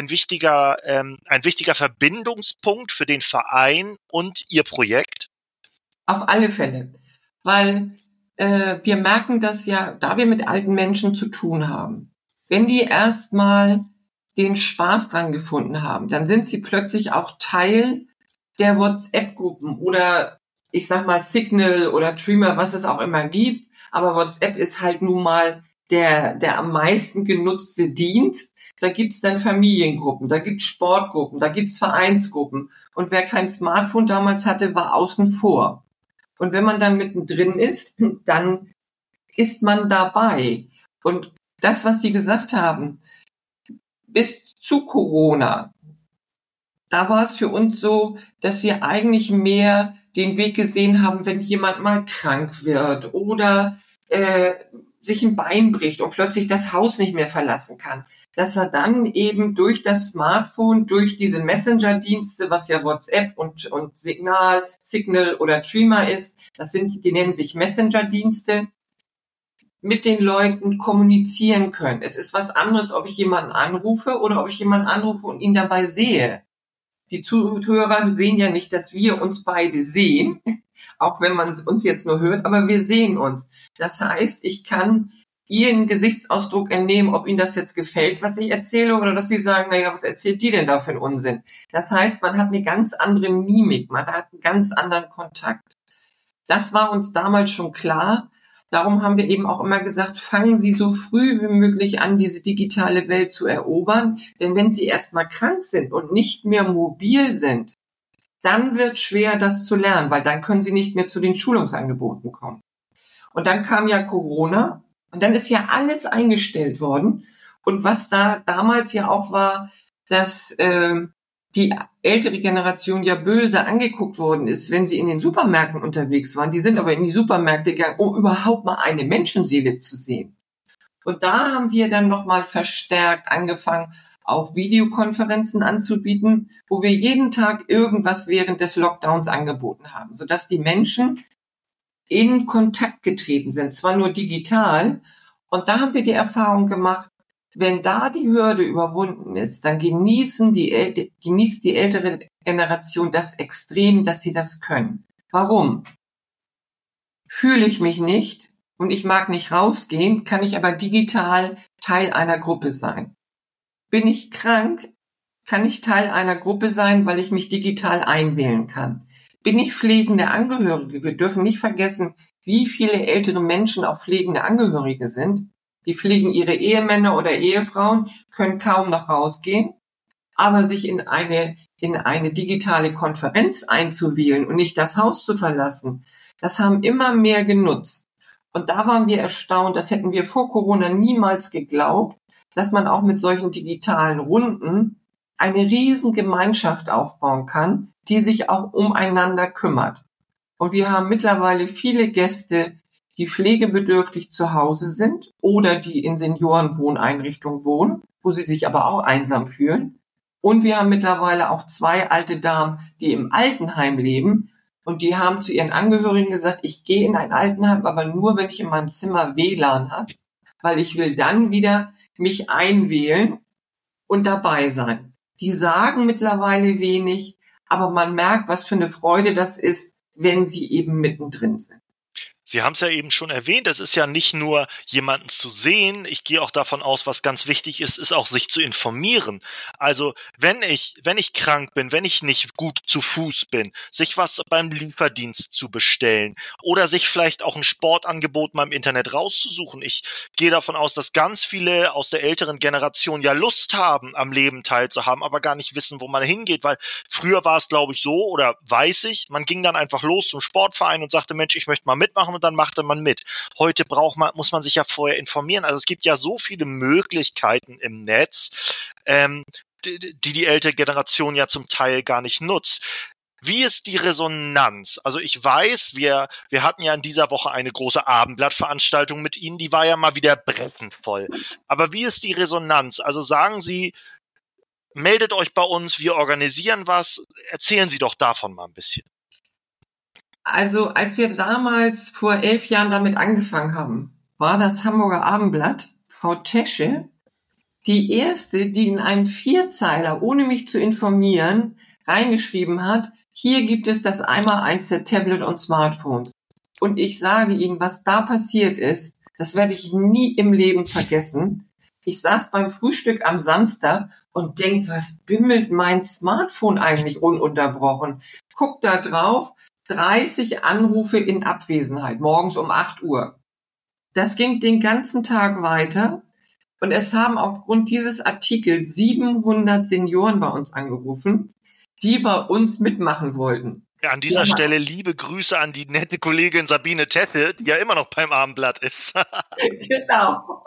Verbindungspunkt für den Verein und Ihr Projekt? Auf alle Fälle, weil wir merken das ja, da wir mit alten Menschen zu tun haben. Wenn die erstmal den Spaß dran gefunden haben, dann sind sie plötzlich auch Teil der WhatsApp-Gruppen oder ich sag mal Signal oder Threema, was es auch immer gibt. Aber WhatsApp ist halt nun mal der am meisten genutzte Dienst. Da gibt's dann Familiengruppen, da gibt's Sportgruppen, da gibt's Vereinsgruppen. Und wer kein Smartphone damals hatte, war außen vor. Und wenn man dann mittendrin ist, dann ist man dabei. Und das, was Sie gesagt haben, bis zu Corona, da war es für uns so, dass wir eigentlich mehr den Weg gesehen haben, wenn jemand mal krank wird oder sich ein Bein bricht und plötzlich das Haus nicht mehr verlassen kann, dass er dann eben durch das Smartphone, durch diese Messenger-Dienste, was ja WhatsApp und Signal oder Threema ist, die nennen sich Messenger-Dienste, mit den Leuten kommunizieren können. Es ist was anderes, ob ich jemanden anrufe oder ob ich jemanden anrufe und ihn dabei sehe. Die Zuhörer sehen ja nicht, dass wir uns beide sehen, auch wenn man uns jetzt nur hört, aber wir sehen uns. Das heißt, ich kann Ihren Gesichtsausdruck entnehmen, ob Ihnen das jetzt gefällt, was ich erzähle, oder dass Sie sagen, naja, was erzählt die denn da für einen Unsinn? Das heißt, man hat eine ganz andere Mimik, man hat einen ganz anderen Kontakt. Das war uns damals schon klar. Darum haben wir eben auch immer gesagt, fangen Sie so früh wie möglich an, diese digitale Welt zu erobern. Denn wenn Sie erstmal krank sind und nicht mehr mobil sind, dann wird schwer, das zu lernen, weil dann können Sie nicht mehr zu den Schulungsangeboten kommen. Und dann kam ja Corona und dann ist ja alles eingestellt worden. Und was da damals ja auch war, dass die ältere Generation ja böse angeguckt worden ist, wenn sie in den Supermärkten unterwegs waren. Die sind aber in die Supermärkte gegangen, um überhaupt mal eine Menschenseele zu sehen. Und da haben wir dann nochmal verstärkt angefangen, auch Videokonferenzen anzubieten, wo wir jeden Tag irgendwas während des Lockdowns angeboten haben, sodass die Menschen in Kontakt getreten sind, zwar nur digital. Und da haben wir die Erfahrung gemacht, wenn da die Hürde überwunden ist, dann genießt die ältere Generation das extrem, dass sie das können. Warum? Fühle ich mich nicht und ich mag nicht rausgehen, kann ich aber digital Teil einer Gruppe sein. Bin ich krank, kann ich Teil einer Gruppe sein, weil ich mich digital einwählen kann. Bin ich pflegende Angehörige? Wir dürfen nicht vergessen, wie viele ältere Menschen auch pflegende Angehörige sind. Die pflegen ihre Ehemänner oder Ehefrauen, können kaum noch rausgehen, aber sich in eine digitale Konferenz einzuwählen und nicht das Haus zu verlassen, das haben immer mehr genutzt. Und da waren wir erstaunt, das hätten wir vor Corona niemals geglaubt, dass man auch mit solchen digitalen Runden eine riesen Gemeinschaft aufbauen kann, die sich auch umeinander kümmert. Und wir haben mittlerweile viele Gäste, die pflegebedürftig zu Hause sind oder die in Seniorenwohneinrichtungen wohnen, wo sie sich aber auch einsam fühlen. Und wir haben mittlerweile auch 2 alte Damen, die im Altenheim leben. Und die haben zu ihren Angehörigen gesagt, ich gehe in ein Altenheim, aber nur, wenn ich in meinem Zimmer WLAN habe, weil ich will dann wieder mich einwählen und dabei sein. Die sagen mittlerweile wenig, aber man merkt, was für eine Freude das ist, wenn sie eben mittendrin sind. Sie haben es ja eben schon erwähnt, es ist ja nicht nur jemanden zu sehen, ich gehe auch davon aus, was ganz wichtig ist auch sich zu informieren. Also wenn ich krank bin, wenn ich nicht gut zu Fuß bin, sich was beim Lieferdienst zu bestellen oder sich vielleicht auch ein Sportangebot mal im Internet rauszusuchen. Ich gehe davon aus, dass ganz viele aus der älteren Generation ja Lust haben, am Leben teilzuhaben, aber gar nicht wissen, wo man hingeht, weil früher war es, glaube ich, so oder weiß ich, man ging dann einfach los zum Sportverein und sagte, Mensch, ich möchte mal mitmachen und dann machte man mit. Heute muss man sich ja vorher informieren. Also es gibt ja so viele Möglichkeiten im Netz, die ältere Generation ja zum Teil gar nicht nutzt. Wie ist die Resonanz? Also ich weiß, wir hatten ja in dieser Woche eine große Abendblattveranstaltung mit Ihnen, die war ja mal wieder brechend voll. Aber wie ist die Resonanz? Also sagen Sie, meldet euch bei uns, wir organisieren was. Erzählen Sie doch davon mal ein bisschen. Also als wir damals vor 11 Jahren damit angefangen haben, war das Hamburger Abendblatt, Frau Tesche, die erste, die in einem 4-Zeiler, ohne mich zu informieren, reingeschrieben hat, hier gibt es das Einmaleins der Tablet und Smartphones. Und ich sage Ihnen, was da passiert ist, das werde ich nie im Leben vergessen. Ich saß beim Frühstück am Samstag und denk, was bimmelt mein Smartphone eigentlich ununterbrochen? Guck da drauf, 30 Anrufe in Abwesenheit, morgens um 8 Uhr. Das ging den ganzen Tag weiter und es haben aufgrund dieses Artikels 700 Senioren bei uns angerufen, die bei uns mitmachen wollten. Ja, an dieser Stelle liebe Grüße an die nette Kollegin Sabine Tesse, die ja immer noch beim Abendblatt ist. Genau.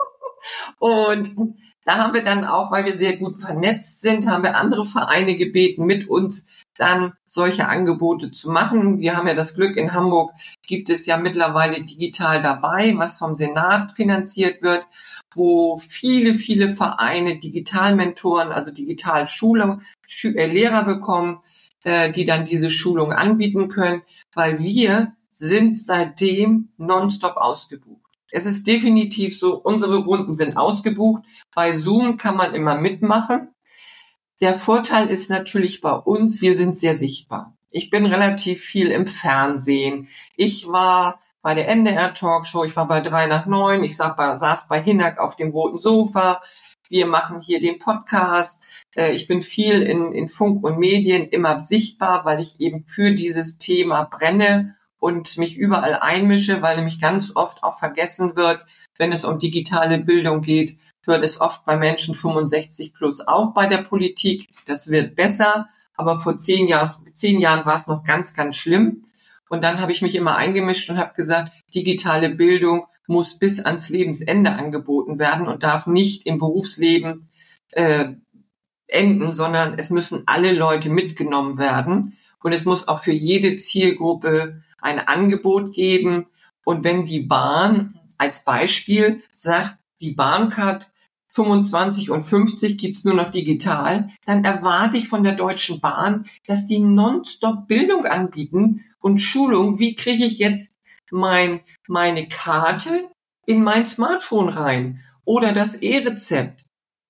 Und da haben wir dann auch, weil wir sehr gut vernetzt sind, haben wir andere Vereine gebeten, mit uns dann solche Angebote zu machen. Wir haben ja das Glück, in Hamburg gibt es ja mittlerweile digital dabei, was vom Senat finanziert wird, wo viele, viele Vereine Digitalmentoren, also Digitalschulung, Lehrer bekommen, die dann diese Schulung anbieten können, weil wir sind seitdem nonstop ausgebucht. Es ist definitiv so, unsere Runden sind ausgebucht. Bei Zoom kann man immer mitmachen. Der Vorteil ist natürlich bei uns, wir sind sehr sichtbar. Ich bin relativ viel im Fernsehen. Ich war bei der NDR-Talkshow, ich war bei 3 nach 9, ich saß bei Hinak auf dem roten Sofa. Wir machen hier den Podcast. Ich bin viel in Funk und Medien immer sichtbar, weil ich eben für dieses Thema brenne und mich überall einmische, weil nämlich ganz oft auch vergessen wird, wenn es um digitale Bildung geht, hört es oft bei Menschen 65 plus auf bei der Politik. Das wird besser, aber vor 10 Jahren war es noch ganz, ganz schlimm. Und dann habe ich mich immer eingemischt und habe gesagt, digitale Bildung muss bis ans Lebensende angeboten werden und darf nicht im Berufsleben enden, sondern es müssen alle Leute mitgenommen werden. Und es muss auch für jede Zielgruppe ein Angebot geben. Und wenn die Bahn als Beispiel sagt, die Bahncard 25 und 50 gibt's nur noch digital, dann erwarte ich von der Deutschen Bahn, dass die nonstop Bildung anbieten und Schulung. Wie kriege ich jetzt meine Karte in mein Smartphone rein? Oder das E-Rezept.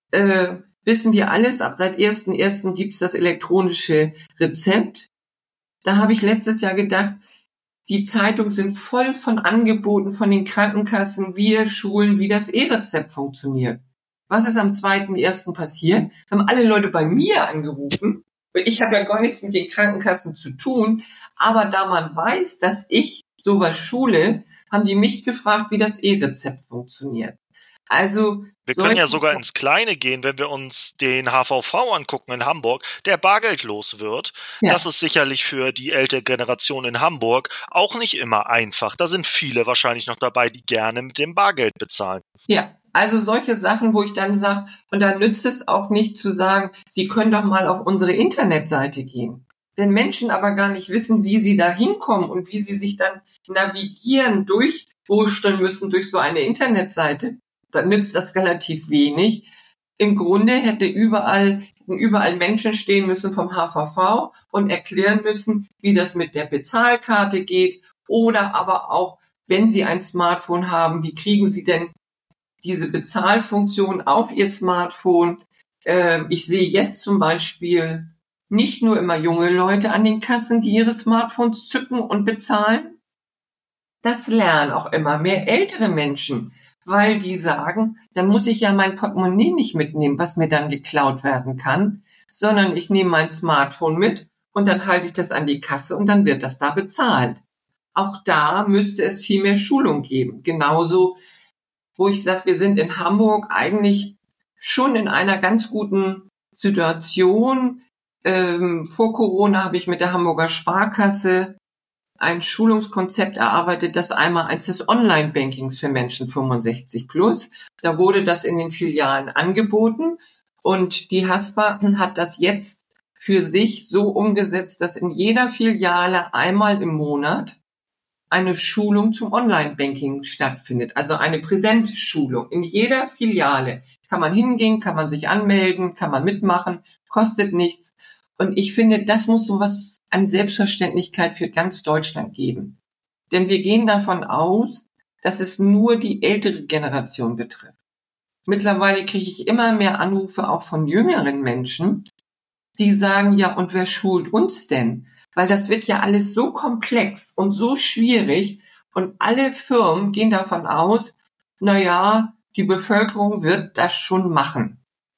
Wissen wir alles, seit 1.1. gibt's das elektronische Rezept. Da habe ich letztes Jahr gedacht, die Zeitungen sind voll von Angeboten von den Krankenkassen, wir schulen, wie das E-Rezept funktioniert. Was ist am 2.1. passiert? Haben alle Leute bei mir angerufen. Ich habe ja gar nichts mit den Krankenkassen zu tun. Aber da man weiß, dass ich sowas schule, haben die mich gefragt, wie das E-Rezept funktioniert. Also wir können ja sogar ins Kleine gehen, wenn wir uns den HVV angucken in Hamburg, der bargeldlos wird. Ja. Das ist sicherlich für die ältere Generation in Hamburg auch nicht immer einfach. Da sind viele wahrscheinlich noch dabei, die gerne mit dem Bargeld bezahlen. Ja, also solche Sachen, wo ich dann sage, und da nützt es auch nicht zu sagen, Sie können doch mal auf unsere Internetseite gehen. Wenn Menschen aber gar nicht wissen, wie sie da hinkommen und wie sie sich dann navigieren, durchwurschteln müssen durch so eine Internetseite, dann nützt das relativ wenig. Im Grunde hätten überall Menschen stehen müssen vom HVV und erklären müssen, wie das mit der Bezahlkarte geht. Oder aber auch, wenn Sie ein Smartphone haben, wie kriegen Sie denn diese Bezahlfunktion auf Ihr Smartphone? Ich sehe jetzt zum Beispiel nicht nur immer junge Leute an den Kassen, die ihre Smartphones zücken und bezahlen. Das lernen auch immer mehr ältere Menschen, weil die sagen, dann muss ich ja mein Portemonnaie nicht mitnehmen, was mir dann geklaut werden kann, sondern ich nehme mein Smartphone mit und dann halte ich das an die Kasse und dann wird das da bezahlt. Auch da müsste es viel mehr Schulung geben. Genauso, wo ich sage, wir sind in Hamburg eigentlich schon in einer ganz guten Situation. Vor Corona habe ich mit der Hamburger Sparkasse ein Schulungskonzept erarbeitet, das einmal als des Online-Bankings für Menschen 65 plus. Da wurde das in den Filialen angeboten und die Haspa hat das jetzt für sich so umgesetzt, dass in jeder Filiale einmal im Monat eine Schulung zum Online-Banking stattfindet, also eine Präsenzschulung. In jeder Filiale kann man hingehen, kann man sich anmelden, kann man mitmachen, kostet nichts. Und ich finde, das muss sowas an Selbstverständlichkeit für ganz Deutschland geben. Denn wir gehen davon aus, dass es nur die ältere Generation betrifft. Mittlerweile kriege ich immer mehr Anrufe auch von jüngeren Menschen, die sagen, ja, und wer schult uns denn? Weil das wird ja alles so komplex und so schwierig und alle Firmen gehen davon aus, na ja, die Bevölkerung wird das schon machen.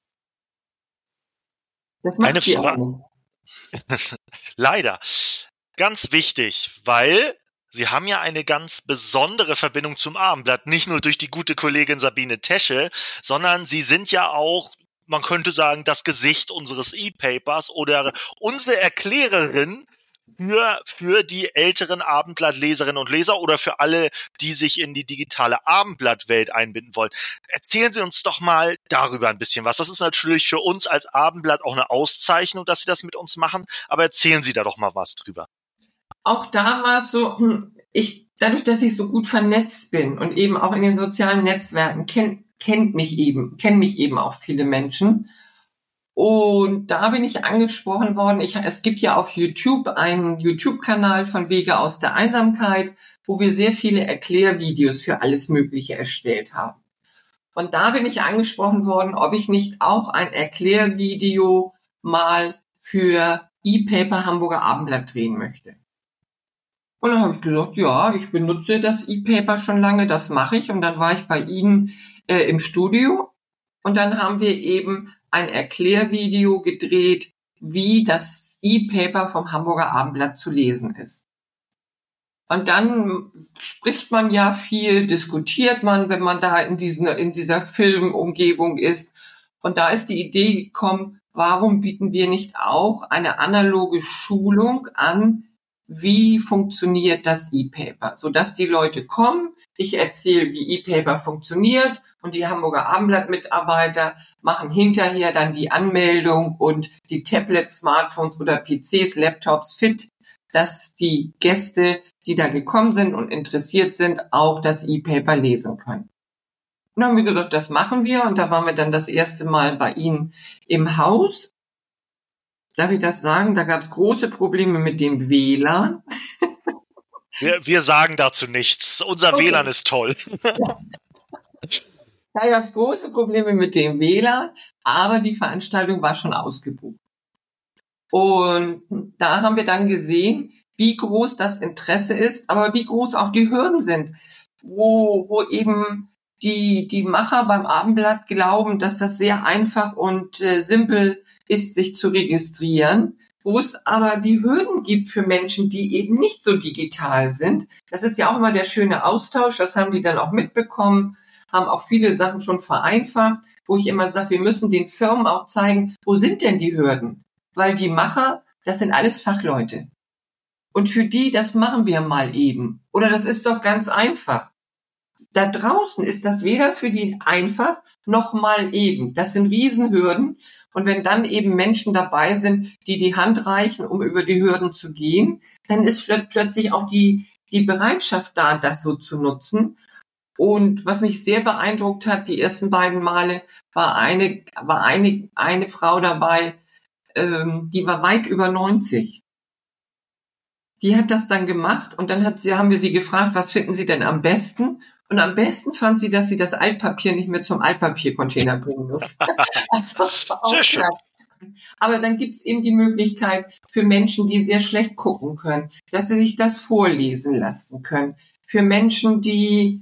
Das macht sie auch nicht. Leider. Ganz wichtig, weil Sie haben ja eine ganz besondere Verbindung zum Abendblatt. Nicht nur durch die gute Kollegin Sabine Tesche, sondern Sie sind ja auch, man könnte sagen, das Gesicht unseres E-Papers oder unsere Erklärerin für die älteren Abendblattleserinnen und Leser oder für alle, die sich in die digitale Abendblattwelt einbinden wollen. Erzählen Sie uns doch mal darüber ein bisschen was. Das ist natürlich für uns als Abendblatt auch eine Auszeichnung, dass Sie das mit uns machen, aber erzählen Sie da doch mal was drüber. Auch da war es so, dadurch, dass ich so gut vernetzt bin und eben auch in den sozialen Netzwerken kennen mich eben auch viele Menschen. Und da bin ich angesprochen worden. Es gibt ja auf YouTube einen YouTube-Kanal von Wege aus der Einsamkeit, wo wir sehr viele Erklärvideos für alles Mögliche erstellt haben. Und da bin ich angesprochen worden, ob ich nicht auch ein Erklärvideo mal für E-Paper Hamburger Abendblatt drehen möchte. Und dann habe ich gesagt, ja, ich benutze das E-Paper schon lange, das mache ich. Und dann war ich bei Ihnen im Studio und dann haben wir eben ein Erklärvideo gedreht, wie das E-Paper vom Hamburger Abendblatt zu lesen ist. Und dann spricht man ja viel, diskutiert man, wenn man da in dieser Filmumgebung ist. Und da ist die Idee gekommen, warum bieten wir nicht auch eine analoge Schulung an, wie funktioniert das E-Paper, sodass die Leute kommen, Ich erzähle, wie E-Paper funktioniert und die Hamburger Abendblatt-Mitarbeiter machen hinterher dann die Anmeldung und die Tablets, Smartphones oder PCs, Laptops fit, dass die Gäste, die da gekommen sind und interessiert sind, auch das E-Paper lesen können. Und dann haben wir gesagt, das machen wir. Und da waren wir dann das erste Mal bei Ihnen im Haus. Darf ich das sagen? Da gab es große Probleme mit dem WLAN. Wir sagen dazu nichts. Unser WLAN ist toll. Da gab es große Probleme mit dem WLAN, aber die Veranstaltung war schon ausgebucht. Und da haben wir dann gesehen, wie groß das Interesse ist, aber wie groß auch die Hürden sind, wo eben die Macher beim Abendblatt glauben, dass das sehr einfach und simpel ist, sich zu registrieren, wo es aber die Hürden gibt für Menschen, die eben nicht so digital sind. Das ist ja auch immer der schöne Austausch, das haben die dann auch mitbekommen, haben auch viele Sachen schon vereinfacht, wo ich immer sage, wir müssen den Firmen auch zeigen, wo sind denn die Hürden? Weil die Macher, das sind alles Fachleute. Und für die, das machen wir mal eben. Oder das ist doch ganz einfach. Da draußen ist das weder für die einfach noch mal eben. Das sind Riesenhürden. Und wenn dann eben Menschen dabei sind, die die Hand reichen, um über die Hürden zu gehen, dann ist plötzlich auch die Bereitschaft da, das so zu nutzen. Und was mich sehr beeindruckt hat, die ersten beiden Male, war eine Frau dabei, die war weit über 90. Die hat das dann gemacht und dann haben wir sie gefragt, was finden Sie denn am besten? Und am besten fand sie, dass sie das Altpapier nicht mehr zum Altpapiercontainer bringen muss. Also, sehr schön. Aber dann gibt's eben die Möglichkeit für Menschen, die sehr schlecht gucken können, dass sie sich das vorlesen lassen können. Für Menschen, die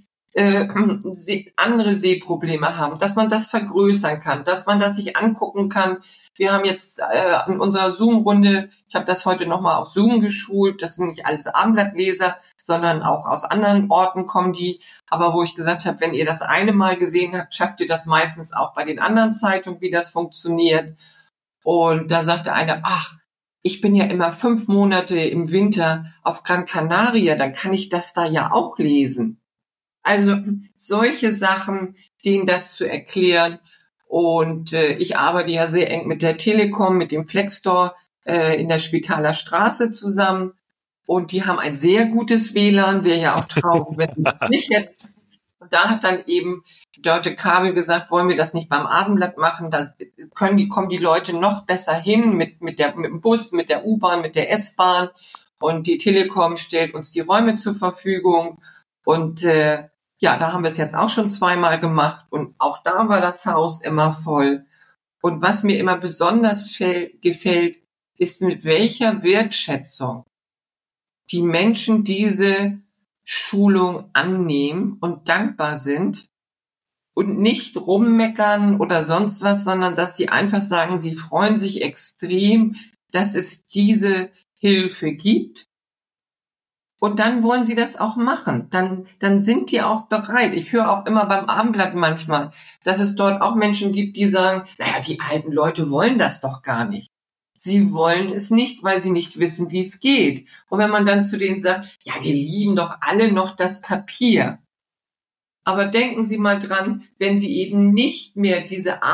andere Sehprobleme haben, dass man das vergrößern kann, dass man das sich angucken kann. Wir haben jetzt in unserer Zoom-Runde, ich habe das heute nochmal auf Zoom geschult, das sind nicht alles Abendblattleser, sondern auch aus anderen Orten kommen die, aber wo ich gesagt habe, wenn ihr das eine Mal gesehen habt, schafft ihr das meistens auch bei den anderen Zeitungen, wie das funktioniert. Und da sagte einer, ach, ich bin ja immer 5 Monate im Winter auf Gran Canaria, dann kann ich das da ja auch lesen. Also solche Sachen, denen das zu erklären. Und ich arbeite ja sehr eng mit der Telekom, mit dem Flexstore in der Spitaler Straße zusammen. Und die haben ein sehr gutes WLAN, wäre ja auch traurig, wenn sie das nicht hätten. Und da hat dann eben Dörte Kabel gesagt, wollen wir das nicht beim Abendblatt machen? Da kommen die Leute noch besser hin mit dem Bus, mit der U-Bahn, mit der S-Bahn. Und die Telekom stellt uns die Räume zur Verfügung. Und ja, da haben wir es jetzt auch schon 2-mal gemacht und auch da war das Haus immer voll. Und was mir immer besonders gefällt, ist, mit welcher Wertschätzung die Menschen diese Schulung annehmen und dankbar sind und nicht rummeckern oder sonst was, sondern dass sie einfach sagen, sie freuen sich extrem, dass es diese Hilfe gibt. Und dann wollen sie das auch machen. Dann sind die auch bereit. Ich höre auch immer beim Abendblatt manchmal, dass es dort auch Menschen gibt, die sagen, naja, die alten Leute wollen das doch gar nicht. Sie wollen es nicht, weil sie nicht wissen, wie es geht. Und wenn man dann zu denen sagt, ja, wir lieben doch alle noch das Papier. Aber denken Sie mal dran, wenn Sie eben nicht mehr diese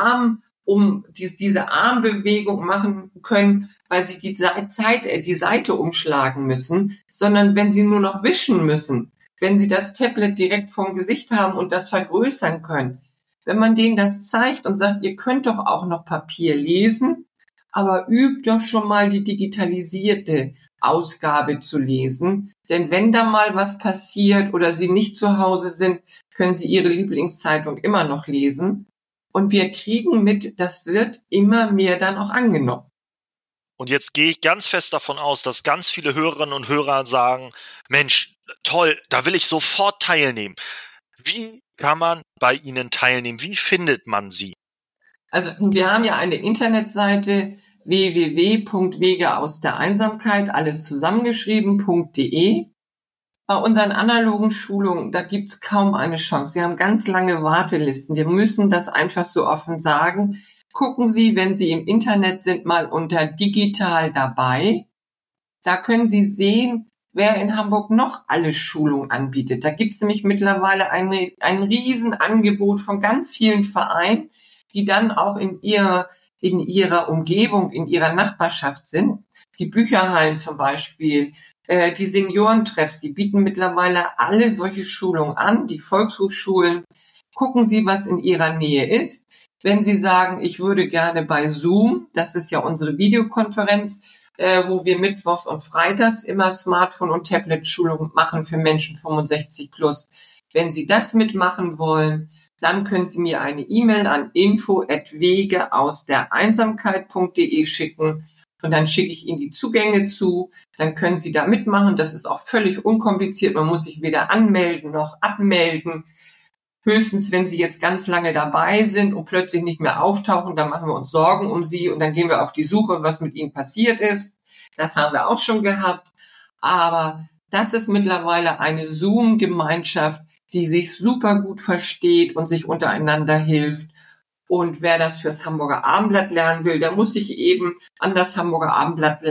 Armbewegung machen können, weil Sie die Seite umschlagen müssen, sondern wenn Sie nur noch wischen müssen, wenn Sie das Tablet direkt vorm Gesicht haben und das vergrößern können. Wenn man denen das zeigt und sagt, ihr könnt doch auch noch Papier lesen, aber übt doch schon mal die digitalisierte Ausgabe zu lesen. Denn wenn da mal was passiert oder Sie nicht zu Hause sind, können Sie Ihre Lieblingszeitung immer noch lesen. Und wir kriegen mit, das wird immer mehr dann auch angenommen. Und jetzt gehe ich ganz fest davon aus, dass ganz viele Hörerinnen und Hörer sagen, Mensch, toll, da will ich sofort teilnehmen. Wie kann man bei Ihnen teilnehmen? Wie findet man Sie? Also wir haben ja eine Internetseite www.wegeausdereinsamkeit, alles zusammengeschrieben.de. Bei unseren analogen Schulungen, da gibt's kaum eine Chance. Wir haben ganz lange Wartelisten. Wir müssen das einfach so offen sagen. Gucken Sie, wenn Sie im Internet sind, mal unter digital dabei. Da können Sie sehen, wer in Hamburg noch alle Schulungen anbietet. Da gibt's nämlich mittlerweile ein Riesenangebot von ganz vielen Vereinen, die dann auch in ihrer Umgebung, in ihrer Nachbarschaft sind. Die Bücherhallen zum Beispiel, die Seniorentreffs, die bieten mittlerweile alle solche Schulungen an, die Volkshochschulen. Gucken Sie, was in Ihrer Nähe ist. Wenn Sie sagen, ich würde gerne bei Zoom, das ist ja unsere Videokonferenz, wo wir mittwochs und freitags immer Smartphone- und Tablet-Schulungen machen für Menschen 65 plus. Wenn Sie das mitmachen wollen, dann können Sie mir eine E-Mail an info@wegeausdereinsamkeit.de schicken und dann schicke ich Ihnen die Zugänge zu. Dann können Sie da mitmachen. Das ist auch völlig unkompliziert. Man muss sich weder anmelden noch abmelden. Höchstens, wenn Sie jetzt ganz lange dabei sind und plötzlich nicht mehr auftauchen, dann machen wir uns Sorgen um Sie und dann gehen wir auf die Suche, was mit Ihnen passiert ist. Das haben wir auch schon gehabt. Aber das ist mittlerweile eine Zoom-Gemeinschaft, die sich super gut versteht und sich untereinander hilft. Und wer das fürs Hamburger Abendblatt lernen will, der muss sich eben an das Hamburger Abendblatt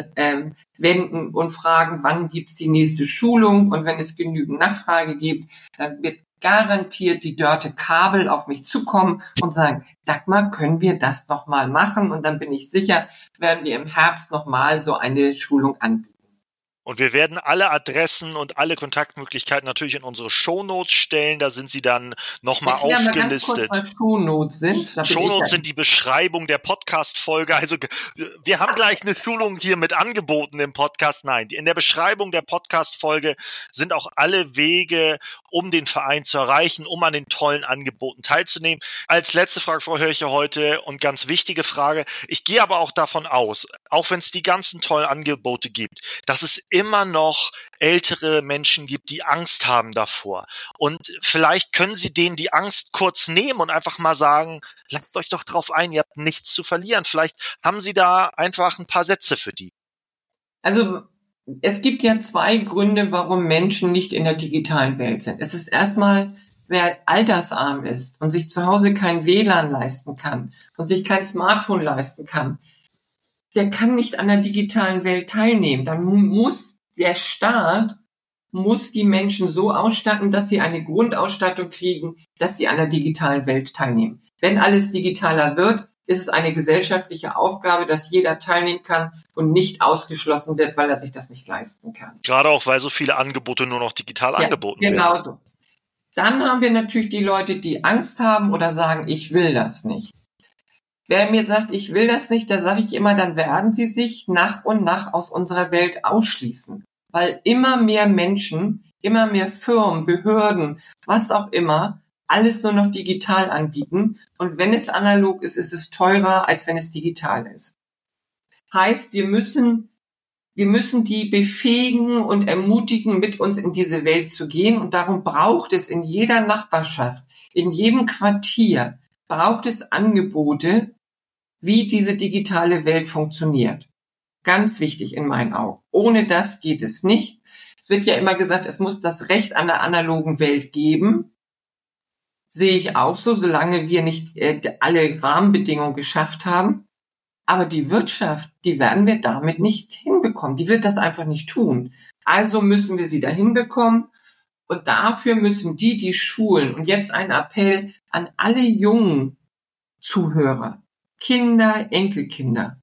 wenden und fragen, wann gibt's die nächste Schulung. Und wenn es genügend Nachfrage gibt, dann wird garantiert die Dörte Kabel auf mich zukommen und sagen, Dagmar, können wir das nochmal machen? Und dann bin ich sicher, werden wir im Herbst nochmal so eine Schulung anbieten. Und wir werden alle Adressen und alle Kontaktmöglichkeiten natürlich in unsere Shownotes stellen. Da sind sie dann nochmal aufgelistet. Shownotes sind die Beschreibung der Podcast-Folge. Also wir haben gleich eine Schulung hier mit angeboten im Podcast. Nein, in der Beschreibung der Podcast-Folge sind auch alle Wege, um den Verein zu erreichen, um an den tollen Angeboten teilzunehmen. Als letzte Frage, Frau Hörche, heute und ganz wichtige Frage. Ich gehe aber auch davon aus, auch wenn es die ganzen tollen Angebote gibt, dass es immer noch ältere Menschen gibt, die Angst haben davor. Und vielleicht können Sie denen die Angst kurz nehmen und einfach mal sagen, lasst euch doch drauf ein, ihr habt nichts zu verlieren. Vielleicht haben Sie da einfach ein paar Sätze für die. Also es gibt ja 2 Gründe, warum Menschen nicht in der digitalen Welt sind. Es ist erstmal, wer altersarm ist und sich zu Hause kein WLAN leisten kann und sich kein Smartphone leisten kann, der kann nicht an der digitalen Welt teilnehmen. Dann muss der Staat die Menschen so ausstatten, dass sie eine Grundausstattung kriegen, dass sie an der digitalen Welt teilnehmen. Wenn alles digitaler wird, ist es eine gesellschaftliche Aufgabe, dass jeder teilnehmen kann und nicht ausgeschlossen wird, weil er sich das nicht leisten kann. Gerade auch, weil so viele Angebote nur noch digital angeboten werden. Genau so. Dann haben wir natürlich die Leute, die Angst haben oder sagen, ich will das nicht. Wer mir sagt, ich will das nicht, da sage ich immer, dann werden sie sich nach und nach aus unserer Welt ausschließen. Weil immer mehr Menschen, immer mehr Firmen, Behörden, was auch immer, alles nur noch digital anbieten. Und wenn es analog ist, ist es teurer, als wenn es digital ist. Heißt, wir müssen die befähigen und ermutigen, mit uns in diese Welt zu gehen. Und darum braucht es in jeder Nachbarschaft, in jedem Quartier, braucht es Angebote, wie diese digitale Welt funktioniert. Ganz wichtig in meinen Augen. Ohne das geht es nicht. Es wird ja immer gesagt, es muss das Recht an der analogen Welt geben. Sehe ich auch so, solange wir nicht alle Rahmenbedingungen geschafft haben. Aber die Wirtschaft, die werden wir damit nicht hinbekommen. Die wird das einfach nicht tun. Also müssen wir sie dahin bekommen. Und dafür müssen die schulen. Und jetzt ein Appell an alle jungen Zuhörer. Kinder, Enkelkinder.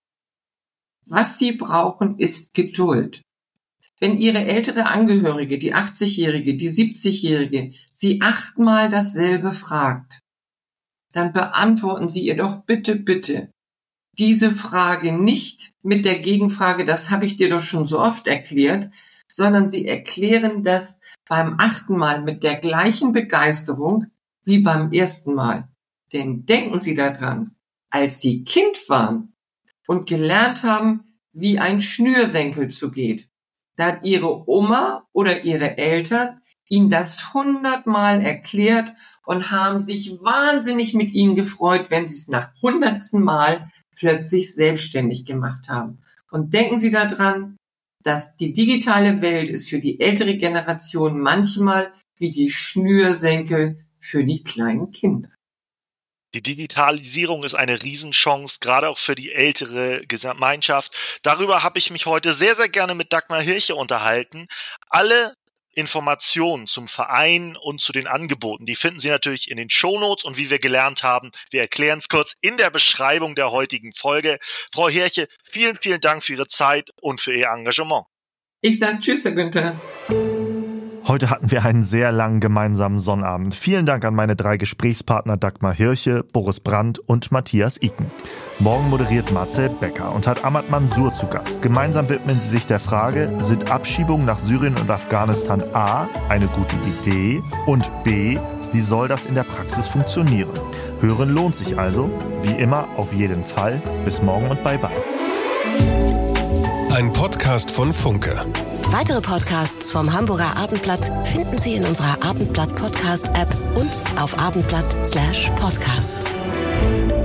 Was sie brauchen, ist Geduld. Wenn ihre ältere Angehörige, die 80-Jährige, die 70-Jährige, sie 8-mal dasselbe fragt, dann beantworten Sie ihr doch bitte diese Frage nicht mit der Gegenfrage, das habe ich dir doch schon so oft erklärt, sondern Sie erklären das beim 8. Mal mit der gleichen Begeisterung wie beim 1. Mal. Denn denken Sie daran, als Sie Kind waren und gelernt haben, wie ein Schnürsenkel zugeht, da hat Ihre Oma oder Ihre Eltern Ihnen das 100-mal erklärt und haben sich wahnsinnig mit Ihnen gefreut, wenn Sie es nach 100. Mal plötzlich selbstständig gemacht haben. Und denken Sie daran, dass die digitale Welt ist für die ältere Generation manchmal wie die Schnürsenkel für die kleinen Kinder. Die Digitalisierung ist eine Riesenchance, gerade auch für die ältere Gemeinschaft. Darüber habe ich mich heute sehr, sehr gerne mit Dagmar Hirche unterhalten. Alle Informationen zum Verein und zu den Angeboten, die finden Sie natürlich in den Shownotes und wie wir gelernt haben, wir erklären es kurz in der Beschreibung der heutigen Folge. Frau Hirche, vielen, vielen Dank für Ihre Zeit und für Ihr Engagement. Ich sage Tschüss, Herr Günther. Heute hatten wir einen sehr langen gemeinsamen Sonnabend. Vielen Dank an meine 3 Gesprächspartner Dagmar Hirche, Boris Brandt und Matthias Iken. Morgen moderiert Marcel Becker und hat Ahmad Mansour zu Gast. Gemeinsam widmen sie sich der Frage, sind Abschiebungen nach Syrien und Afghanistan A, eine gute Idee und B, wie soll das in der Praxis funktionieren? Hören lohnt sich also, wie immer auf jeden Fall. Bis morgen und bye bye. Ein Podcast von Funke. Weitere Podcasts vom Hamburger Abendblatt finden Sie in unserer Abendblatt Podcast App und auf abendblatt.com/podcast.